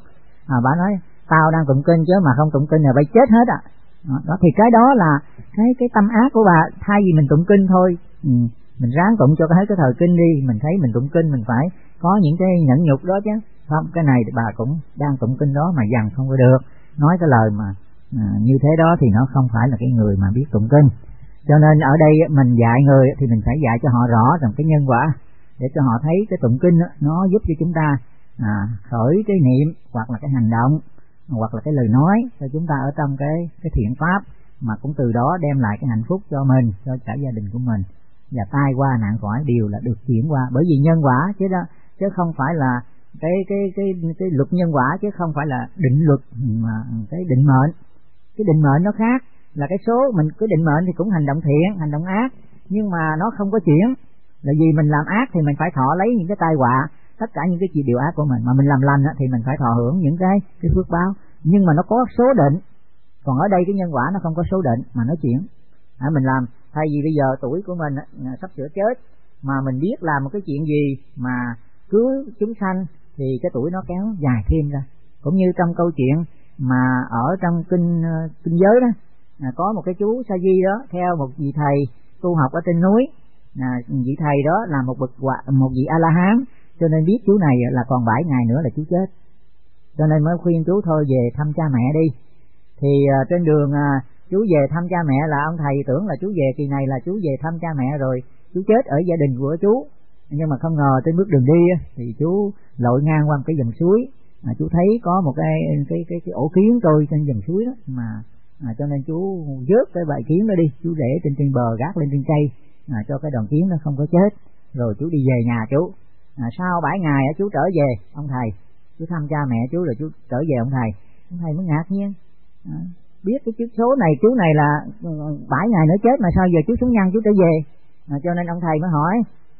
à, bà nói tao đang tụng kinh chứ mà không tụng kinh là phải chết hết à. Đó thì cái đó là cái cái tâm ác của bà. Thay vì mình tụng kinh thôi, ừ, mình ráng tụng cho hết cái thời kinh đi, mình thấy mình tụng kinh mình phải có những cái nhẫn nhục đó chứ. Không, cái này bà cũng đang tụng kinh đó mà dằn không có được, nói cái lời mà à, như thế đó thì nó không phải là cái người mà biết tụng kinh. Cho nên ở đây mình dạy người thì mình phải dạy cho họ rõ rằng cái nhân quả, để cho họ thấy cái tụng kinh đó, nó giúp cho chúng ta à, khởi cái niệm hoặc là cái hành động hoặc là cái lời nói cho chúng ta ở trong cái cái thiện pháp, mà cũng từ đó đem lại cái hạnh phúc cho mình, cho cả gia đình của mình, và tai qua nạn khỏi đều là được chuyển qua bởi vì nhân quả chứ đó, chứ không phải là cái cái cái cái luật nhân quả, chứ không phải là định luật mà cái định mệnh. Cái định mệnh nó khác, là cái số mình cái định mệnh thì cũng hành động thiện, hành động ác, nhưng mà nó không có chuyển. Là vì mình làm ác thì mình phải thọ lấy những cái tai họa, tất cả những cái chuyện điều ác của mình, mà mình làm lành thì mình phải thọ hưởng những cái cái phước báo, nhưng mà nó có số định. Còn ở đây cái nhân quả nó không có số định mà nó chuyển. À, mình làm thay vì bây giờ tuổi của mình sắp sửa chết mà mình biết làm một cái chuyện gì mà cứu chúng sanh thì cái tuổi nó kéo dài thêm ra. Cũng như trong câu chuyện mà ở trong kinh kinh giới đó, à, có một cái chú sa di đó theo một vị thầy tu học ở trên núi. À, vị thầy đó là một bậc một vị A La Hán, cho nên biết chú này là còn bảy ngày nữa là chú chết, cho nên mới khuyên chú thôi về thăm cha mẹ đi. Thì à, trên đường à, chú về thăm cha mẹ là ông thầy tưởng là chú về kỳ này là chú về thăm cha mẹ rồi chú chết ở gia đình của chú, nhưng mà không ngờ trên bước đường đi thì chú lội ngang qua một cái dòng suối, à, chú thấy có một cái cái cái, cái ổ kiến trôi trên dòng suối đó, mà à, cho nên chú vớt cái bầy kiến đó đi, chú để trên trên bờ gác lên trên cây, à, cho cái đòn kiến nó không có chết, rồi chú đi về nhà chú. À, sau bảy ngày chú trở về ông thầy, chú thăm cha mẹ chú rồi chú trở về ông thầy, ông thầy mới ngạc nhiên, à, biết cái chiếc số này chú này là bảy ngày nữa chết mà sao giờ chú xuống nhăn chú trở về. À, cho nên ông thầy mới hỏi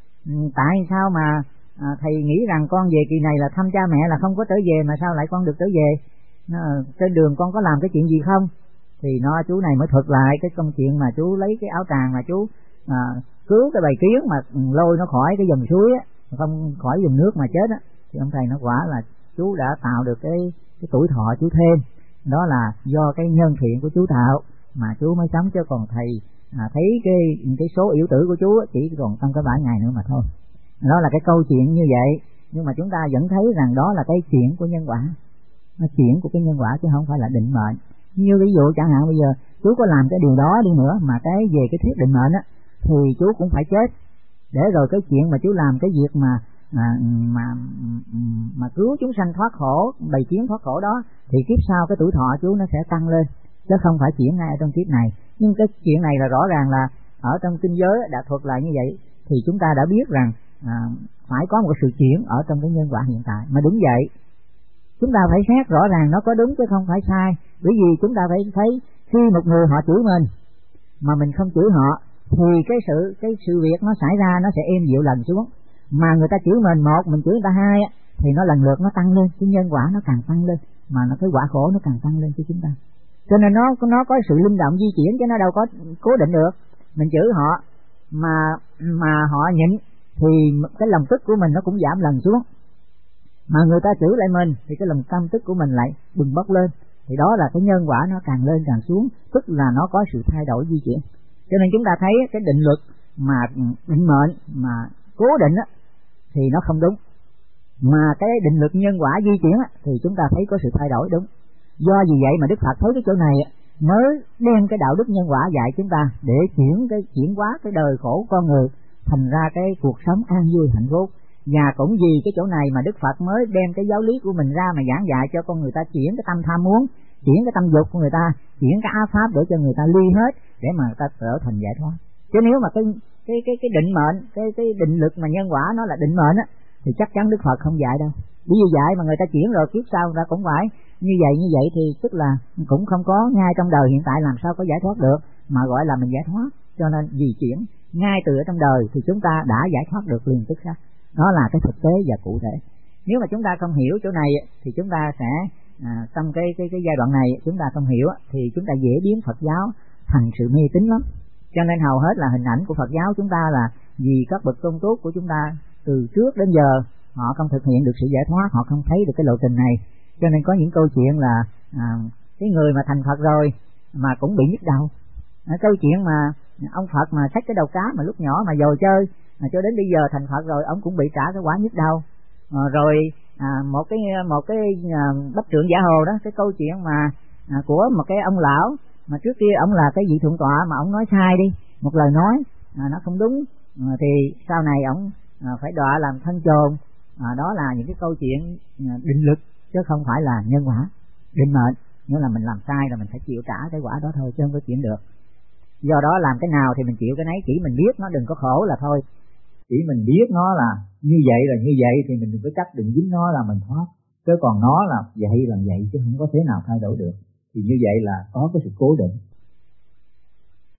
tại sao mà à, thầy nghĩ rằng con về kỳ này là thăm cha mẹ là không có trở về, mà sao lại con được trở về? Nó, trên đường con có làm cái chuyện gì không? Thì nó chú này mới thuật lại cái công chuyện mà chú lấy cái áo tràng mà chú à, cứu cái bầy kiến mà lôi nó khỏi cái dòng suối á, không khỏi dòng nước mà chết á. Thì ông thầy nó quả là chú đã tạo được cái cái tuổi thọ chú thêm, đó là do cái nhân thiện của chú tạo mà chú mới sống, chứ còn thầy à, thấy cái cái số yểu tử của chú chỉ còn trong cái bảy ngày nữa mà thôi. Đó là cái câu chuyện như vậy, nhưng mà chúng ta vẫn thấy rằng đó là cái chuyện của nhân quả, nó chuyện của cái nhân quả chứ không phải là định mệnh. Như ví dụ chẳng hạn bây giờ chú có làm cái điều đó đi nữa mà cái về cái thuyết định mệnh á thì chú cũng phải chết, để rồi cái chuyện mà chú làm cái việc mà à, mà mà cứu chúng sanh thoát khổ, bầy kiến thoát khổ đó, thì kiếp sau cái tuổi thọ chú nó sẽ tăng lên, chứ không phải chuyển ngay trong kiếp này. Nhưng cái chuyện này là rõ ràng là ở trong kinh giới đã thuật lại như vậy, thì chúng ta đã biết rằng à, phải có một sự chuyển ở trong cái nhân quả hiện tại. Mà đúng vậy, chúng ta phải xét rõ ràng nó có đúng chứ không phải sai. Bởi vì chúng ta phải thấy khi một người họ chửi mình mà mình không chửi họ thì cái sự cái sự việc nó xảy ra nó sẽ êm dịu lần xuống. Mà người ta chửi mình một, mình chửi người ta hai thì nó lần lượt nó tăng lên, cái nhân quả nó càng tăng lên, mà nó cái quả khổ nó càng tăng lên cho chúng ta. Cho nên nó nó có sự linh động di chuyển chứ nó đâu có cố định được. Mình chửi họ mà mà họ nhịn thì cái lòng tức của mình nó cũng giảm lần xuống. Mà người ta chửi lại mình thì cái lòng căm tức của mình lại bừng bốc lên. Thì đó là cái nhân quả nó càng lên càng xuống, tức là nó có sự thay đổi di chuyển. Cho nên chúng ta thấy cái định luật mà định mệnh mà cố định á thì nó không đúng, mà cái định luật nhân quả di chuyển á thì chúng ta thấy có sự thay đổi đúng. Do vì vậy mà Đức Phật thấy cái chỗ này mới đem cái đạo đức nhân quả dạy chúng ta để chuyển cái chuyển hóa cái đời khổ con người thành ra cái cuộc sống an vui hạnh phúc. Và cũng vì cái chỗ này mà Đức Phật mới đem cái giáo lý của mình ra mà giảng dạy cho con người ta chuyển cái tâm tham muốn, chuyển cái tâm dục của người ta, chuyển cái ác pháp để cho người ta ly hết, để mà người ta trở thành giải thoát. Chứ nếu mà cái cái cái cái định mệnh, cái cái định lực mà nhân quả nó là định mệnh á, thì chắc chắn Đức Phật không dạy đâu. Bởi vì dạy mà người ta chuyển rồi kiếp sau người ta cũng phải như vậy như vậy thì tức là cũng không có ngay trong đời hiện tại làm sao có giải thoát được, mà gọi là mình giải thoát. Cho nên vì chuyển ngay từ ở trong đời thì chúng ta đã giải thoát được liền tức khắc. Đó là cái thực tế và cụ thể. Nếu mà chúng ta không hiểu chỗ này thì chúng ta sẽ à, trong cái cái cái giai đoạn này chúng ta không hiểu thì chúng ta dễ biến Phật giáo thành sự mê tín lắm. Cho nên hầu hết là hình ảnh của Phật giáo chúng ta là vì các bậc tôn tước của chúng ta từ trước đến giờ họ không thực hiện được sự giải thoát, họ không thấy được cái lộ trình này, Cho nên có những câu chuyện là à, cái người mà thành Phật rồi mà cũng bị nhức đầu. À, câu chuyện mà ông Phật mà xách cái đầu cá mà lúc nhỏ mà dồi chơi, mà cho đến bây giờ thành Phật rồi ông cũng bị trả cái quả nhức đầu. À, rồi à, một cái một cái à, Bách Trượng Giả Hồ đó, cái câu chuyện mà à, của một cái ông lão mà trước kia ông là cái vị thượng tọa mà ông nói sai đi một lời nói à, nó không đúng, à, thì sau này ông à, phải đọa làm thân chồn. À, đó là những cái câu chuyện à, định lực chứ không phải là nhân quả định mệnh, nghĩa là mình làm sai là mình phải chịu trả cái quả đó thôi chứ không có chuyển được. Do đó làm cái nào thì mình chịu cái nấy, chỉ mình biết nó đừng có khổ là thôi. Chỉ mình biết nó là như vậy là như vậy thì mình đừng có chấp định dính nó là mình thoát, chứ còn nó là vậy là vậy chứ không có thế nào thay đổi được. Thì như vậy là có cái sự cố định.